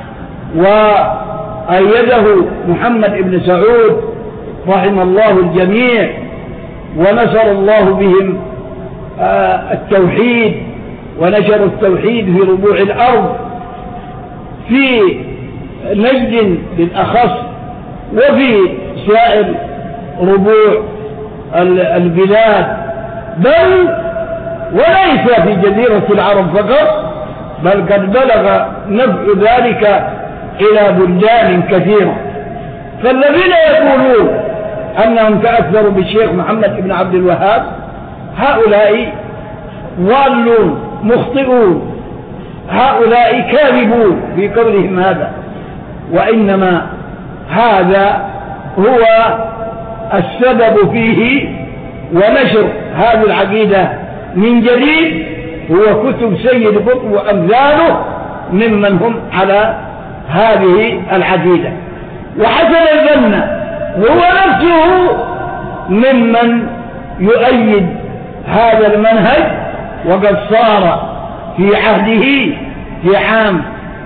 وأيده محمد بن سعود رحم الله الجميع، ونشر الله بهم التوحيد، ونشر التوحيد في ربوع الأرض، في نجد بالأخص وفي سائر ربوع البلاد، بل وليس في جزيرة العرب فقط، بل قد بلغ نفع ذلك إلى بلدان كثيرة. فالذين يقولون أنهم تأثروا بالشيخ محمد بن عبد الوهاب هؤلاء ضالون مخطئون، هؤلاء كاذبون في قولهم هذا، وإنما هذا هو السبب فيه ونشر هذه العقيدة من جديد هو كتب سيد قطب وأمثاله ممن هم على هذه العقيدة. وحسن الظن هو نفسه ممن يؤيد هذا المنهج، وقد صار في عهده في عام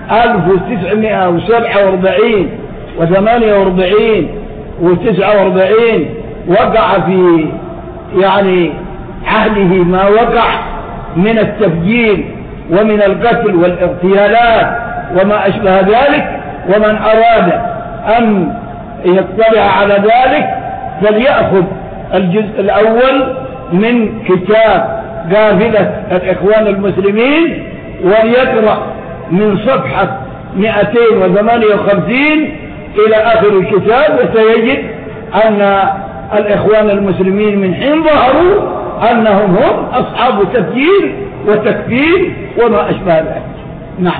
1947 و48 و49 وقع في عهده ما وقع من التفجير ومن القتل والاغتيالات وما أشبه ذلك. ومن أراد أن يطلع على ذلك فليأخذ الجزء الأول من كتاب قافلة الإخوان المسلمين وليقرأ من صفحة 258 إلى آخر الكتاب، وسيجد أن الإخوان المسلمين من حين ظهروا أنهم هم أصحاب تفجير وتكفير وما أشبه ذلك. نعم.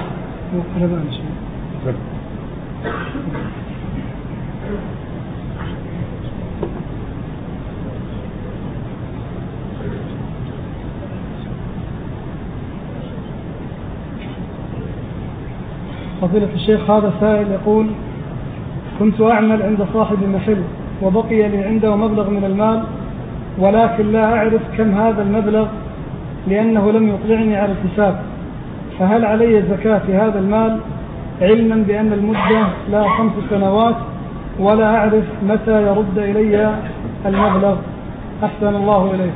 فضيلة الشيخ، هذا سائل يقول: كنت أعمل عند صاحب محل وبقي لي عنده مبلغ من المال، ولكن لا أعرف كم هذا المبلغ لأنه لم يطلعني على الحساب، فهل علي زكاة في هذا المال، علما بأن المدة لا 5 سنوات، ولا أعرف متى يرد إلي المبلغ؟ أحسن الله إليك.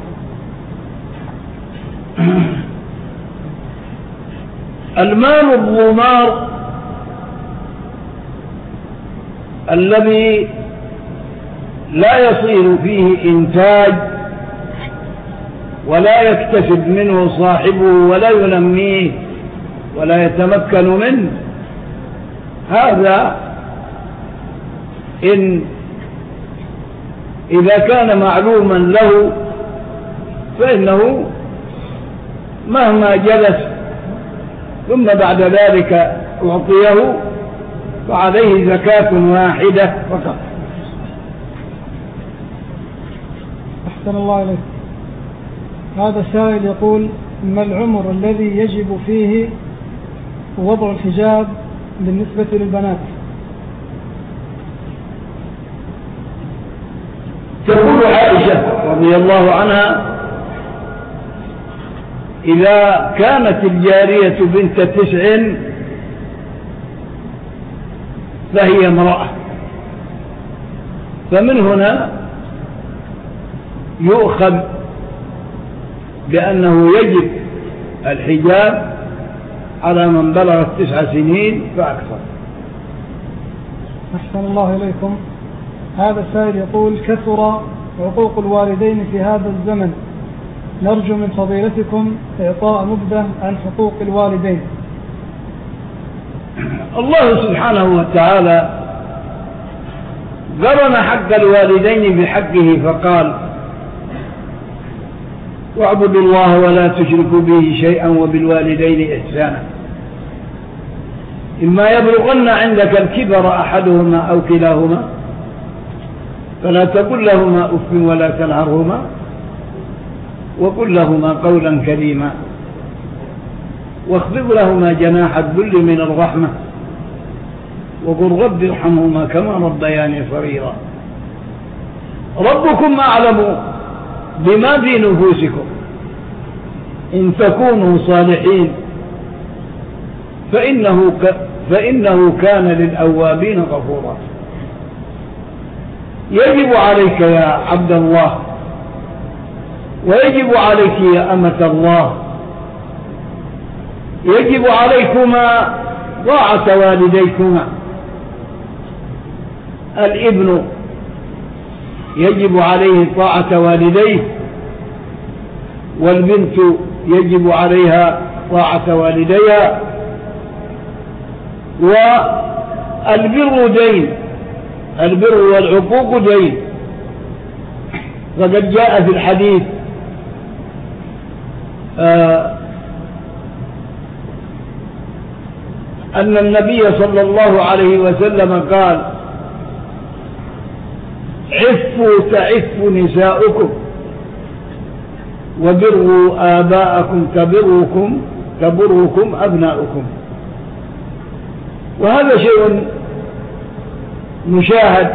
المال الضمار الذي لا يصير فيه إنتاج ولا يكتسب منه صاحبه ولا ينميه ولا يتمكن منه، هذا إذا كان معلوما له فإنه مهما جلس ثم بعد ذلك أعطيه فعليه زكاة واحدة فقط. أحسن الله إليك. هذا سائل يقول: ما العمر الذي يجب فيه وضع الحجاب بالنسبة للبنات؟ تقول عائشة رضي الله عنها: إذا كانت الجارية بنت 9 فهي امرأة، فمن هنا يؤخذ بأنه يجب الحجاب على من بلغت 9 سنين فأكثر. أحسن الله إليكم. هذا السائل يقول: كثر عقوق الوالدين في هذا الزمن، نرجو من فضيلتكم إعطاء نبذة عن حقوق الوالدين. الله سبحانه وتعالى قرن حق الوالدين بحقه فقال: واعبدوا الله ولا تشركوا به شيئا وبالوالدين إحسانا، إما يبلغن عندك الكبر أحدهما أو كلاهما فلا تقل لهما أف ولا تنهرهما وقل لهما قولا كريما واخفض لهما جناح الذل من الرحمة وقل رب ارحمهما كما ربياني صغيرا. ربكم أعلم بما في نفوسكم إن تكونوا صالحين فإنه كان للأوابين غفورا. يجب عليك يا عبد الله ويجب عليك يا أمة الله، يجب عليكما طاعة والديكما. الابن يجب عليه طاعة والديه، والبنت يجب عليها طاعة والديها. والبر دين، البر والعقوق دين، فقد جاء في الحديث أن النبي صلى الله عليه وسلم قال: عفوا تعف نساؤكم وبروا آباءكم تبركم أبناؤكم. وهذا شيء مشاهد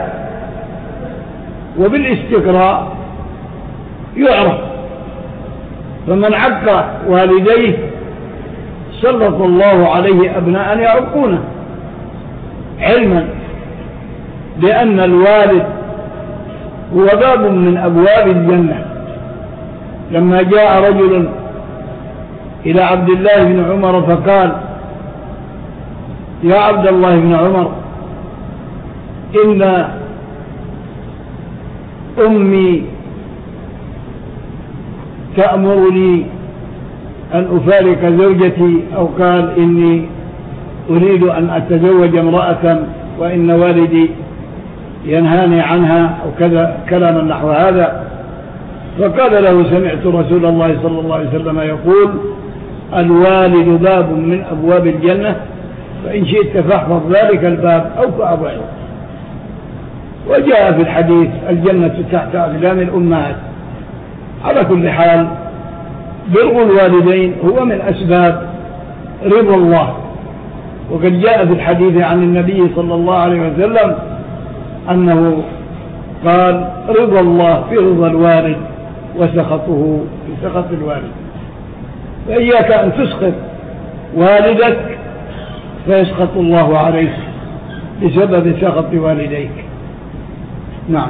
وبالاستقراء يعرف. فمن عق والديه سلط الله عليه أبناء يعقونه، علما بأن الوالد هو باب من أبواب الجنة. لما جاء رجل إلى عبد الله بن عمر فقال: يا عبد الله بن عمر، إن أمي تأمرني أن أفارق زوجتي، أو قال إني أريد أن أتزوج امرأة وإن والدي ينهاني عنها، أو كذا كلاما نحو هذا. فقال له: سمعت رسول الله صلى الله عليه وسلم يقول: الوالد باب من أبواب الجنة، فإن شئت فاحفظ ذلك الباب أو فأبعد. وجاء في الحديث: الجنة تحت أقدام الأمهات. على كل حال، بر الوالدين هو من أسباب رضا الله. وقد جاء في الحديث عن النبي صلى الله عليه وسلم أنه قال: رضا الله في رضا الوالد وسخطه في سخط الوالد. فإياك أن تسخط والدك فيسخط الله عليك بسبب سخط والديك. نعم.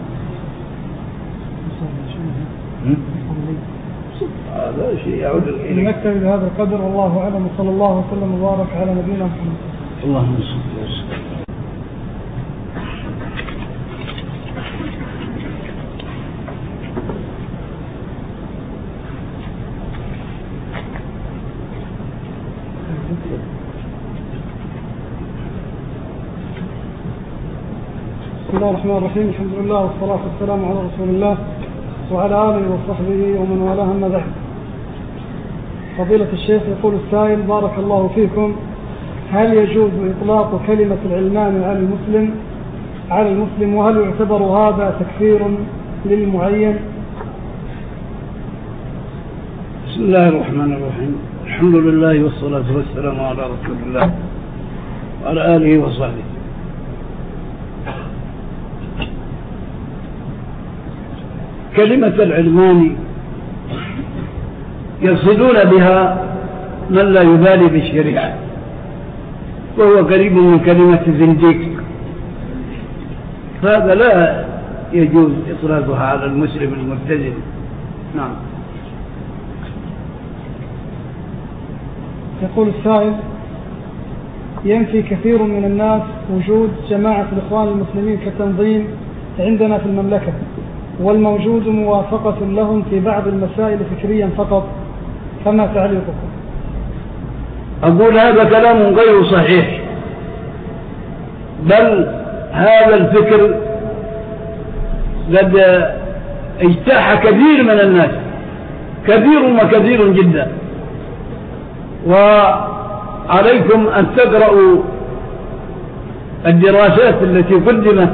هذا شيء يعود إليه. نكتفي بهذا القدر، والله أعلم، وصلى الله وسلم وبارك على نبينا محمد. اللهم صل وسلم. بسم الله الرحمن الرحيم. الحمد لله والصلاة والسلام على رسول الله وعلى آله وصحبه ومن والاه، أما بعد. فضيلة الشيخ، يقول السائل: بارك الله فيكم، هل يجوز إطلاق كلمة العلمان على المسلم وهل يعتبر هذا تكفير للمعين؟ بسم الله الرحمن الرحيم. الحمد لله والصلاة والسلام على رسول الله وعلى آله وصحبه. كلمة العلمان يقصدون بها من لا يبالي بالشريعة، وهو قريب من كلمة زنديق، فهذا لا يجوز إطلاقها على المسلم الملتزم. نعم. يقول السائل: ينفي كثير من الناس وجود جماعة الإخوان المسلمين كتنظيم عندنا في المملكة، والموجود موافقة لهم في بعض المسائل فكريا فقط، فما تعليقكم؟ أقول هذا كلام غير صحيح، بل هذا الفكر قد اجتاح كثير من الناس، كثير وكثير جدا. وعليكم أن تقرأوا الدراسات التي قدمت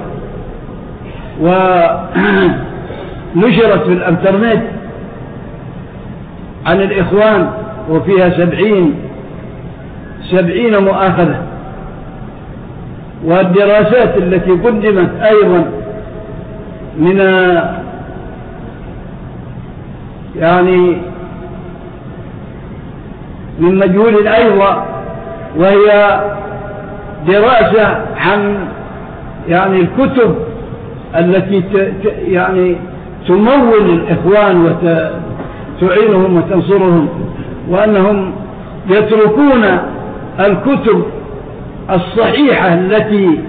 ونشرت في الانترنت عن الإخوان، وفيها 70 مؤاخذة. والدراسات التي قدمت أيضا من من مجهول أيضا، وهي دراسة عن الكتب التي تمول الإخوان وتعينهم وتنصرهم، وأنهم يتركون الكتب الصحيحة التي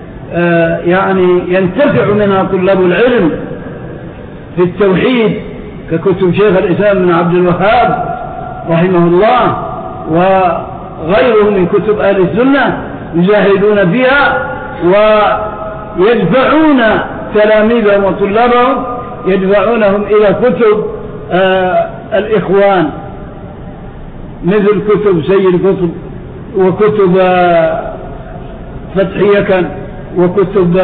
ينتفع منها طلاب العلم في التوحيد، ككتب شيخ الإسلام بن عبد الوهاب رحمه الله وغيره من كتب أهل السنة، يجاهدون فيها ويدفعون تلاميذهم وطلابهم، يدفعونهم إلى كتب الإخوان، مثل كتب سيد قطب وكتب فتح يكن وكتب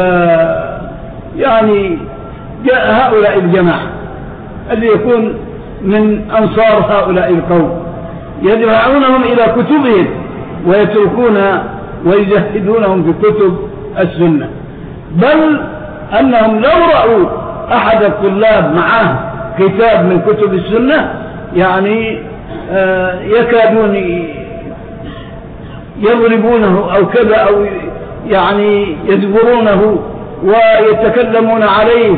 هؤلاء الجماعة اللي يكون من أنصار هؤلاء القوم، يدفعونهم إلى كتبهم ويتركون ويجهدونهم في كتب السنة. بل أنهم لو رأوا أحد الطلاب معه كتاب من كتب السنة يعني يكادون يضربونه أو كذا، أو يعني يزبرونه ويتكلمون عليه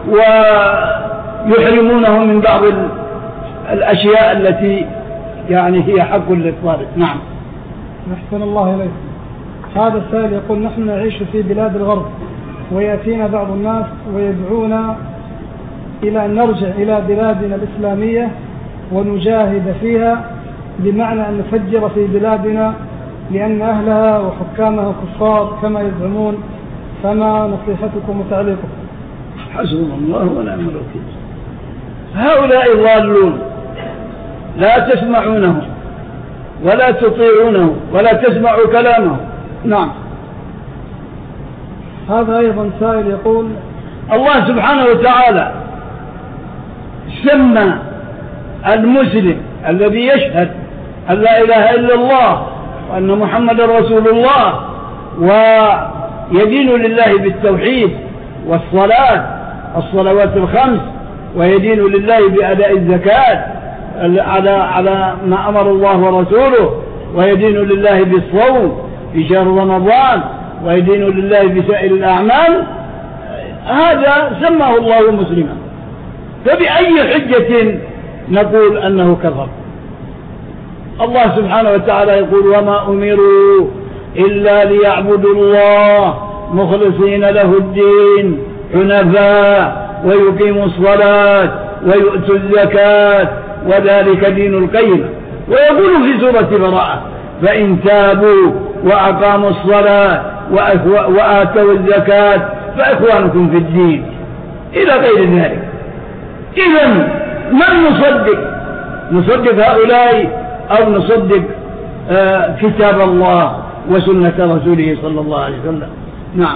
ويحرمونه من بعض الأشياء التي يعني هي حق للطالب. نعم. أحسن الله إليك. هذا السائل يقول: نحن نعيش في بلاد الغرب، ويأتينا بعض الناس ويدعونا إلى أن نرجع إلى بلادنا الإسلامية ونجاهد فيها، بمعنى أن نفجر في بلادنا لأن أهلها وحكامها كفار كما يزعمون، فما نصيحتكم وتعليقكم؟ حسبنا الله ونعم الوكيل. هؤلاء ضالون، لا تسمعونه ولا تطيعونه ولا تسمعوا كلامه. نعم. هذا أيضا سائل يقول: الله سبحانه وتعالى سمى المسلم الذي يشهد أن لا إله إلا الله وأن محمد رسول الله ويدين لله بالتوحيد الصلوات الخمس، ويدين لله بأداء الزكاة على ما أمر الله ورسوله، ويدين لله بالصوم في شهر رمضان، ويدين لله بسائر الأعمال. هذا سماه الله مسلما، فبأي حجة نقول أنه كفر؟ الله سبحانه وتعالى يقول: وما أمروا إلا ليعبدوا الله مخلصين له الدين حنفاء ويقيموا الصلاة ويؤتوا الزكاة وذلك دين القيم. ويقول في سورة براءة: فإن تابوا وأقاموا الصلاة وآتوا الزكاة فإخوانكم في الدين، إلى غير ذلك. إذن من نصدق هؤلاء أو نصدق كتاب الله وسنة رسوله صلى الله عليه وسلم؟ نعم.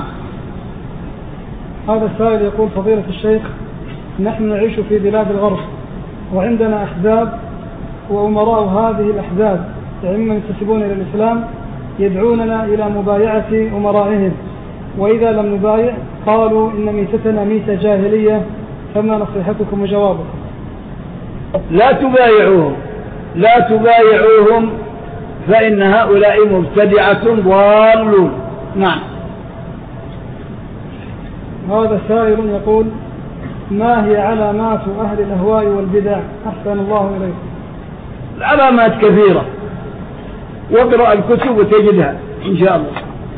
هذا السائل يقول: فضيلة الشيخ، نحن نعيش في بلاد الغرب، وعندنا أحزاب، وأمراء هذه الأحزاب ممن ينتسبون إلى الإسلام يدعوننا إلى مبايعة أمرائهم، وإذا لم نبايع قالوا إن ميتتنا ميتة جاهلية، فما نصيحتكم وجوابكم؟ لا تبايعوهم فإن هؤلاء مبتدعة ضالون. نعم. هذا سائل يقول: ما هي علامات أهل الأهواء والبدع؟ أحسن الله إليكم. العلامات كثيرة، واقرأ الكتب وتجدها إن شاء الله.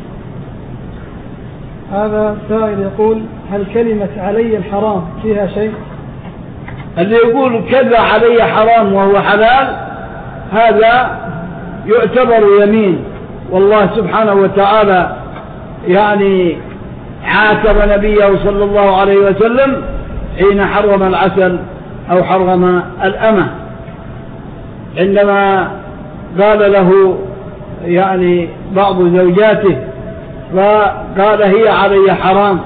هذا سائل يقول: هل كلمة علي الحرام فيها شيء؟ اللي يقول كذا علي حرام وهو حلال هذا يعتبر يمين، والله سبحانه وتعالى يعني عاتب نبيه صلى الله عليه وسلم حين حرم العسل أو حرم الأمة، عندما قال له يعني بعض زوجاته فقال هي علي حرام،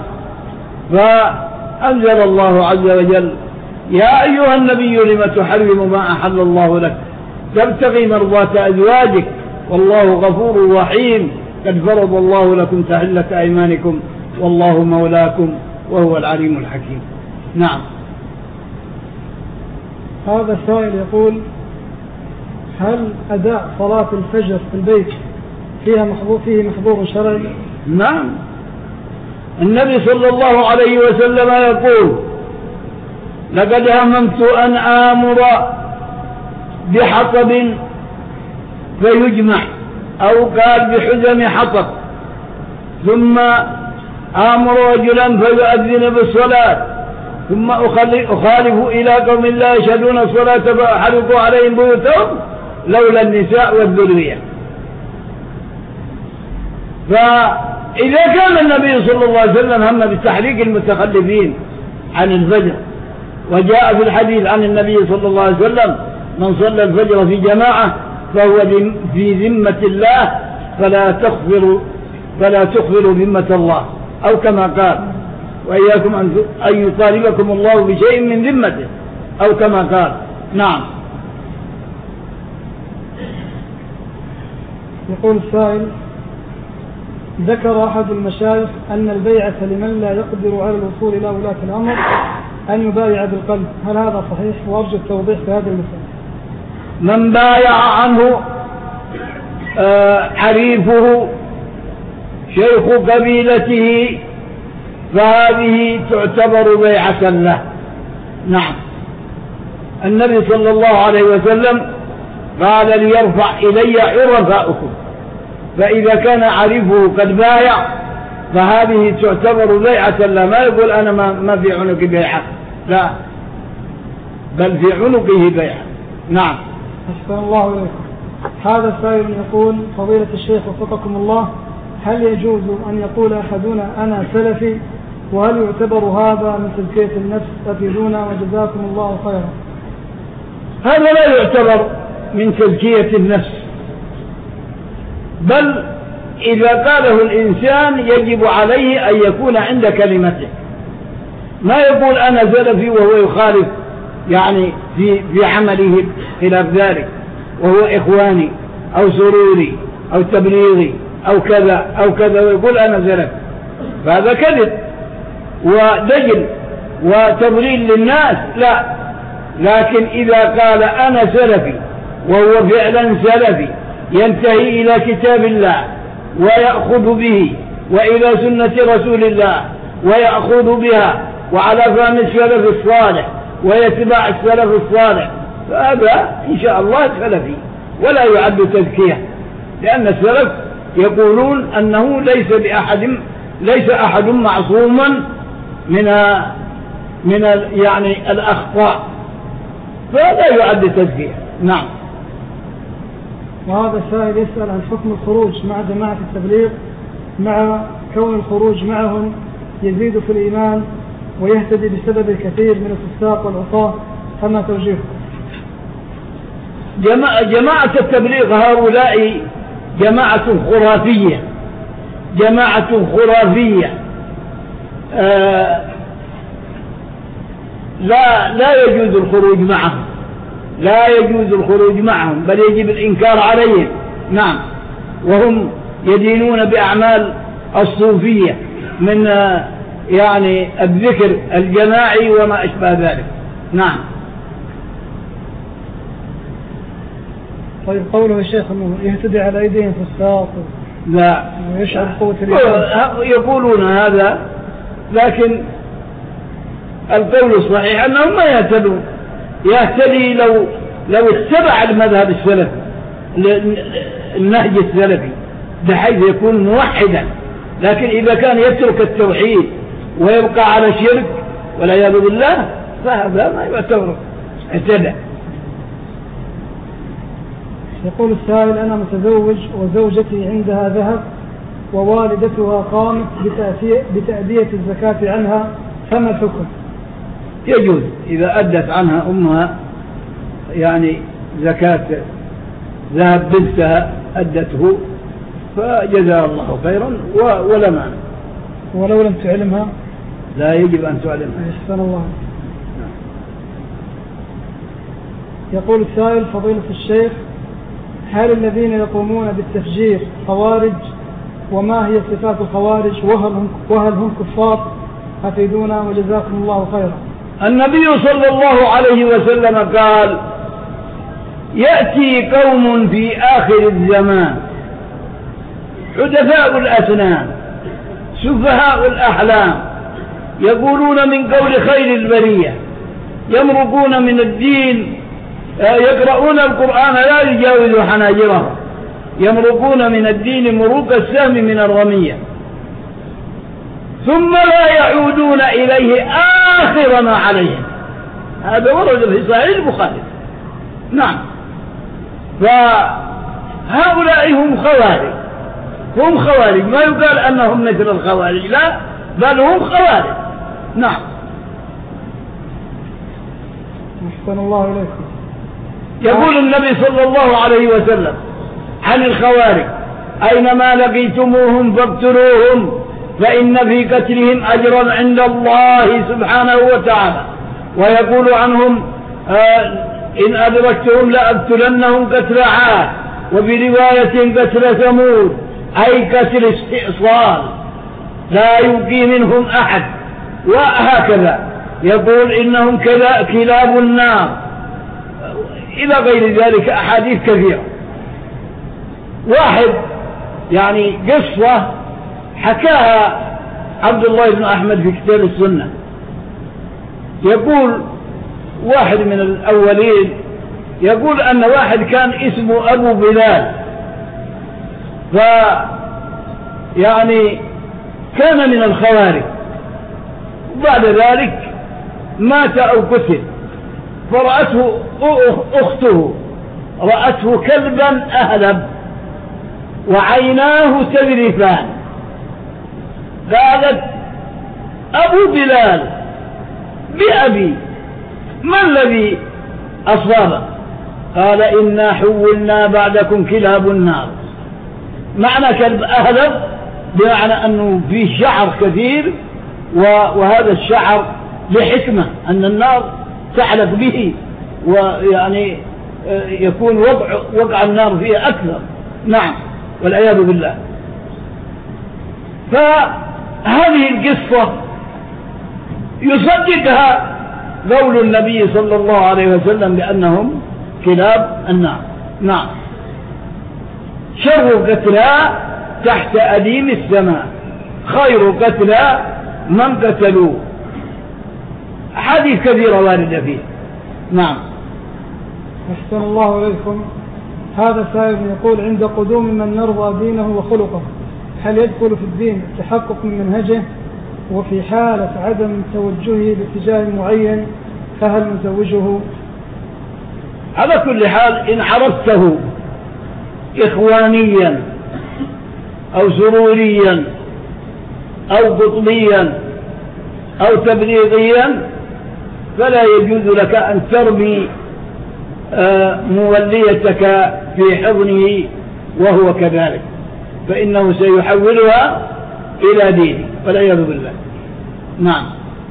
فأنزل الله عز وجل: يا أيها النبي لم تحرم ما أحل الله لك تبتغي مرضاة أزواجك والله غفور رحيم قد فرض الله لكم تحلة أيمانكم والله مولاكم وهو العليم الحكيم. نعم. هذا السائل يقول: هل أداء صلاة الفجر في البيت فيه محظور شرعي؟ نعم. النبي صلى الله عليه وسلم يقول: لقد هممت أن آمر بحطب فيجمع، أو قال بحزم حطب، ثم آمر رجلا فيؤذن بالصلاة، ثم أخالف إلى قوم لا يشهدون الصلاة فأحرق عليهم بيوتهم لولا النساء والذرية. فإذا كان النبي صلى الله عليه وسلم هم بتحريك المتخلفين عن الفجر، وجاء في الحديث عن النبي صلى الله عليه وسلم: من صلى الفجر في جماعة فهو في ذمة الله فلا تخفروا ذمة الله، أو كما قال: وإياكم أن يطالبكم الله بشيء من ذمته، أو كما قال. نعم. يقول السائل: ذكر أحد المشايخ أن البيعة لمن لا يقدر على الوصول إلى ولاة الأمر أن يبايع بالقلب، هل هذا صحيح؟ وأرجو التوضيح في هذه المسألة. من بايع عنه حريفه شيخ قبيلته فهذه تعتبر بيعة له. نعم، النبي صلى الله عليه وسلم قال ليرفع إلي عرفاؤكم، فإذا كان عريفه قد بايع فهذه تعتبر بيعة له. ما يقول أنا ما في عنق بيعة، لا، بل في عنقه بيعة. نعم. أحسن الله إليكم. هذا السائل يقول: فضيلة الشيخ وفقكم الله، هل يجوز أن يقول أحدنا أنا سلفي؟ وهل يعتبر هذا من تزكية النفس؟ أفيدونا وجزاكم الله خيرا. هذا لا يعتبر من تزكية النفس، بل إذا قاله الإنسان يجب عليه أن يكون عند كلمته، ما يقول أنا سلفي وهو يخالف يعني في عمله خلاف ذلك، وهو إخواني أو سروري أو تبليغي أو كذا أو كذا، ويقول أنا سلفي، فهذا كذب ودجل وتضليل للناس. لا، لكن إذا قال أنا سلفي وهو فعلا سلفي ينتهي إلى كتاب الله ويأخذ به وإلى سنة رسول الله ويأخذ بها وعلى فهم السلف الصالح ويتبع السلف الصالح، فهذا إن شاء الله سلفي ولا يعد تزكية، لأن السلف يقولون أنه ليس أحد معصوما من يعني الأخطاء، فلا يعد تزكية. نعم. وهذا السائل يسأل عن حكم الخروج مع جماعة التبليغ، مع كون الخروج معهم يزيد في الإيمان ويهتدي بسبب الكثير من الفساق والعصاة، فما توجيهه؟ جماعة التبليغ هؤلاء جماعة خرافية، لا يجوز الخروج معهم، لا يجوز الخروج معهم، بل يجب الإنكار عليهم. نعم. وهم يدينون بأعمال الصوفية من يعني الذكر الجماعي وما أشبه ذلك. نعم. طيب، قوله الشيخ أنه يهتدي على أيديهم في الساق، لا، ويشعر قوة الإيمان، يقولون هذا، لكن القول الصحيح أنهم ما يهتدون. يهتدي لو اتبع المذهب السلفي، النهج السلفي، بحيث يكون موحدا، لكن إذا كان يترك التوحيد ويبقى على شرك والعياذ بالله فهذا ما يعتبر اهتدى. يقول السائل: أنا متزوج وزوجتي عندها ذهب ووالدتها قامت بتأدية الزكاة عنها، فما الحكم؟ يجوز إذا أدت عنها أمها يعني زكاة ذهب بنتها أدته فجزاها الله خيرا ولا معنى. ولو لم تعلمها لا يجب أن تعلمها. أحسن الله. يقول السائل: فضيلة الشيخ، هل الذين يقومون بالتفجير خوارج؟ وما هي صفات الخوارج؟ وهل هم كفار؟ أفيدونا وجزاكم الله خيرا. النبي صلى الله عليه وسلم قال: يأتي قوم في آخر الزمان حدثاء الأسنان سفهاء الأحلام، يقولون من قول خير البرية، يمرقون من الدين، يقرؤون القرآن لا يجاوز حناجرهم، يمرقون من الدين مروق السهم من الرمية، ثم لا يعودون إليه آخر ما عليهم. هذا ورد في صحيح البخاري. نعم. فهؤلاء هم خوارج، ما يقال أنهم مثل الخوارج، لا، بل هم خوارج. نعم. أحسن الله إليكم. يقول النبي صلى الله عليه وسلم عن الخوارج: أينما لقيتموهم فاقتلوهم، فإن في قتلهم أجرا عند الله سبحانه وتعالى. ويقول عنهم: إن أدركتهم لأقتلنهم قتل عاد، وفي رواية قتل ثمود، أي قتل استئصال لا يبقي منهم أحد. وهكذا يقول إنهم كلاب النار إلى غير ذلك أحاديث كثيرة. واحد يعني قصة حكاها عبد الله بن أحمد في كتاب السنة، يقول واحد من الأولين يقول أن واحد كان اسمه أبو بلال، يعني كان من الخوارج، بعد ذلك مات أو قتل، فرأته أخته رأته كلبا أهلب وعيناه تذرفان، قالت أبو بلال بأبي ما الذي أصابه؟ قال إنا حولنا بعدكم كلاب النار. معنى كلب أهلب بمعنى أنه فيه شعر كثير، وهذا الشعر لحكمة أن النار تعلق به، ويعني يكون وقع النار فيه أكثر. نعم والعياذ بالله. فهذه القصة يصدقها قول النبي صلى الله عليه وسلم بأنهم كلاب النار. نعم. شر قتلى تحت أديم السماء، خير قتلى من قتلوا. حديث كثيرة واردة فيه. نعم. أحسن الله إليكم. هذا سائل يقول عند قدوم من نرضى دينه وخلقه هل يدخل في الدين تحقق من منهجه، وفي حالة عدم توجهه باتجاه معين فهل نزوجه؟ على كل حال إن عرفته إخوانيا أو سروريا أو قطبيا أو تبليغيا فلا يجوز لك أن ترمي موليتك في حضنه وهو كذلك، فإنه سيحولها إلى دينه والعياذ بالله. نعم.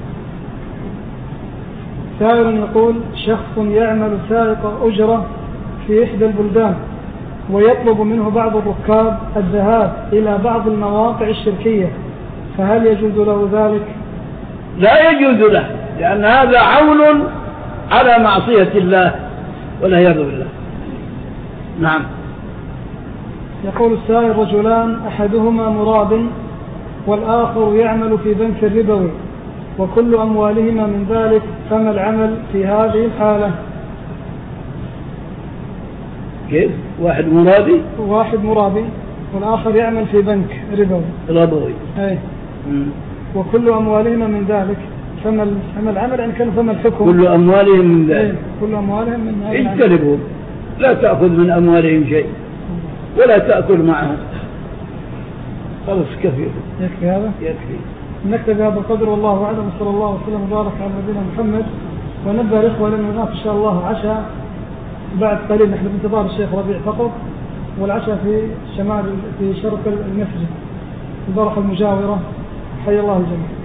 سائل يقول شخص يعمل سائق أجرة في إحدى البلدان ويطلب منه بعض الركاب الذهاب إلى بعض المواقع الشركية، فهل يجوز له ذلك؟ لا يجوز له، لأن هذا عون على معصية الله والعياذ بالله. نعم. يقول السائل رجلان أحدهما مراب والآخر يعمل في بنك ربوي وكل أموالهما من ذلك، فما العمل في هذه الحالة؟ كيف؟ واحد مرابي؟ واحد مرابي والآخر يعمل في بنك ربوي. أي. وكل أموالهما من ذلك، فما العمل إن كان فما الحكم؟ كل أموالهم من ذلك. كل أموالهم من هذا. اجتنبوا، لا تأخذ من أموالهم شيء ولا تأكل معهم. خلص كثير. يكفي هذا؟ يكفي. نكتب بهذا القدر والله أعلم، صلى الله وسلم وبارك على نبينا محمد. ونبه الإخوة لنا هناك إن شاء الله عشاء بعد قليل، نحن بانتظار الشيخ ربيع فقط، والعشاء في شرق المسجد البرحة المجاورة. حي الله الجميع.